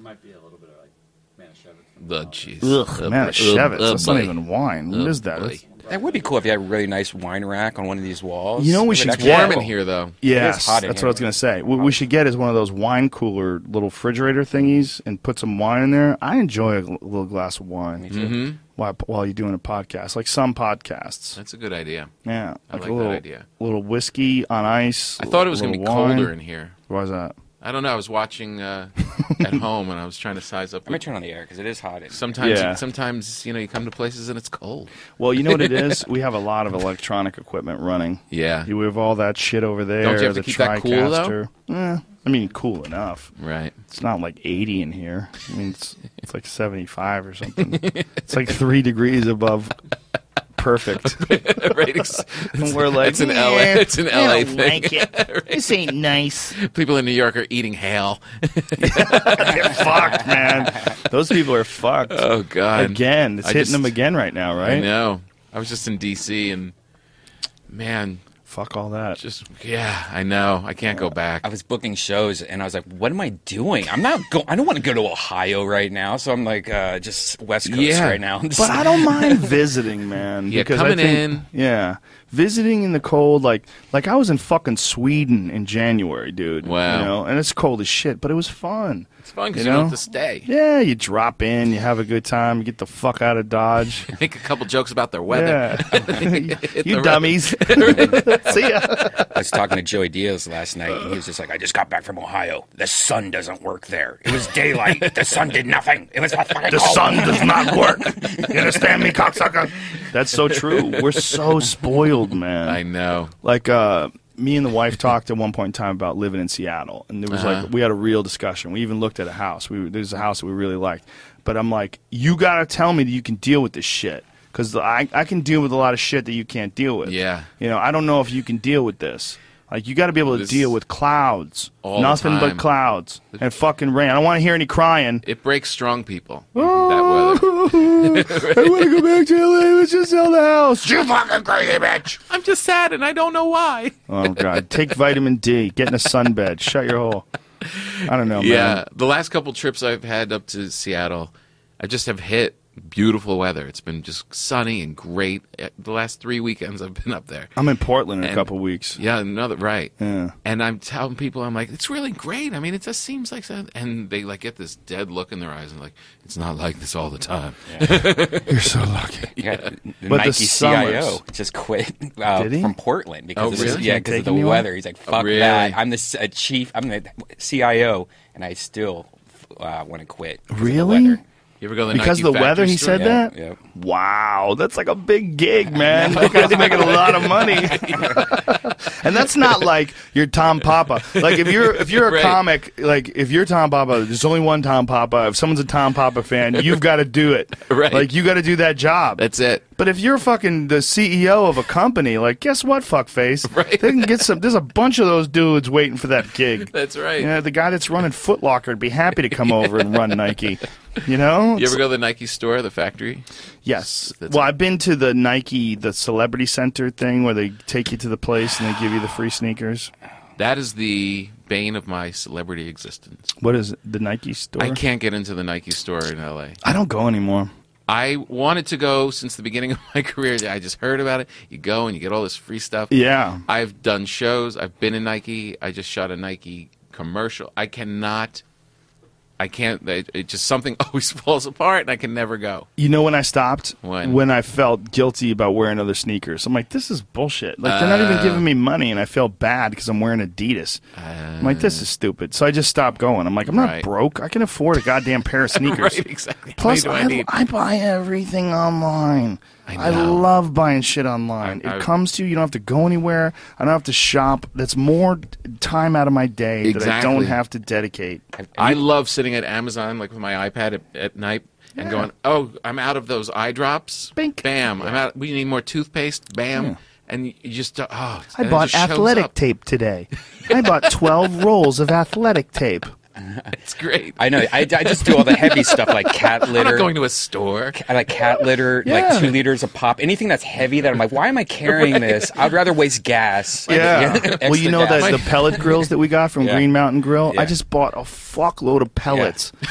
might be a little bit of like Manischewitz. The jeez. Ugh, Oh, Manischewitz. boy. That's Oh, not boy. even wine. What Oh, is that? boy. That's- That would be cool if you had a really nice wine rack on one of these walls. You know, we It would should actually get- Warm be in cool. here though. Yes, hot in that's here. what I was going to say. What we should get is one of those wine cooler little refrigerator thingies and put some wine in there. I enjoy a gl- little glass of wine Mm-hmm. while, while you're doing a podcast, like some podcasts. That's a good idea. Yeah, I like like a little, that idea. little whiskey on ice. I thought it was going going to to be colder in here. Why is that? I don't know. I was watching uh, at home and I was trying to size up. I'm going to turn on the air because it is hot in here. Sometimes, Yeah. sometimes you know, you come to places and it's cold. Well, you know what it is? We have a lot of electronic equipment running. Yeah. You have all that shit over there. Don't you have to the keep that cool, though? TriCaster. Eh, I mean, cool enough. Right. It's not like eighty in here. I mean, it's it's like seventy-five or something. It's like three degrees above perfect. Right. It's, And we're like, it's an L A. "Eh, It's an L A I don't thing. like it. This ain't nice. People in New York are eating hail. They're fucked, man. Those people are fucked. Oh God. Again, it's I hitting just- them again right now, right? I know. I was just in D C and man, Fuck all that. just yeah, I know. I can't go back. I was booking shows and I was like, "What am I doing? I'm not go. I don't want to go to Ohio right now." So I'm like, uh, just West Coast Yeah. right now. But I don't mind visiting, man. Yeah, because I coming think- in. Yeah, visiting in the cold, like like I was in fucking Sweden in January, dude. Wow. You know, and it's cold as shit, but it was fun. It's fun because You you, don't know? have to stay. Yeah, you drop in, you have a good time, you get the fuck out of Dodge. Make a couple jokes about their weather. Yeah. Hit You the road. dummies. See ya. I was talking to Joey Diaz last night, and he was just like, "I just got back from Ohio. The sun doesn't work there. It was daylight. The sun did nothing. It was fucking The cold." sun does not work. You understand me, cocksucker? That's so true. We're so spoiled, man. I know. Like, uh, me and the wife talked at one point in time about living in Seattle, and there was Uh-huh. like we had a real discussion. We even looked at a house. We there's a house that we really liked, but I'm like, you gotta tell me that you can deal with this shit, because I I can deal with a lot of shit that you can't deal with. Yeah. you know, I don't know if you can deal with this. Like, you got to be able to This- deal with clouds, All the nothing but time. clouds and fucking rain. I don't want to hear any crying. It breaks strong people. Oh. That weather. I want to go back to L A. Let's just sell the house. You fucking crazy bitch. I'm just sad and I don't know why. Oh, God. Take vitamin D. Get in a sunbed. Shut your hole. I don't know, Yeah, man. the last couple trips I've had up to Seattle, I just have hit beautiful weather. It's been just sunny and great. Uh, The last three weekends I've been up there. I'm in Portland in a And- couple weeks. Yeah, another right. Yeah. And I'm telling people, I'm like, it's really great. I mean, it just seems like that. And they like get this dead look in their eyes and like, it's not like this all the time. You're so lucky. Yeah, the But the Nike C I O summers- just quit uh, Did he? from Portland because Oh, of this- really? yeah, Can't because take of the anyone? weather. He's like, "Fuck really? that! I'm the s- uh, chief. I'm the C I O, and I still uh, want to quit." because of the Really? weather." You ever go to the Because Nike of the weather, factory he store? said Yeah, that? yeah. Wow, that's like a big gig, man. That guy's making a lot of money. And that's not like you're Tom Papa. Like if you're if you're a Right. comic, like if you're Tom Papa, there's only one Tom Papa. If someone's a Tom Papa fan, you've got to do it. Right. Like you got to do that job. That's it. But if you're fucking the C E O of a company, like guess what, fuckface? Right. They can get some. There's a bunch of those dudes waiting for that gig. That's right. Yeah, the guy that's running Foot Locker would be happy to come over and run Nike. You know? You ever go to the Nike store, the factory? Yes. That's Well, a- I've been to the Nike, the Celebrity Center thing where they take you to the place and they give you the free sneakers. That is the bane of my celebrity existence. What is it? The Nike store? I can't get into the Nike store in L A. I don't go anymore. I wanted to go since the beginning of my career. I just heard about it. You go and you get all this free stuff. Yeah. I've done shows. I've been in Nike. I just shot a Nike commercial. I cannot. I can't. It, it just something always falls apart, and I can never go. You know when I stopped? When? When I felt guilty about wearing other sneakers. I'm like, this is bullshit. Like, they're not even Uh. giving me money, and I felt bad because I'm wearing Adidas. I'm like, this is stupid. So I just stopped going. I'm like, I'm not Right. broke. I can afford a goddamn pair of sneakers. Right, exactly. Plus, How many I, do I need? I buy everything online. I I, know. love buying shit online. I- I- it comes to you. You don't have to go anywhere. I don't have to shop. That's more time out of my day that I don't Exactly. have to dedicate. I love sitting at Amazon, like with my iPad at, at night, and going, "Oh, I'm out of those eye drops. Bink. Bam! I'm out. We need more toothpaste. Bam!" And you you just, oh, I and it bought just shows athletic up. tape today. I bought twelve rolls of athletic tape. It's great. I know. I, I just do all the heavy stuff like cat I'm litter. not going to a store. I like cat litter, Yeah. like two liters of pop. Anything that's heavy that I'm like, why am I carrying this? I'd rather waste gas. Yeah. Extra Well, you know gas. that the pellet grills that we got from Yeah. Green Mountain Grill? Yeah. I just bought a fuckload of pellets.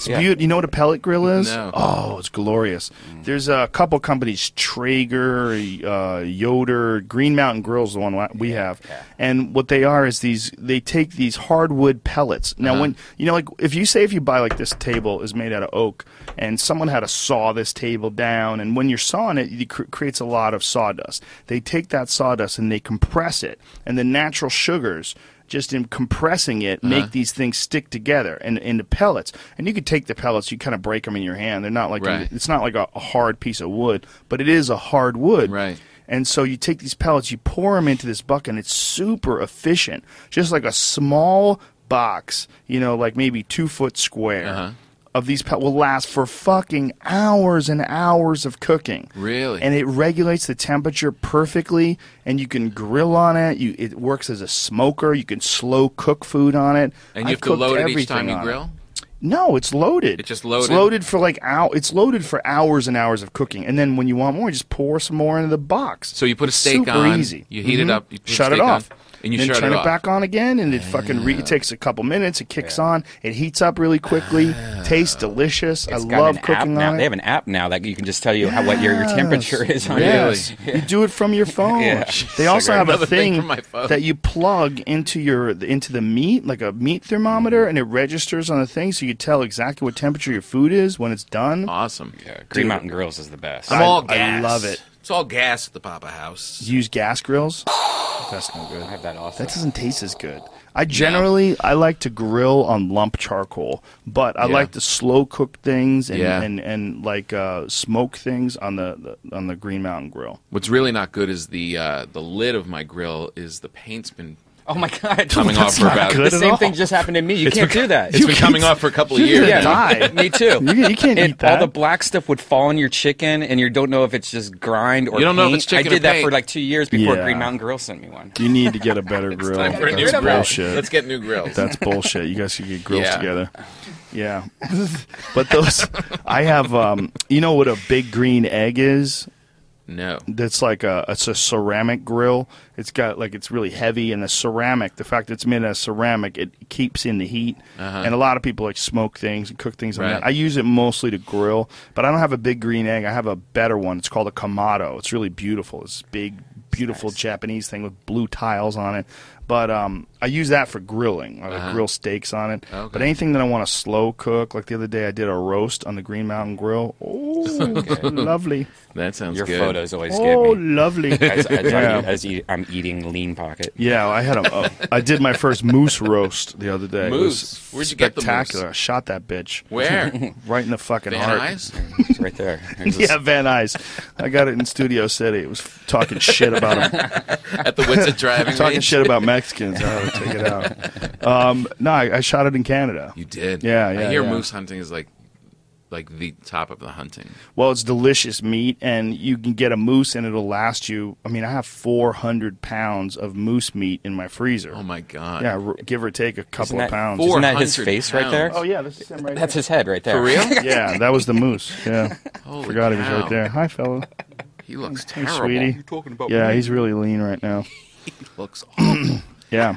It's beautiful. You know what a pellet grill is? No. Oh, it's glorious. There's a couple companies, Traeger, uh, Yoder, Green Mountain Grill's the one we have. And what they are is these, they take these hardwood pellets. Now, Uh-huh. when, you know, like, if you say if you buy, like, this table is made out of oak, and someone had to saw this table down, and when you're sawing it, it cr- creates a lot of sawdust. They take that sawdust and they compress it, and the natural sugars, just in compressing it, make these things stick together and into pellets. And you could take the pellets, you kind of break them in your hand. They're not like Right. it's not like a, a hard piece of wood, but it is a hard wood. Right. And so you take these pellets, you pour them into this bucket, and it's super efficient. Just like a small box, you know, like maybe two foot square. Uh-huh. Of these pellets will last for fucking hours and hours of cooking. Really? And it regulates the temperature perfectly, and you can grill on it. You, it works as a smoker. You can slow cook food on it. And you I've have to cooked load it each everything time you on it. grill? No, it's loaded. It's just loaded? It's loaded for like hour. It's loaded for hours and hours of cooking, and then when you want more, you just pour some more into the box. So you put a It's steak super on, easy. you heat it Mhm. up, you put shut steak it off, on, and you then shut turn it it, off. back on again, and it fucking re- it takes a couple minutes. It kicks on. It heats up really quickly. Tastes delicious. It's I got love an app cooking now. on They it. have an app now that you can just tell you how, what your, your temperature is on Yes. it. You do it from your phone. Yeah. They also have a Another thing thing from my phone. that you plug into your into the meat, like a meat thermometer, and it registers on the thing, so you tell exactly what temperature your food is when it's done. Awesome. Yeah, Green Dude. Mountain Grills is the best. I'm I- all I gas. love it. It's all gas at the Papa House. Use gas grills. That's no good. I have that also. That doesn't taste as good. I generally I like to grill on lump charcoal, but I Yeah. like to slow cook things and Yeah. and, and like uh, smoke things on the, the on the Green Mountain Grill. What's really not good is the uh, the lid of my grill is the paint's been Oh my god! coming off for not about. good the at same all. thing just happened to me. You can't do that. It's been coming off for a couple of You're years. gonna yeah, die. me too. You- you can't And eat that. All the black stuff would fall on your chicken, and you don't know if it's just grind or You don't know if paint. it's chicken I or did that paint. for like two years before Yeah. Green Mountain Grill sent me one. You need to get a better grill. Time for a new That's grill. bullshit. Let's get new grills. That's bullshit. You guys should get grills Yeah. together. Yeah. But those, I have, um, you know what a big green egg is? no. That's like a, it's a ceramic grill. It's got like, it's really heavy, and the ceramic, the fact that it's made out of ceramic, it keeps in the heat. Uh-huh. And a lot of people like smoke things and cook things on Right. that. I use it mostly to grill, but I don't have a big green egg. I have a better one. It's called a Kamado. It's really beautiful. It's big, beautiful Japanese thing with blue tiles on it. But um, I use that for grilling. I like Uh-huh. grill steaks on it. Okay. But anything that I want to slow cook, like the other day I did a roast on the Green Mountain Grill. Oh, lovely. That sounds Your good. photos always Oh, get me. lovely. As, as, Yeah. I'm, as eat, I'm eating lean pocket. Yeah, I had a. Uh, I did my first moose roast the other day. It Moose? was Where'd you get the moose? spectacular. I shot that bitch Where? right in the fucking Van heart. Nuys? It's right there. There's this- Yeah, Van Nuys. I got it in Studio City. It was f- talking shit about him. At the Wits at Driving Talking Range? shit about Mexicans. I had to take it out. Um, no, I, I shot it in Canada. You did. Yeah, I yeah, hear yeah. moose hunting is like like the top of the hunting. Well, it's delicious meat, and you can get a moose, and it'll last you. I mean, I have four hundred pounds of moose meat in my freezer. Oh my god. Yeah, r- give or take a couple Isn't of that pounds. four- Isn't that his 400 face right there? pounds. Oh yeah, this is him right That's here. his head right there. For real? Yeah, that was the moose. Yeah, Holy forgot he was cow. right there. Hi, fella. He looks Hey, terrible. sweetie. talking about Yeah, he's really lean right now. He looks awful. Yeah.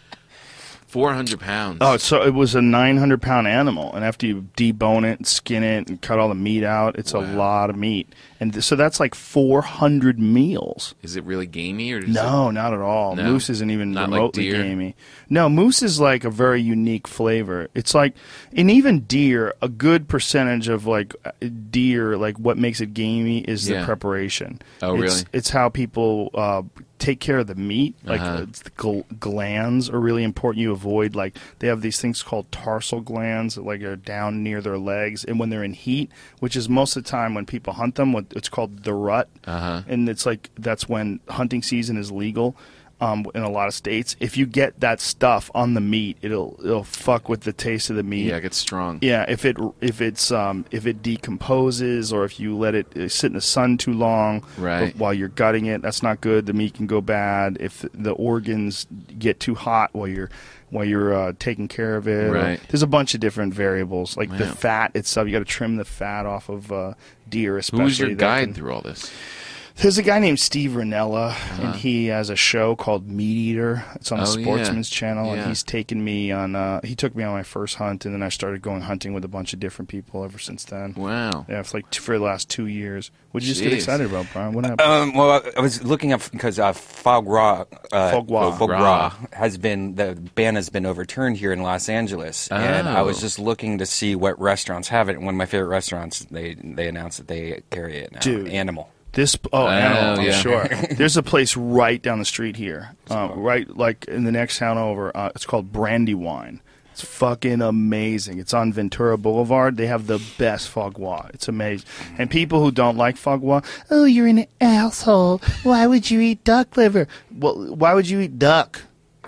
Four hundred pounds. Oh, so it was a nine hundred pound animal, and after you debone it and skin it and cut all the meat out, it's a Wow. lot of meat, and th- so that's like four hundred meals. Is it really gamey or is No, not at all. No? Moose isn't even Not like remotely deer? gamey. No, moose is like a very unique flavor. It's like, and even deer, a good percentage of like uh, deer, like what makes it gamey is the Yeah. preparation. Oh, it's, really? It's how people uh, take care of the meat. Like Uh-huh. uh, it's the gl- glands are really important. You avoid like they have these things called tarsal glands that like are down near their legs, and when they're in heat, which is most of the time when people hunt them, what it's called the rut, Uh-huh. and it's like that's when hunting season is legal. Um, in a lot of states, if you get that stuff on the meat, it'll it'll fuck with the taste of the meat. Yeah, it gets strong. Yeah, if it if it's um, if it decomposes, or if you let it uh, sit in the sun too long, Right. while you're gutting it, that's not good. The meat can go bad. If the organs get too hot while you're while you're uh, taking care of it, or- Right. there's a bunch of different variables. Like the Yeah. fat itself, you got to trim the fat off of uh, deer, especially. Who's your that guide can- through all this? There's a guy named Steve Ranella, and he has a show called Meat Eater. It's on the Oh, yeah. Sportsman's Channel, Yeah. and he's taken me on. Uh, he took me on my first hunt, and then I started going hunting with a bunch of different people ever since then. Wow. Yeah, for like t- for the last two years. What did you just get Jeez. excited about, Brian? What happened? Um, well, I was looking up because uh, Foie Gras, uh, Foie Gras. Foie Gras. Gras has been the ban has been overturned here in Los Angeles, and I was Oh. just looking to see what restaurants have it. And one of my favorite restaurants, they they announced that they carry it now. Dude. Animal. This oh, animal, yeah. sure. There's a place right down the street here, uh, right like in the next town over. Uh, it's called Brandywine. It's fucking amazing. It's on Ventura Boulevard. They have the best foie gras. It's amazing. And people who don't like foie gras, oh, you're an asshole. Why would you eat duck liver? Well, why would you eat duck?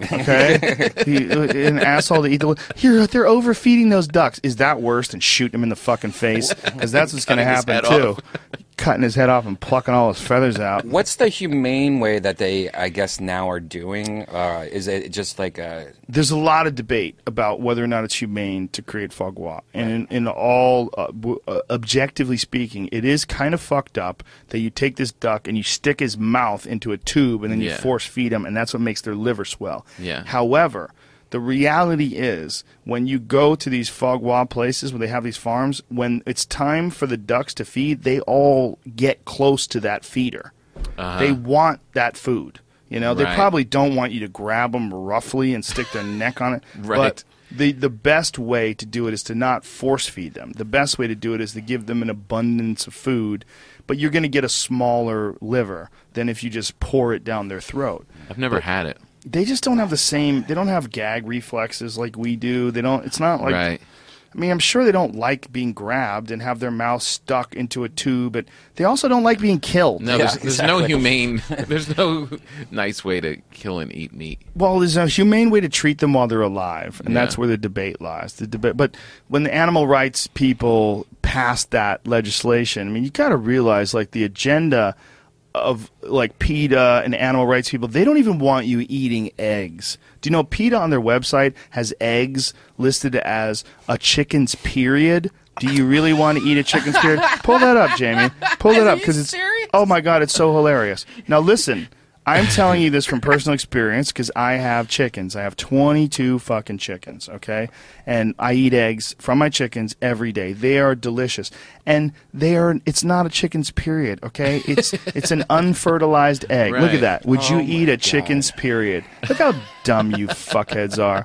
Okay, You- an asshole to eat the. Here, they're overfeeding those ducks. Is that worse than shooting him in the fucking face? Because that's what's going to Cutting his happen head too. off. Cutting his head off and plucking all his feathers out. What's the humane way that they, I guess, now are doing? Uh, is it just like a There's a lot of debate about whether or not it's humane to create foie gras. And in, in all, uh, w- uh, objectively speaking, it is kind of fucked up that you take this duck and you stick his mouth into a tube and then you Yeah. force feed him, and that's what makes their liver swell. Yeah. However, the reality is when you go to these foie gras places where they have these farms, when it's time for the ducks to feed, they all get close to that feeder. Uh-huh. They want that food. You know, they Right. probably don't want you to grab them roughly and stick their neck on it. Right. But the the best way to do it is to not force feed them. The best way to do it is to give them an abundance of food, but you're going to get a smaller liver than if you just pour it down their throat. I've never had it. They just don't have the same. They don't have gag reflexes like we do. They don't. It's not like. Right. I mean, I'm sure they don't like being grabbed and have their mouth stuck into a tube, but they also don't like being killed. No, Yeah, there's, there's no exactly. humane, there's no nice way to kill and eat meat. Well, there's a humane way to treat them while they're alive, and Yeah. that's where the debate lies. The debate, but when the animal rights people passed that legislation, I mean, you got to realize, like, the agenda of like PETA and animal rights people, they don't even want you eating eggs. Do you know PETA on their website has eggs listed as a chicken's period? Do you really want to eat a chicken's period? Pull that up, Jamie. Pull that up because it's oh my god, it's so hilarious. Now listen, I'm telling you this from personal experience because I have chickens. I have twenty-two fucking chickens, okay? And I eat eggs from my chickens every day. They are delicious. And they are it's not a chicken's period, okay? It's it's an unfertilized egg. Look Right. at that. Would you Oh eat my a chicken's period? Look how dumb you fuckheads are.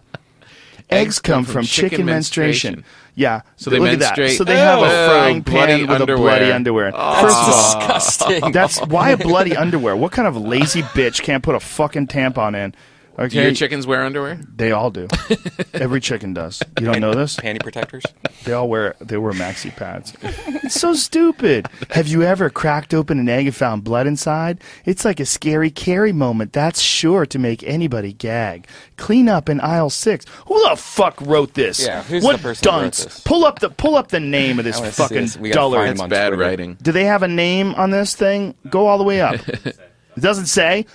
Eggs come from chicken menstruation. Yeah. So they look at that. menstruate- So they have Oh, a frying bloody pan with underwear. a bloody underwear. Oh. First of all, disgusting? that's why a bloody underwear. What kind of lazy bitch can't put a fucking tampon in? Do Okay, your chickens wear underwear? they all do. Every chicken does. You don't know this? panty protectors? They all wear they wear maxi pads. It's so stupid. Have you ever cracked open an egg and found blood inside? It's like a scary Carrie moment. That's sure to make anybody gag. Clean up in aisle six. Who the fuck wrote this? Yeah, who's what the person who wrote dunce? this? Pull up the pull up the name of this I wanna see fucking this. We gotta dullard. find him That's on bad Twitter. writing. Do they have a name on this thing? Go all the way up. It doesn't say.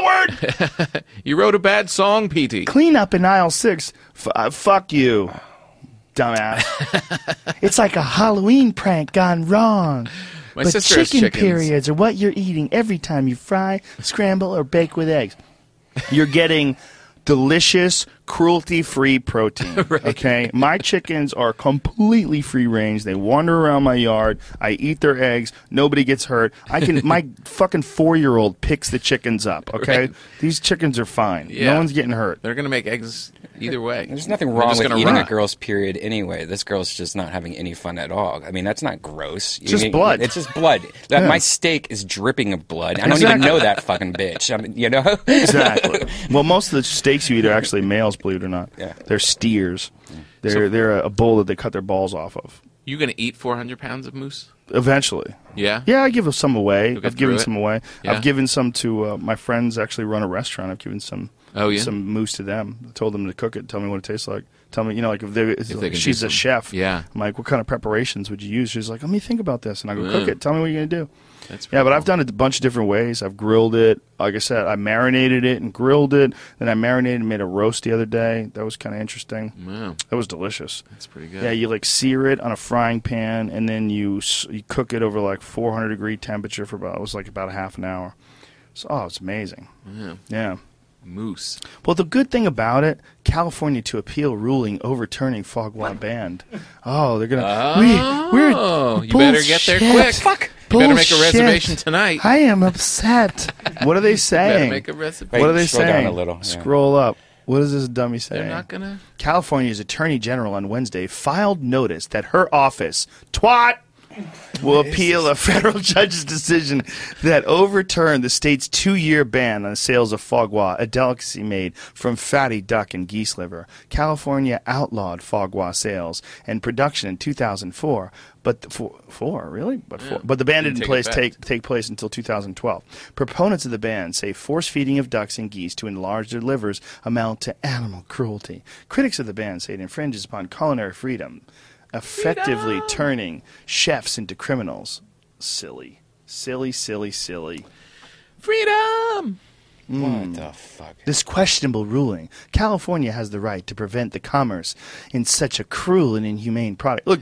Coward! You wrote a bad song, P T. Clean up in aisle six. F- uh, fuck you, dumbass. It's like a Halloween prank gone wrong. My but sister has chicken chickens. periods are what you're eating every time you fry, scramble, or bake with eggs. You're getting delicious, cruelty-free protein. Okay, my chickens are completely free range. They wander around my yard. I eat their eggs. Nobody gets hurt. I can. My fucking four-year-old picks the chickens up. Okay, Right. these chickens are fine. Yeah. No one's getting hurt. They're gonna make eggs either way. There's nothing They're wrong just with gonna eating rot. a girl's period anyway. This girl's just not having any fun at all. I mean, that's not gross. You Just mean- blood. It's just blood. That, Yeah. My steak is dripping of blood. I don't Exactly. even know that fucking bitch. I mean, you know? Exactly. Well, most of the steaks you eat are actually males, believe it or not. Yeah. They're steers. They're they're a bull that they cut their balls off of. You gonna eat four hundred pounds of moose? Eventually. Yeah. Yeah, I give some away. You'll get I've given through it? some away. Yeah. I've given some to uh, my friends. Actually, run a restaurant. I've given some Oh, yeah? some mousse to them. I told them to cook it. Tell me what it tastes like. Tell me, you know, like if, they, if they like, can do she's a some- chef. yeah. I'm like, what kind of preparations would you use? She's like, let me think about this, and I go, cook Yeah. it. Tell me what you're gonna do. That's Yeah, pretty but cool. I've done it a bunch of different ways. I've grilled it. Like I said, I marinated it and grilled it. Then I marinated and made a roast the other day. That was kind of interesting. Wow, That was delicious. that's pretty good. Yeah, you like sear it on a frying pan, and then you s- you cook it over like four hundred degree temperature for about it was like about a half an hour. So oh, it's amazing. Yeah. Yeah. Moose. Well, the good thing about it, California to appeal ruling overturning Fogwa ban. Oh, they're gonna. Oh, we, we're you better get there bullshit. quick. Fuck. You better make a Bullshit. reservation tonight. I am upset. What are they Better saying? make a reservation. What are they Scroll down saying? a little, yeah. Scroll up. What is this dummy saying? They're not gonna. California's Attorney General on Wednesday filed notice that her office, twat, will appeal a federal judge's decision that overturned the state's two-year ban on the sales of fogwa, a delicacy made from fatty duck and geese liver. California outlawed fogwa sales and production in two thousand four, but the, four, four really? But four, Yeah. but the ban Didn't didn't take place effect. take take place until two thousand twelve. Proponents of the ban say force feeding of ducks and geese to enlarge their livers amount to animal cruelty. Critics of the ban say it infringes upon culinary freedom, effectively turning chefs into criminals. Silly. Silly, silly, silly. Freedom. What the fuck? This questionable ruling, California has the right to prevent the commerce in such a cruel and inhumane product. Look,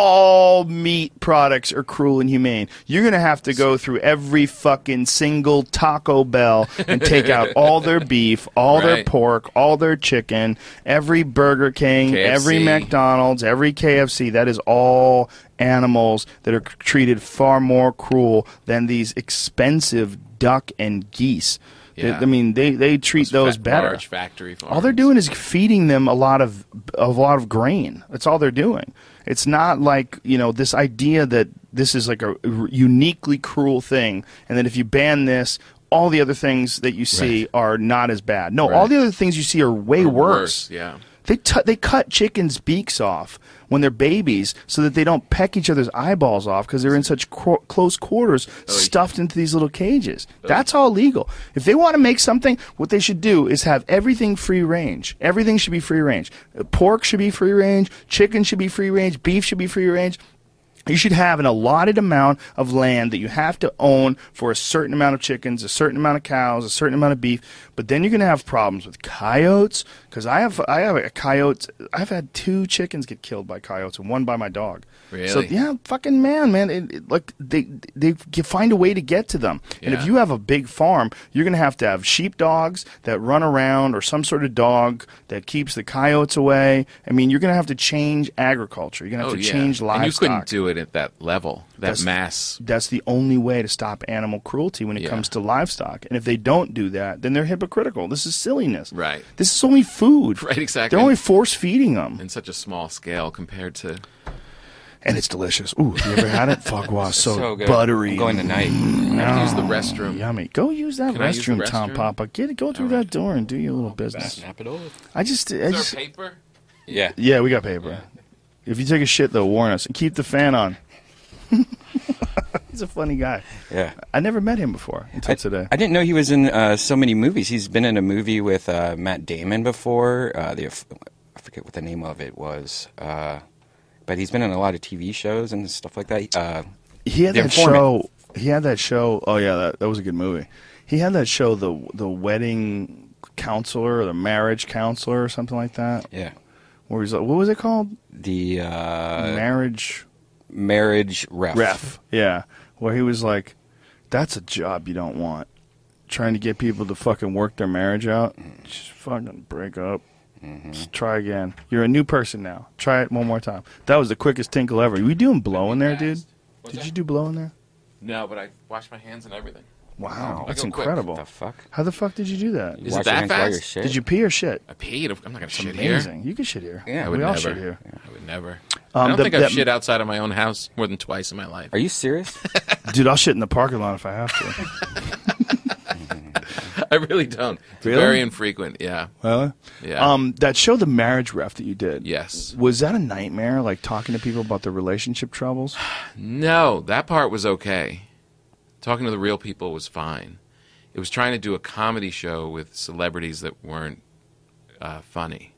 all meat products are cruel and humane. You're going to have to go through every fucking single Taco Bell and take out all their beef, all their Right. pork, all their chicken, every Burger King, K F C. every McDonald's, every K F C. That is all animals that are treated far more cruel than these expensive duck and geese. They- Yeah. I mean, they, they treat those, fa- better. Large factory farms. All they're doing is feeding them a lot of a lot of grain. That's all they're doing. It's not like, you know, this idea that this is like a uniquely cruel thing, and that if you ban this, all the other things that you see Right. are not as bad. No, all Right. the other things you see are way Or worse. Yeah. They tu- they cut chickens' beaks off when they're babies so that they don't peck each other's eyeballs off because they're in such cro- close quarters, stuffed into these little cages. That's all legal. If they want to make something, what they should do is have everything free range. Everything should be free range. Uh, Pork should be free range. Chicken should be free range. Beef should be free range. You should have an allotted amount of land that you have to own for a certain amount of chickens, a certain amount of cows, a certain amount of beef. But then you're going to have problems with coyotes because I have I have a coyote. I've had two chickens get killed by coyotes and one by my dog. Really? So yeah, fucking man, man. It, it, like they they get- find a way to get to them. And if Yeah. you have a big farm, you're going to have to have sheepdogs that run around or some sort of dog that keeps the coyotes away. I mean, you're going to have to change agriculture. You're going to have Oh, to yeah. change livestock. And you couldn't do it at that level, that That's- mass. That's the only way to stop animal cruelty when it Yeah. comes to livestock. And if they don't do that, then they're hypocritical. This is silliness. Right. This is only food. Right, exactly. They're only force feeding them. In such a small scale compared to. And it's delicious. Ooh, you ever had it? Fogwa, so, So good. buttery. I'm going tonight. I have to use the restroom. Yummy. Go use that Can I use the restroom, Tom restroom? Papa. Get it. Go through All right. that door and do your little business. Snap it off. I just, I Is just, there paper? Yeah. yeah, we got paper. If you take a shit, though, warn us and keep the fan on. He's a funny guy. Yeah. I never met him before until I, today. I didn't know he was in uh, so many movies. He's been in a movie with uh, Matt Damon before. Uh, the I forget what the name of it was, uh, but he's been in a lot of T V shows and stuff like that. Uh, He had The that Informant. show. He had that show. Oh yeah, that that was a good movie. He had that show, the the wedding counselor or the marriage counselor or something like that. yeah. Where he's like, what was it called? The uh, marriage marriage ref. ref. Yeah, where he was like, that's a job you don't want. Trying to get people to fucking work their marriage out. Just fucking break up. Mm-hmm. Just try again. You're a new person now. Try it one more time. That was the quickest tinkle ever. Were you doing blow in there, dude? What's Did that? you do blow in there? No, but I washed my hands and everything. Wow, I that's go quick. incredible. What the fuck? How the fuck did you do that? Is Wash it your that hands while you're fast? shit? Did you pee or shit? I peed. I'm not going to It's shit amazing. here. You can shit here. Yeah, I we would all never. shit here. I would never. Um, I don't the- think I've that- shit outside of my own house more than twice in my life. Are you serious? Dude, I'll shit in the parking lot if I have to. I really don't. It's Really? very infrequent. Yeah. Well, Yeah. um, that show, The Marriage Ref, that you did. Yes. Was that a nightmare? Like talking to people about their relationship troubles? No, that part was okay. Talking to the real people was fine. It it was trying to do a comedy show with celebrities that weren't uh, funny.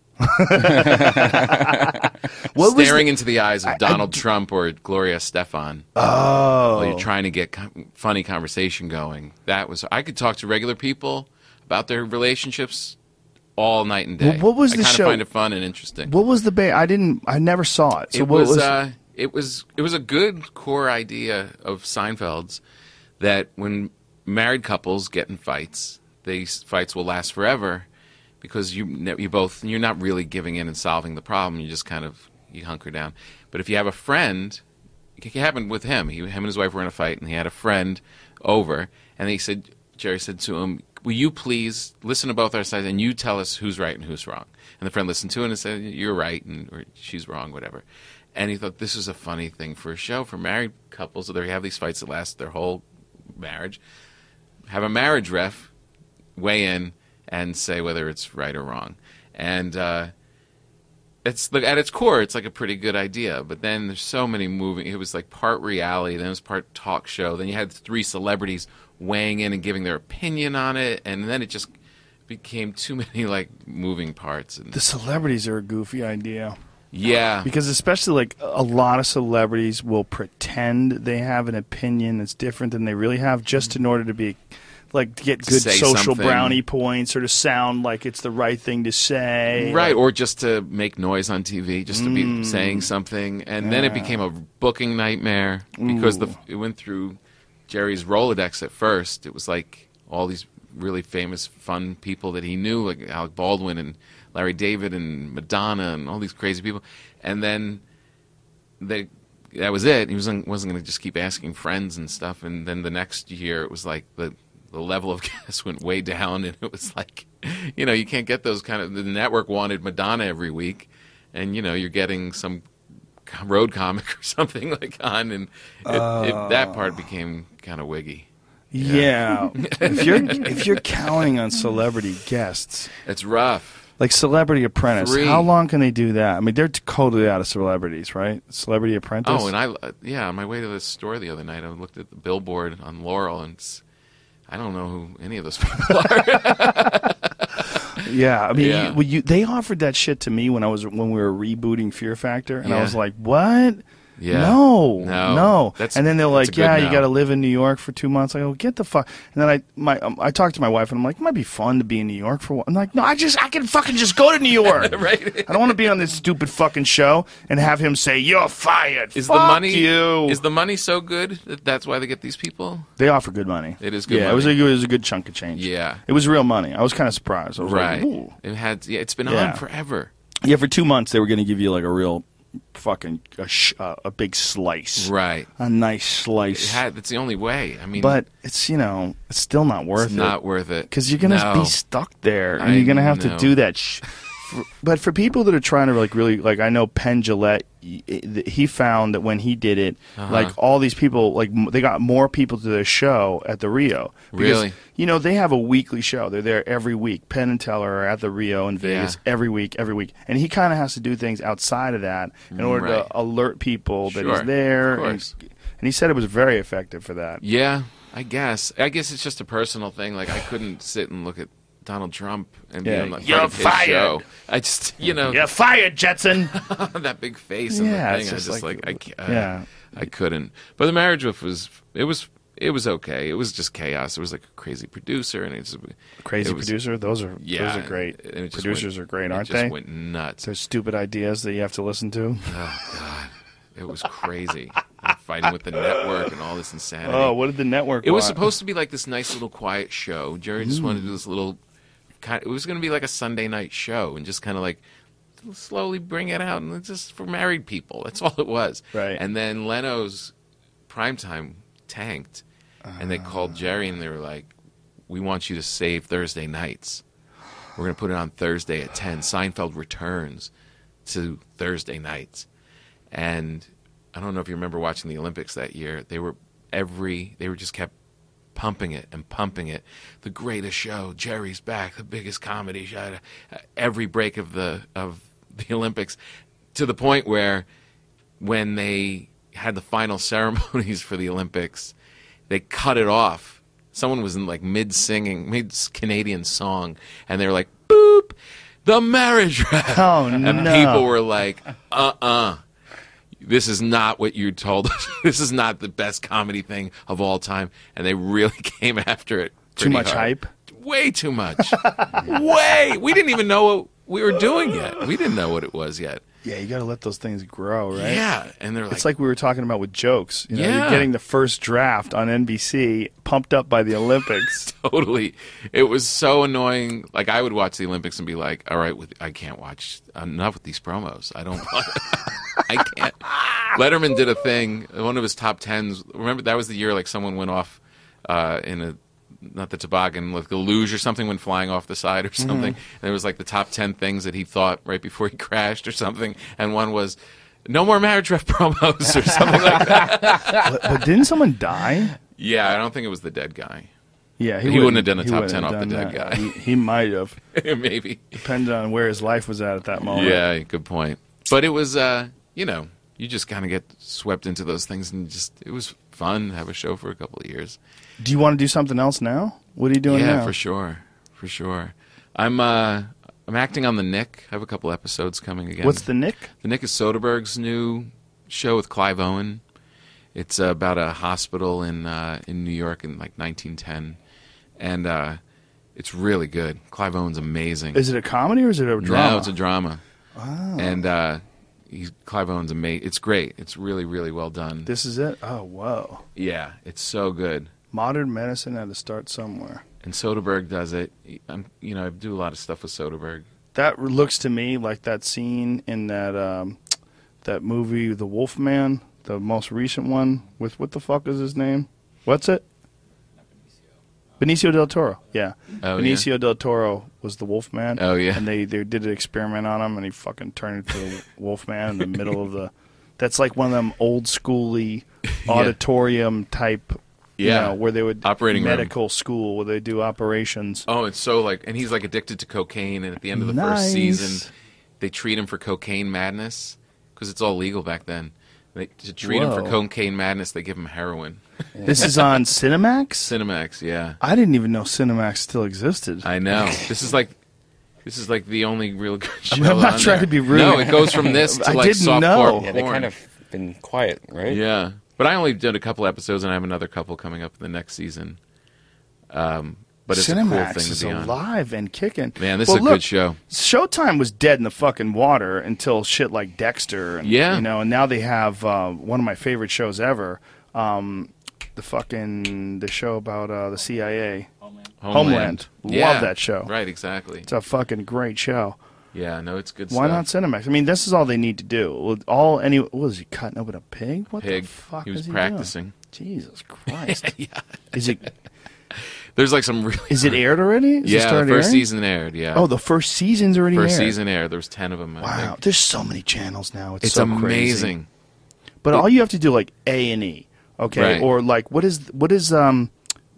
What was Staring the- into the eyes of I- Donald I- Trump or Gloria Stefan Oh. while you're trying to get com- funny conversation going. That was I could talk to regular people about their relationships all night and day. Well, what was I the kind show- of find it fun and interesting. What was the ba- I didn't. I never saw it. So it what was, was? uh, it was it was a good core idea of Seinfeld's that when married couples get in fights, these fights will last forever because you you both you're not really giving in and solving the problem. You just kind of you hunker down. But if you have a friend, it happened with him. He, him and his wife were in a fight, and he had a friend over, and he said, Jerry said to him, "Will you please listen to both our sides, and you tell us who's right and who's wrong?" And the friend listened to it and said, "You're right," and or she's wrong, whatever. And he thought this is a funny thing for a show for married couples. So they have these fights that last their whole marriage. Have a marriage ref weigh in and say whether it's right or wrong. And uh, it's at its core, it's like a pretty good idea. But then there's so many moving. It was like part reality, then it was part talk show. Then you had three celebrities weighing in and giving their opinion on it, and then it just became too many like moving parts. And the celebrities are a goofy idea. yeah, Because especially like a lot of celebrities will pretend they have an opinion that's different than they really have, just in order to be like to get To good say social something. brownie points or to sound like it's the right thing to say. right, Like, or just to make noise on T V, just to be saying something, and then it became a booking nightmare because the it went through Jerry's Rolodex at first. It was like all these really famous, fun people that he knew, like Alec Baldwin and Larry David and Madonna and all these crazy people, and then they that was it. He wasn't wasn't going to just keep asking friends and stuff, and then the next year it was like the the level of guests went way down, and it was like, you know, you can't get those kind of. The network wanted Madonna every week, and you know, you're getting some road comic or something like on, and it, it, that part became kind of wiggy. Yeah. if you're if you're counting on celebrity guests, It's rough. like Celebrity Apprentice, Three. how long can they do that? I mean, they're totally out of celebrities, right? Celebrity Apprentice. Oh, and I, uh, yeah, on my way to the store the other night, I looked at the billboard on Laurel, and it's, I don't know who any of those people are. Yeah, I mean, Yeah. You, well, you, they offered that shit to me when I was when we were rebooting Fear Factor, and I Yeah. was like, "What? Yeah. No, No. no." That's- and then they're that's a like, good "Yeah, you no. got to live in New York for two months." I go, "Get the fuck!" And then I my um, I talked to my wife, and I'm like, "It might be fun to be in New York for." One. I'm like, "No, I just I can fucking just go to New York. Right. I don't want to be on this stupid fucking show and have him say you're fired." Is Fuck the money you? is the money so good that that's why they get these people? They offer good money. It is good Yeah, it was a, money. it was a good chunk of change. Yeah. it was real money. I was kind of surprised. I was Right. like, "Ooh." It had. Yeah, it's been Yeah. on forever. Yeah, for two months they were going to give you like a real fucking a, sh- uh, a big slice, Right. a nice It slice. had. That's the only way. I mean, But it's you know it's still not worth it's it not worth it because you're going to No. be stuck there and I you're going to have know. to do that. Sh- for, but for people that are trying to like really like I know Penn Jillette, he, he found that when he did it, Uh-huh. like all these people like m- they got more people to their show at the Rio. Because, Really? You know they have a weekly show. They're there every week. Penn and Teller are at the Rio in Vegas Yeah. every week, every week, and he kind of has to do things outside of that in order Right. to alert people that Sure. he's there. Of And, course. and he said it was very effective for that. Yeah, I guess. I guess it's just a personal thing. Like I couldn't sit and look at Donald Trump and Yeah. be on the You're front of his fired. show. I just, you know, You're fired, Jetson. that big face and Yeah, the it's thing. I just just like- like, I, ca- uh, yeah. I couldn't. But the marriage roof was it was it was okay. It was just chaos. There was like a crazy producer and it's Crazy it was, producer. Those are Yeah, those are great. and it just Producers went- are great, it aren't just they? Went nuts. There's stupid ideas that you have to listen to. Oh God, it was crazy. And fighting with the network and all this insanity. Oh, what did the network? It was want? supposed to be like this nice little quiet show. Jerry just wanted to Mm. do this little kind. It was going to be like a Sunday night show, and just kind of like slowly bring it out, and it's just for married people. That's all it was. Right. And then Leno's primetime tanked, and they called Jerry, and they were like, "We want you to save Thursday nights. We're going to put it on Thursday at ten. Seinfeld returns to Thursday nights." And I don't know if you remember watching the Olympics that year. They were every they were just kept pumping it and pumping it. The greatest show, Jerry's back, the biggest comedy show. Every break of the of the Olympics, to the point where when they had the final ceremonies for the Olympics, they cut it off someone was in like mid singing, mid Canadian song, and they were like, "Boop, the marriage rap," Oh, and no. people were like, "Uh, uh this is not what you told us. This is not the best comedy thing of all time," and they really came after it. Too pretty much hard. hype? Way too much. Way. We didn't even know what we were doing yet. We didn't know what it was yet. Yeah, you got to let those things grow, right? Yeah, and they're like, It's like we were talking about with jokes. You know, Yeah. You're getting the first draft on N B C, pumped up by the Olympics. totally. It was so annoying. Like I would watch the Olympics and be like, "All right, with, I can't watch enough with these promos. I don't. Want I can't." Letterman did a thing. One of his top tens. Remember that was the year like someone went off uh, in a not the toboggan, like a luge or something went flying off the side or something. Mm-hmm. And it was like the top ten things that he thought right before he crashed or something. And one was, "No more marriage ref promos," or something like that. but, but didn't someone die? Yeah, I don't think it was the dead guy. Yeah, He wouldn't have done a he top wouldn't ten have off the done dead that. guy. He, he might have, Maybe. depending on where his life was at at that moment. Yeah, good point. But it was, uh, you know, you just kind of get swept into those things, and just it was fun to have a show for a couple of years. Do you want to do something else now? What are you doing yeah, now? for sure, for sure. I'm uh, I'm acting on The Nick. I have a couple episodes coming again. What's the Nick? The Nick is Soderbergh's new show with Clive Owen. It's uh, about a hospital in uh, in New York in like nineteen ten, and uh, it's really good. Clive Owen's amazing. Is it a comedy or is it a drama? No, it's a drama. Wow. And uh, he's, Clive Owen's amazing. It's great. It's really, really well done. This is it? Oh, whoa. Yeah, it's so good. Modern medicine had to start somewhere. And Soderbergh does it. I'm, you know, I do a lot of stuff with Soderbergh. That looks to me like that scene in that um, that movie, The Wolfman, the most recent one with, what the fuck is his name? What's it? Benicio del Toro. Yeah. Oh, Benicio del Toro was the Wolfman. Oh, yeah. And they, they did an experiment on him, and he fucking turned into the Wolfman in the middle of the... That's like one of them old schooly Yeah. auditorium type, you Yeah. know, where they would... Operating room. medical school where they do operations. Oh, it's so like, and he's like addicted to cocaine. And at the end of the Nice. first season, they treat him for cocaine madness because it's all legal back then. They, to treat him for Whoa. cocaine madness, they give him heroin. This is on Cinemax? Cinemax, yeah. I didn't even know Cinemax still existed. I know. This is like, this is like the only real good show. mean, I'm not on trying there. to be rude. No, it goes from this to I like didn't softcore know. porn. Yeah, they kind of been quiet, right? Yeah, but I only did a couple episodes, and I have another couple coming up in the next season. Um, but it's Cinemax a cool thing is to be on. alive and kicking. Man, this Well, is a look, good show. Showtime was dead in the fucking water until shit like Dexter. And, Yeah. You know, and now they have uh, one of my favorite shows ever. Um, the fucking the show about uh, the C I A. Homeland. Love Yeah, that show. Right, exactly. It's a fucking great show. Yeah, no, it's good Why not stuff. Cinemax? I mean, this is all they need to do. With All any what was he cutting open a pig? What Pig. the fuck He was is he practicing. Doing? Jesus Christ! yeah. Is it There's like some really. is it aired already? Is it Yeah, the started first airing? season aired. Yeah. Oh, the first season's already first aired. season aired. There was ten of them. I Wow, think. there's so many channels now. It's, It's so amazing. crazy. But all you have to do like A and E, okay, Right. or like what is what is um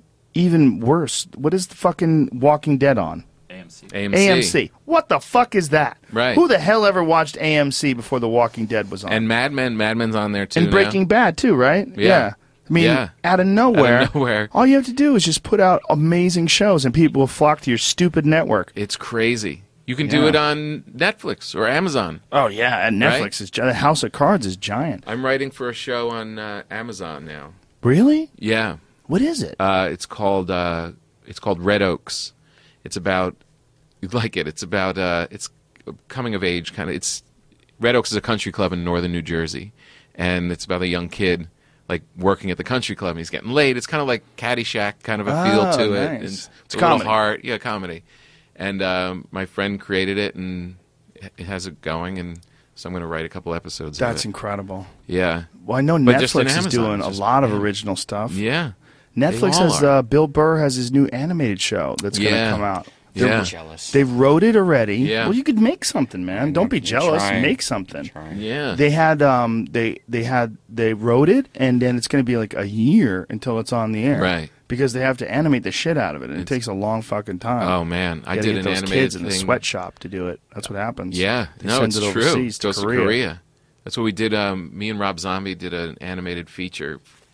even worse? What is the fucking Walking Dead on? A M C. A M C. A M C. What the fuck is that? Right. Who the hell ever watched A M C before The Walking Dead was on? And Mad Men. Mad Men's on there too. And Breaking now. Bad too, right? Yeah. I mean, Yeah. out of nowhere, Out of nowhere. all you have to do is just put out amazing shows, and people will flock to your stupid network. It's crazy. You can do Yeah. it on Netflix or Amazon. Oh yeah, and Netflix Right? is gi- the House of Cards is giant. I'm writing for a show on uh, Amazon now. Really? Yeah. What is it? Uh, it's called uh, it's called Red Oaks. It's about you'd like it. It's about uh, it's coming of age kind of. It's Red Oaks is a country club in northern New Jersey, and it's about a young kid like working at the country club. And he's getting laid. It's kind of like Caddyshack kind of a feel Oh, to it. nice. And It's a little comedy. heart, yeah, comedy. And um, my friend created it, and it has it going, and so I'm going to write a couple episodes. That's of it. incredible. Yeah, Well, I know But just on Netflix is Amazon, doing it's a just- lot of yeah. original stuff. yeah. Netflix They all has are. uh, Bill Burr has his new animated show that's going to Yeah. come out. Yeah. They're- Jealous. They wrote it already. Yeah. Well, you could make something, man. Don't be I'm jealous. trying. Make something. Trying. Yeah. They had um they they had they wrote it, and then it's going to be like a year until it's on the air. Right. Because they have to animate the shit out of it, and it It's- takes a long fucking time. Oh man, I You gotta did get an those animated kids in the thing. sweatshop to do it. That's what happens. Yeah, They no, send it's it true. overseas Goes to to Korea. Korea. That's what we did. Um, me and Rob Zombie did an animated feature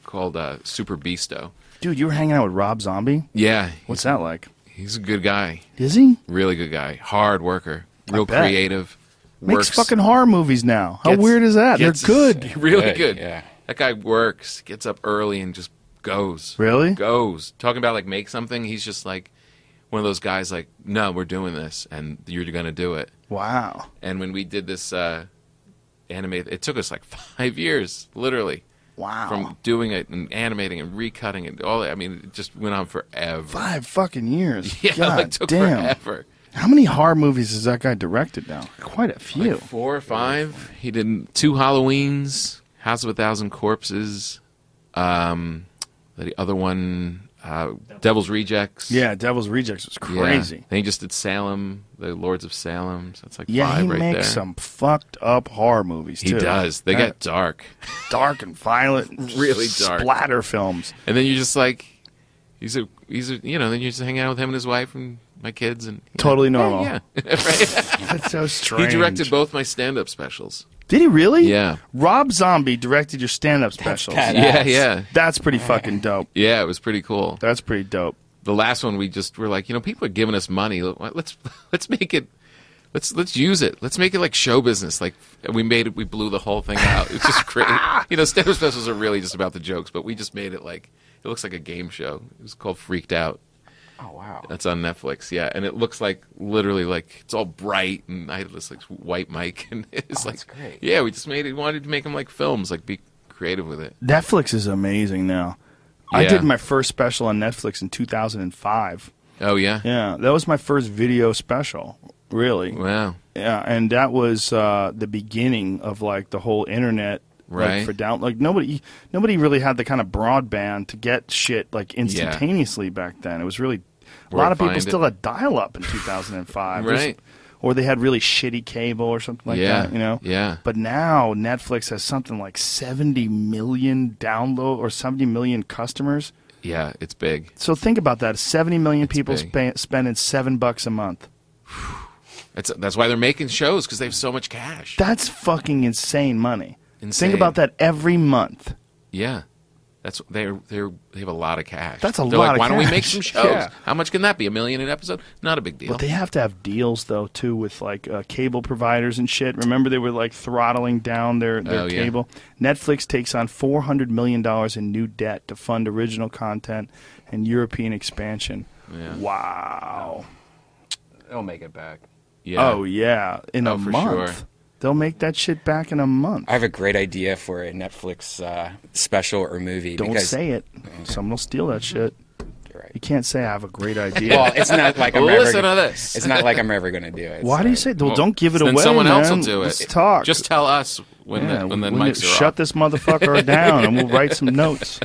called uh, Super Beasto. Dude, you were hanging out with Rob Zombie? Yeah, What's that like? he's a good guy. Is he? Really good guy. Hard worker. Real bet. creative. Makes works, fucking horror movies now. How gets- weird is that? gets- They're good. Really Good, good. yeah. That guy works, gets up early and just goes. Really? Goes. Talking about like make something, he's just like one of those guys like, no, we're doing this and you're going to do it. Wow. And when we did this uh, anime, it took us like five years, literally. Wow. From doing it and animating and recutting it, all that. I mean, it just went on forever. Five fucking years. Yeah, God like took damn. forever. How many horror movies has that guy directed now? Quite a few. Like four or five. He did two Halloweens, House of a Thousand Corpses. Um, the other one, uh, Devil's Rejects. Yeah, Devil's Rejects was Yeah. crazy. Then he just did Salem, the Lords of Salem. So that's like Yeah, five he right makes there. some fucked up horror movies He too. does. They Uh, get dark. dark and violent, and Really just dark. splatter films. And then you're just like, he's a, he's a, you know, then you're just hanging out with him and his wife and my kids and you know, Totally normal. Yeah, yeah. Right. That's so He strange. directed both my stand-up specials. Did he really? Yeah. Rob Zombie directed your stand-up specials. badass. Yeah, yeah, That's pretty fucking dope. yeah. It was pretty cool. That's pretty dope. The last one, we just were like, you know, people are giving us money. Let's let's make it. Let's let's use it. Let's make it like show business. Like we made it. We blew the whole thing out. It's just great. You know, stand-up specials are really just about the jokes, but we just made it like it looks like a game show. It was called Freaked Out. Oh wow. That's on Netflix, yeah, and it looks like literally like it's all bright, and I had this like white mic, and it's Oh, like, that's great. yeah, we just made it. Wanted to make them like films, like be creative with it. Netflix is amazing now. I Yeah. did my first special on Netflix in two thousand five. Oh yeah, Yeah, that was my first video special. Really? wow, Yeah, and that was uh, the beginning of like the whole internet. Like, Right. for down, like nobody, nobody really had the kind of broadband to get shit like instantaneously back then. It was really a Where lot to of people find still it. had dial-up in two thousand five, There's- Right. Or they had really shitty cable or something like yeah, that. You know, yeah, But now Netflix has something like seventy million download or seventy million customers. yeah. It's big. So think about that: seventy million It's people big. spa- spending seven bucks a month. That's that's why they're making shows because they have so much cash. That's fucking insane money. Insane. Think about that every month. Yeah, that's they're they're they have a lot of cash. That's a They're lot like, of why don't we make cash. some shows? Yeah. How much can that be? A million an episode? Not a big deal. But they have to have deals though too with like uh, cable providers and shit. Remember they were like throttling down their, their Oh, yeah. cable. Netflix takes on four hundred million dollars in new debt to fund original content and European expansion. Yeah. Wow. They'll make it back. yeah. Oh yeah, in Oh, a for month. sure. They'll make that shit back in a month. I have a great idea for a Netflix uh, special or movie. Don't because, say it. Someone will steal that shit. You're right. You can't say I have a great idea. Well, it's not like I'm Well, ever. listen gonna, to this. It's not like I'm ever going to do it. Why do you so- say? Well, Well, don't give it then away. someone else man. will do it. Let's talk. Just tell us when Yeah, the when the when mics it- are shut off. this motherfucker down, and we'll write some notes.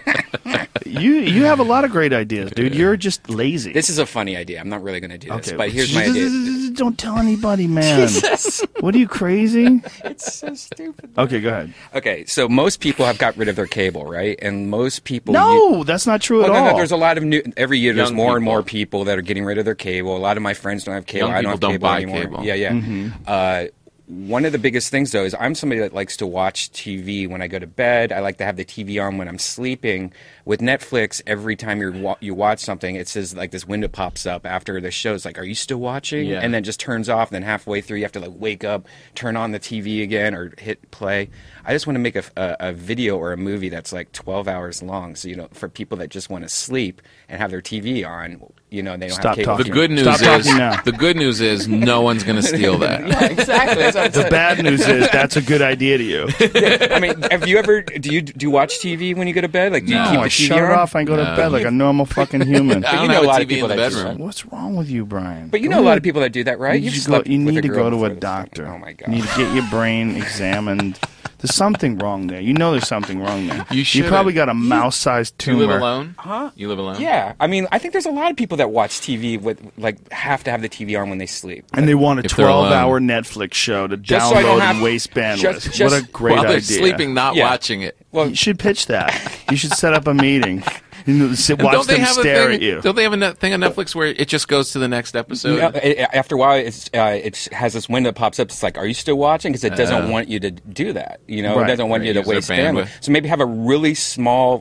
You you have a lot of great ideas, dude. You're just lazy. This is a funny idea. I'm not really going to do this, okay, but here's my idea. Don't tell anybody, man. What are you crazy? It's so stupid. Okay, go ahead. Okay, so most people have got rid of their cable, right? And most people. No, that's not true Well, at no, all. no, there's a lot of new. Every year, there's Young more and people. more people that are getting rid of their cable. A lot of my friends don't have cable. Young I don't people have don't cable buy anymore. cable. Yeah, yeah. Mm-hmm. Uh, one of the biggest things, though, is I'm somebody that likes to watch T V when I go to bed. I like to have the T V on when I'm sleeping. With Netflix, every time you wa- you watch something, it says like this window pops up after the show. It's like, "Are you still watching?" Yeah. And then just turns off. And then halfway through, you have to like wake up, turn on the T V again, or hit play. I just want to make a, a, a video or a movie that's like twelve hours long. So you know, for people that just want to sleep and have their T V on, you know, they don't Stop have cable. talking. The good news Stop is talking now. the good news is no one's going to steal that. Yeah, exactly. That's what I'm The saying. bad news is that's a good idea to you. I mean, have you ever do you do you watch T V when you go to bed? Like, do you No, keep Oh, I the T V shut it on? off and go to No. bed like a normal fucking human. I you don't know have a lot a of T V in people the that do bedroom. that. What's wrong with you, Brian? But you Go know a lot ahead. of people that do that, right? You, You've should go, slept you with need to girl go to a before this. doctor. Oh my god! You need to get your brain examined. There's something wrong there. You know there's something wrong there. You should've. probably got a mouse-sized Do you tumor. live alone? Huh? You live alone? Yeah, I mean, I think there's a lot of people that watch T V with like have to have the T V on when they sleep. And they want a If they're alone. twelve-hour Netflix show to Just so I don't download have- and waste bandwidth. just- just- what a great While they're idea. sleeping, not Yeah. watching it. Well, You should pitch that. You should set up a meeting. You know, sit, And watch don't they them have stare a thing, at you. Don't they have a net- thing on Netflix where it just goes to the next episode? no, it- after a while, it's uh, it has this window that pops up. It's like, are you still watching? Because it doesn't Uh, want you to do that. You know, Right. it doesn't want Right, you to use their waste bandwidth. bandwidth. So maybe have a really small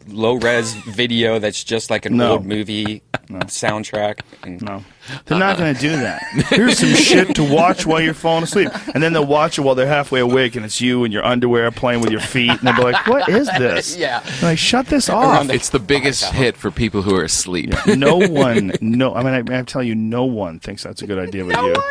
low res video that's just like an No. old movie soundtrack. And No. They're not going to do that. Here's some shit to watch while you're falling asleep. And then they'll watch it while they're halfway awake and it's you in your underwear playing with your feet. And they'll be like, what is this? Yeah. They're like, shut this off. It's the biggest hit for people who are asleep. No one, no, I mean, I, I tell you, no one thinks that's a good idea but you.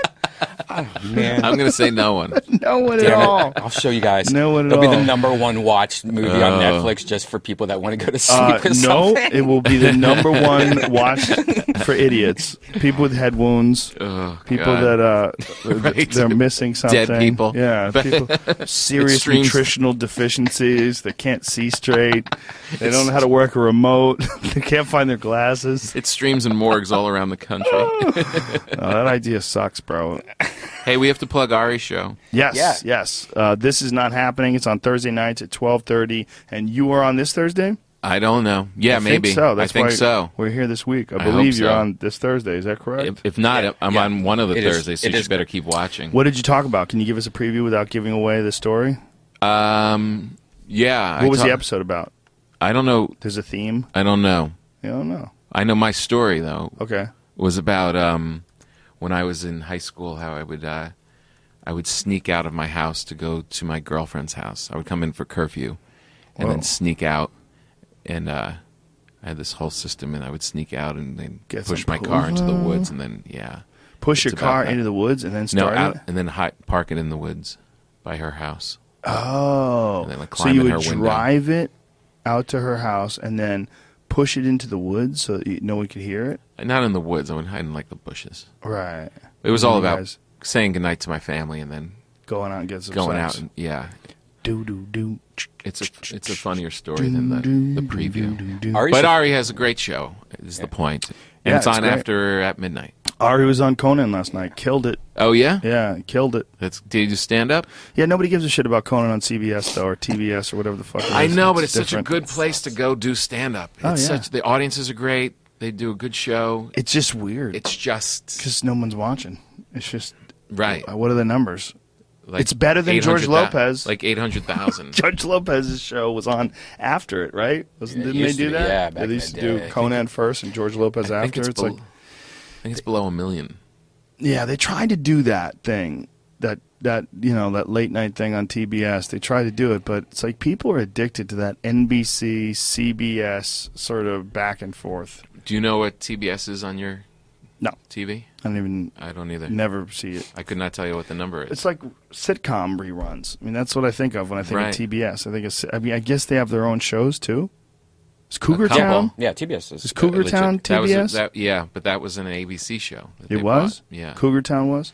Man. I'm going to say no one. No one at Damn all. it. I'll show you guys. No one at It'll be all. the number one watched movie on Oh. Netflix just for people that want to go to sleep Uh, or no, something. it will be the number one watched for idiots. People with head wounds. Oh, People God. that uh, Right. they're missing something. Dead people. Yeah, people serious Extremes. nutritional deficiencies. They can't see straight. They don't know how to work a remote. They can't find their glasses. It streams in morgues all around the country. Oh, that idea sucks, bro. Hey, we have to plug Ari's show. Yes, Yeah. yes. Uh, this is not happening. It's on Thursday nights at twelve thirty, and you are on this Thursday. I don't know. Yeah, I maybe. Think so. That's I think why so. We're here this week. I I believe hope you're so. on this Thursday. Is that correct? If, if not, Yeah, I'm yeah. on one of the It is- Thursdays, so it you is- better keep watching. What did you talk about? Can you give us a preview without giving away the story? Um, yeah. What I was talk- the episode about? I don't know. There's a theme. I don't know. You don't know. I know my story though Okay. was about um, when I was in high school. How I would uh, I would sneak out of my house to go to my girlfriend's house. I would come in for curfew, and Whoa. then sneak out, and uh, I had this whole system, and I would sneak out and then Get push some my car into the Puma. woods, and then yeah, Push It's your car about that. into the woods and then no, start out, it. and then hi- park it in the woods by her house. Oh, And then, like, so climb you in would her window. drive it out to her house and then push it into the woods so that you, no one could hear it. Not in the woods. I would hide in like the bushes. Right. It was And all you about guys saying goodnight to my family and then going out and get some going sex. out. And, yeah, Do do do. it's a it's a funnier story than the the preview. Ari's But a- Ari has a great show. Is the point, and Yeah, it's it's on great. after at midnight. Ari was on Conan last night. Killed it. Oh yeah, Yeah, killed it. that's did you stand up? Yeah, nobody gives a shit about Conan on C B S though, or T B S or whatever the fuck. It is. I know, but it's such a different. good place to go do stand up. It's Oh, yeah. such the audiences are great. They do a good show. It's just weird. It's just because no one's watching. It's just right. uh, what are the numbers? Like It's better than George eight hundred thou- Lopez. Like eight hundred thousand. George Lopez's show was on after it, right? Wasn't, Yeah, it didn't they used to do be, that? yeah, back they in used the to do day. I Conan first and George Lopez I think after. it's, It's bel- like, I think it's below a million. yeah, they tried to do that thing, that that you know that late night thing on T B S. They tried to do it, but it's like people are addicted to that N B C, C B S sort of back and forth. Do you know what T B S is on your No, T V? I don't even I don't either. never see it. I could not tell you what the number is. It's like sitcom reruns. I mean, that's what I think of when I think Right. of T B S. I think it's. I mean, I guess they have their own shows too. Is Cougar couple. Town? Yeah, T B S is. Is Cougar Legit- Town that was a- T B S? that- yeah, but that was an A B C show. that It they was. bought. Yeah. Cougar Town was.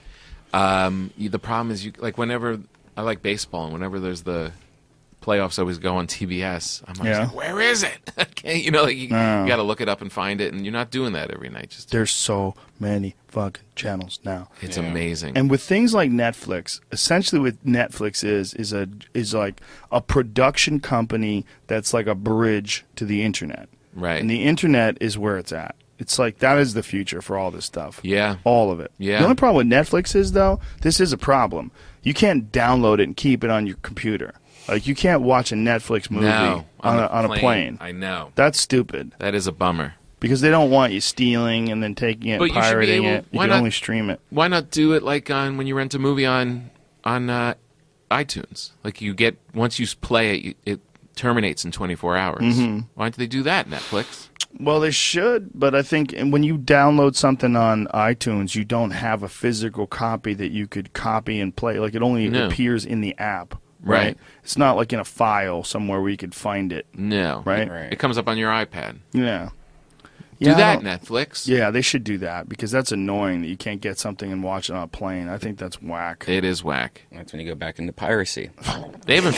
Um, you, the problem is, you like whenever I like baseball, and whenever there's the playoffs, always go on T B S. I'm always Yeah. like, where is it? I can't, you know, like you, No. you got to look it up and find it, and you're not doing that every night. Just There's so many fucking channels now. it's Yeah. amazing. And with things like Netflix, essentially what Netflix is is a is like a production company that's like a bridge to the internet. Right. And the internet is where it's at. It's like that is the future for all this stuff. Yeah. All of it. Yeah. The only problem with Netflix is though, this is a problem. You can't download it and keep it on your computer. Like you can't watch a Netflix movie no, on, a, on a plane. I know. That's stupid. That is a bummer. Because they don't want you stealing and then taking it But and you should be pirating able- it. You why can not- only stream it. Why not do it like on when you rent a movie on on uh, iTunes? Like you get once you play it, you, it terminates in twenty-four hours. Mm-hmm. Why don't they do that, Netflix? Well, they should, but I think when you download something on iTunes, you don't have a physical copy that you could copy and play. Like it only No. appears in the app, right? Right. It's not like in a file somewhere where you could find it. No. Right. It, Right. it comes up on your iPad. Yeah. Do Yeah, I that, don't- Netflix. Yeah, they should do that because that's annoying that you can't get something and watch it on a plane. I think that's whack. It is whack. That's when you go back into piracy. They haven't.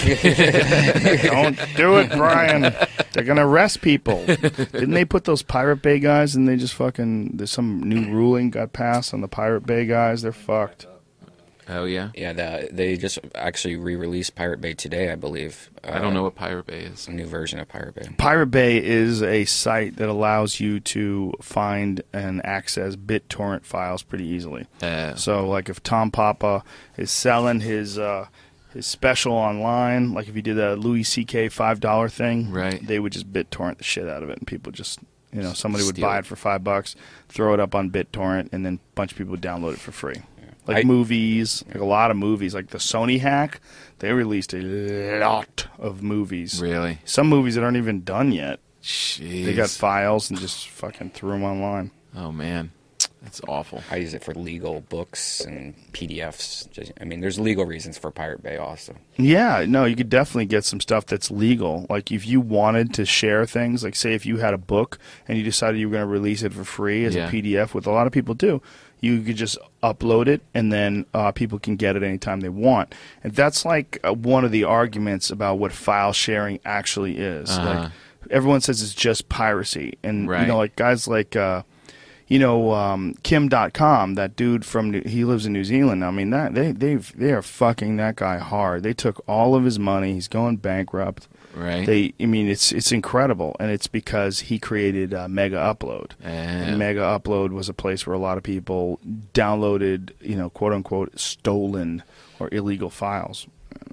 Don't do it, Brian. They're gonna arrest people. Didn't they put those Pirate Bay guys and they just fucking? There's some new ruling got passed on the Pirate Bay guys. They're fucked. oh yeah. Yeah, the, they just actually re-released Pirate Bay today, I believe. I don't know what Pirate Bay is. A new version of Pirate Bay. Pirate Bay is a site that allows you to find and access BitTorrent files pretty easily. Uh, So, like, if Tom Papa is selling his uh, his special online. Like if you did a Louis C K five dollar thing, Right. they would just BitTorrent the shit out of it, and people just, you know, somebody would Steal buy it. it for five bucks, throw it up on BitTorrent, and then a bunch of people would download it for free. Like I- movies, like a lot of movies, like the Sony hack, they released a lot of movies. Really? Some movies that aren't even done yet. Jeez. They got files and just fucking threw them online. Oh man, that's awful. I use it for legal books and P D Fs. Just, I mean, there's legal reasons for Pirate Bay also. Yeah, no, you could definitely get some stuff that's legal. Like if you wanted to share things, like say if you had a book and you decided you were going to release it for free as Yeah. a P D F, what a lot of people do, you could just upload it and then uh, people can get it anytime they want. And that's like uh, one of the arguments about what file sharing actually is. Uh-huh. Like everyone says it's just piracy, and Right. you know, like guys like. Uh, You know, um, Kim dot com, that dude from New, he lives in New Zealand. I mean, that they they they are fucking that guy hard. They took all of his money. He's going bankrupt. Right. They, I mean, it's it's incredible, and it's because he created uh, Mega Upload. Yeah. And Mega Upload was a place where a lot of people downloaded, you know, quote unquote, stolen or illegal files.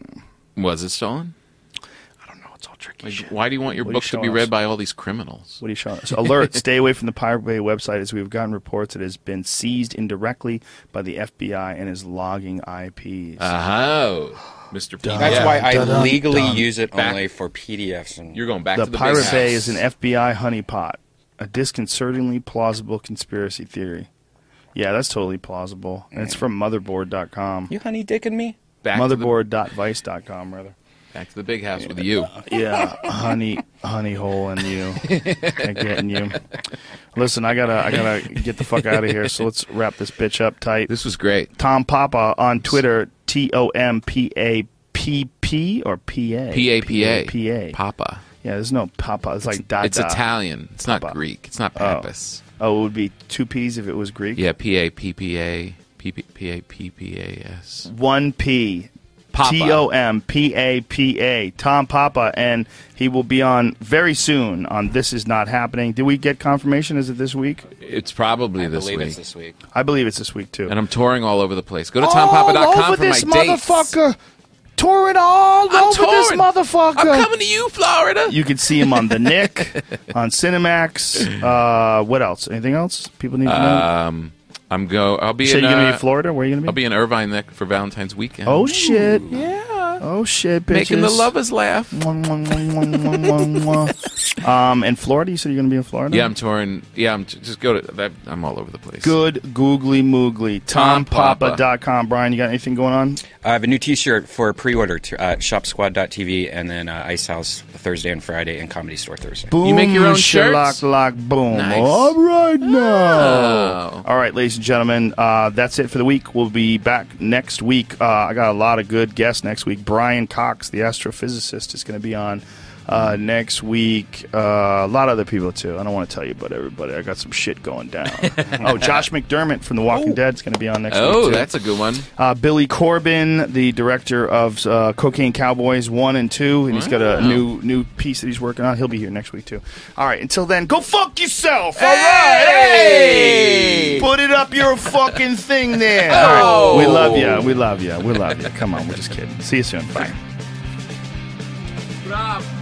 Was it stolen? I don't know. It's all tricky. Like, shit. why do you want your What are you book to be showing read us? by all these criminals? What are you showing us? Alert, stay away from the Pirate Bay website as we've gotten reports it has been seized indirectly by the F B I and is logging I Ps. Oh, Mister P D F. That's Yeah. why I Dun-dun, legally dun. use it Back- only for P D Fs. And You're going back the to the Pirate big Bay house. is an F B I honeypot, a disconcertingly plausible conspiracy theory. Yeah, that's totally plausible. And it's from motherboard dot com. you honey dicking me? back to the, motherboard dot vice dot com, rather. back to the big house with you. Yeah, honey, honey hole in you, and getting you. Listen, I gotta, I gotta get the fuck out of here. So let's wrap this bitch up tight. This was great. Tom Papa on Twitter, T O M P A P P or P A? P A P A. P A. Papa. Yeah, there's no Papa. It's like Dada. It's Italian. It's not Papa. Greek. It's not Oh. Pappas. Oh, it would be two P's if it was Greek? Yeah, P A P P A. P P P A P P A S. One P. Papa. T O M P A P A. Tom Papa, and he will be on very soon on This Is Not Happening. Did we get confirmation? Is it this week? It's probably I this believe week. it's this week. I believe it's this week, too. And I'm touring all over the place. Go to tom papa dot All com over for my this dates. motherfucker. Touring all I'm over this touring. motherfucker. I'm coming to you, Florida. You can see him on The Nick, on Cinemax. Uh, what else? Anything else people need to know? Um, I'm go. I'll be So in. you're going to be uh, in Florida? Where are you going to I'll be? be in Irvine neck for Valentine's weekend. Oh, shit. Yeah. Oh, shit, bitches. Making the lovers laugh. Mwah, mwah, mwah, mwah, mwah, mwah. um, in Florida? You said you're going to be in Florida? Yeah, I'm touring. Yeah, I'm just go to. That, I'm all over the place. Good googly moogly. tom papa dot com. Brian, you got anything going on? I have a new T-shirt for pre-order to uh, shop squad dot t v, and then uh, Ice House Thursday and Friday, and Comedy Store Thursday. Boom, make your own shirts? Shalock, lock, boom. Nice. All right now. Oh. All right, ladies and gentlemen, uh, that's it for the week. We'll be back next week. Uh, I got a lot of good guests next week. Brian Cox, the astrophysicist, is going to be on uh, next week. Uh, a lot of other people, too. I don't want to tell you about everybody. I got some shit going down. Oh, Josh McDermott from The Walking Dead is going to be on next week, Oh, too. that's a good one. Uh, Billy Corbin, the director of uh, Cocaine Cowboys one and two, and he's got a Wow. new new piece that he's working on. He'll be here next week too. All right, until then, go fuck yourself. All Hey! right, hey, put it up your fucking thing there. All right. Oh. We love you. We love you. We love you. Come on, we're just kidding. See you soon. Bye. Bravo.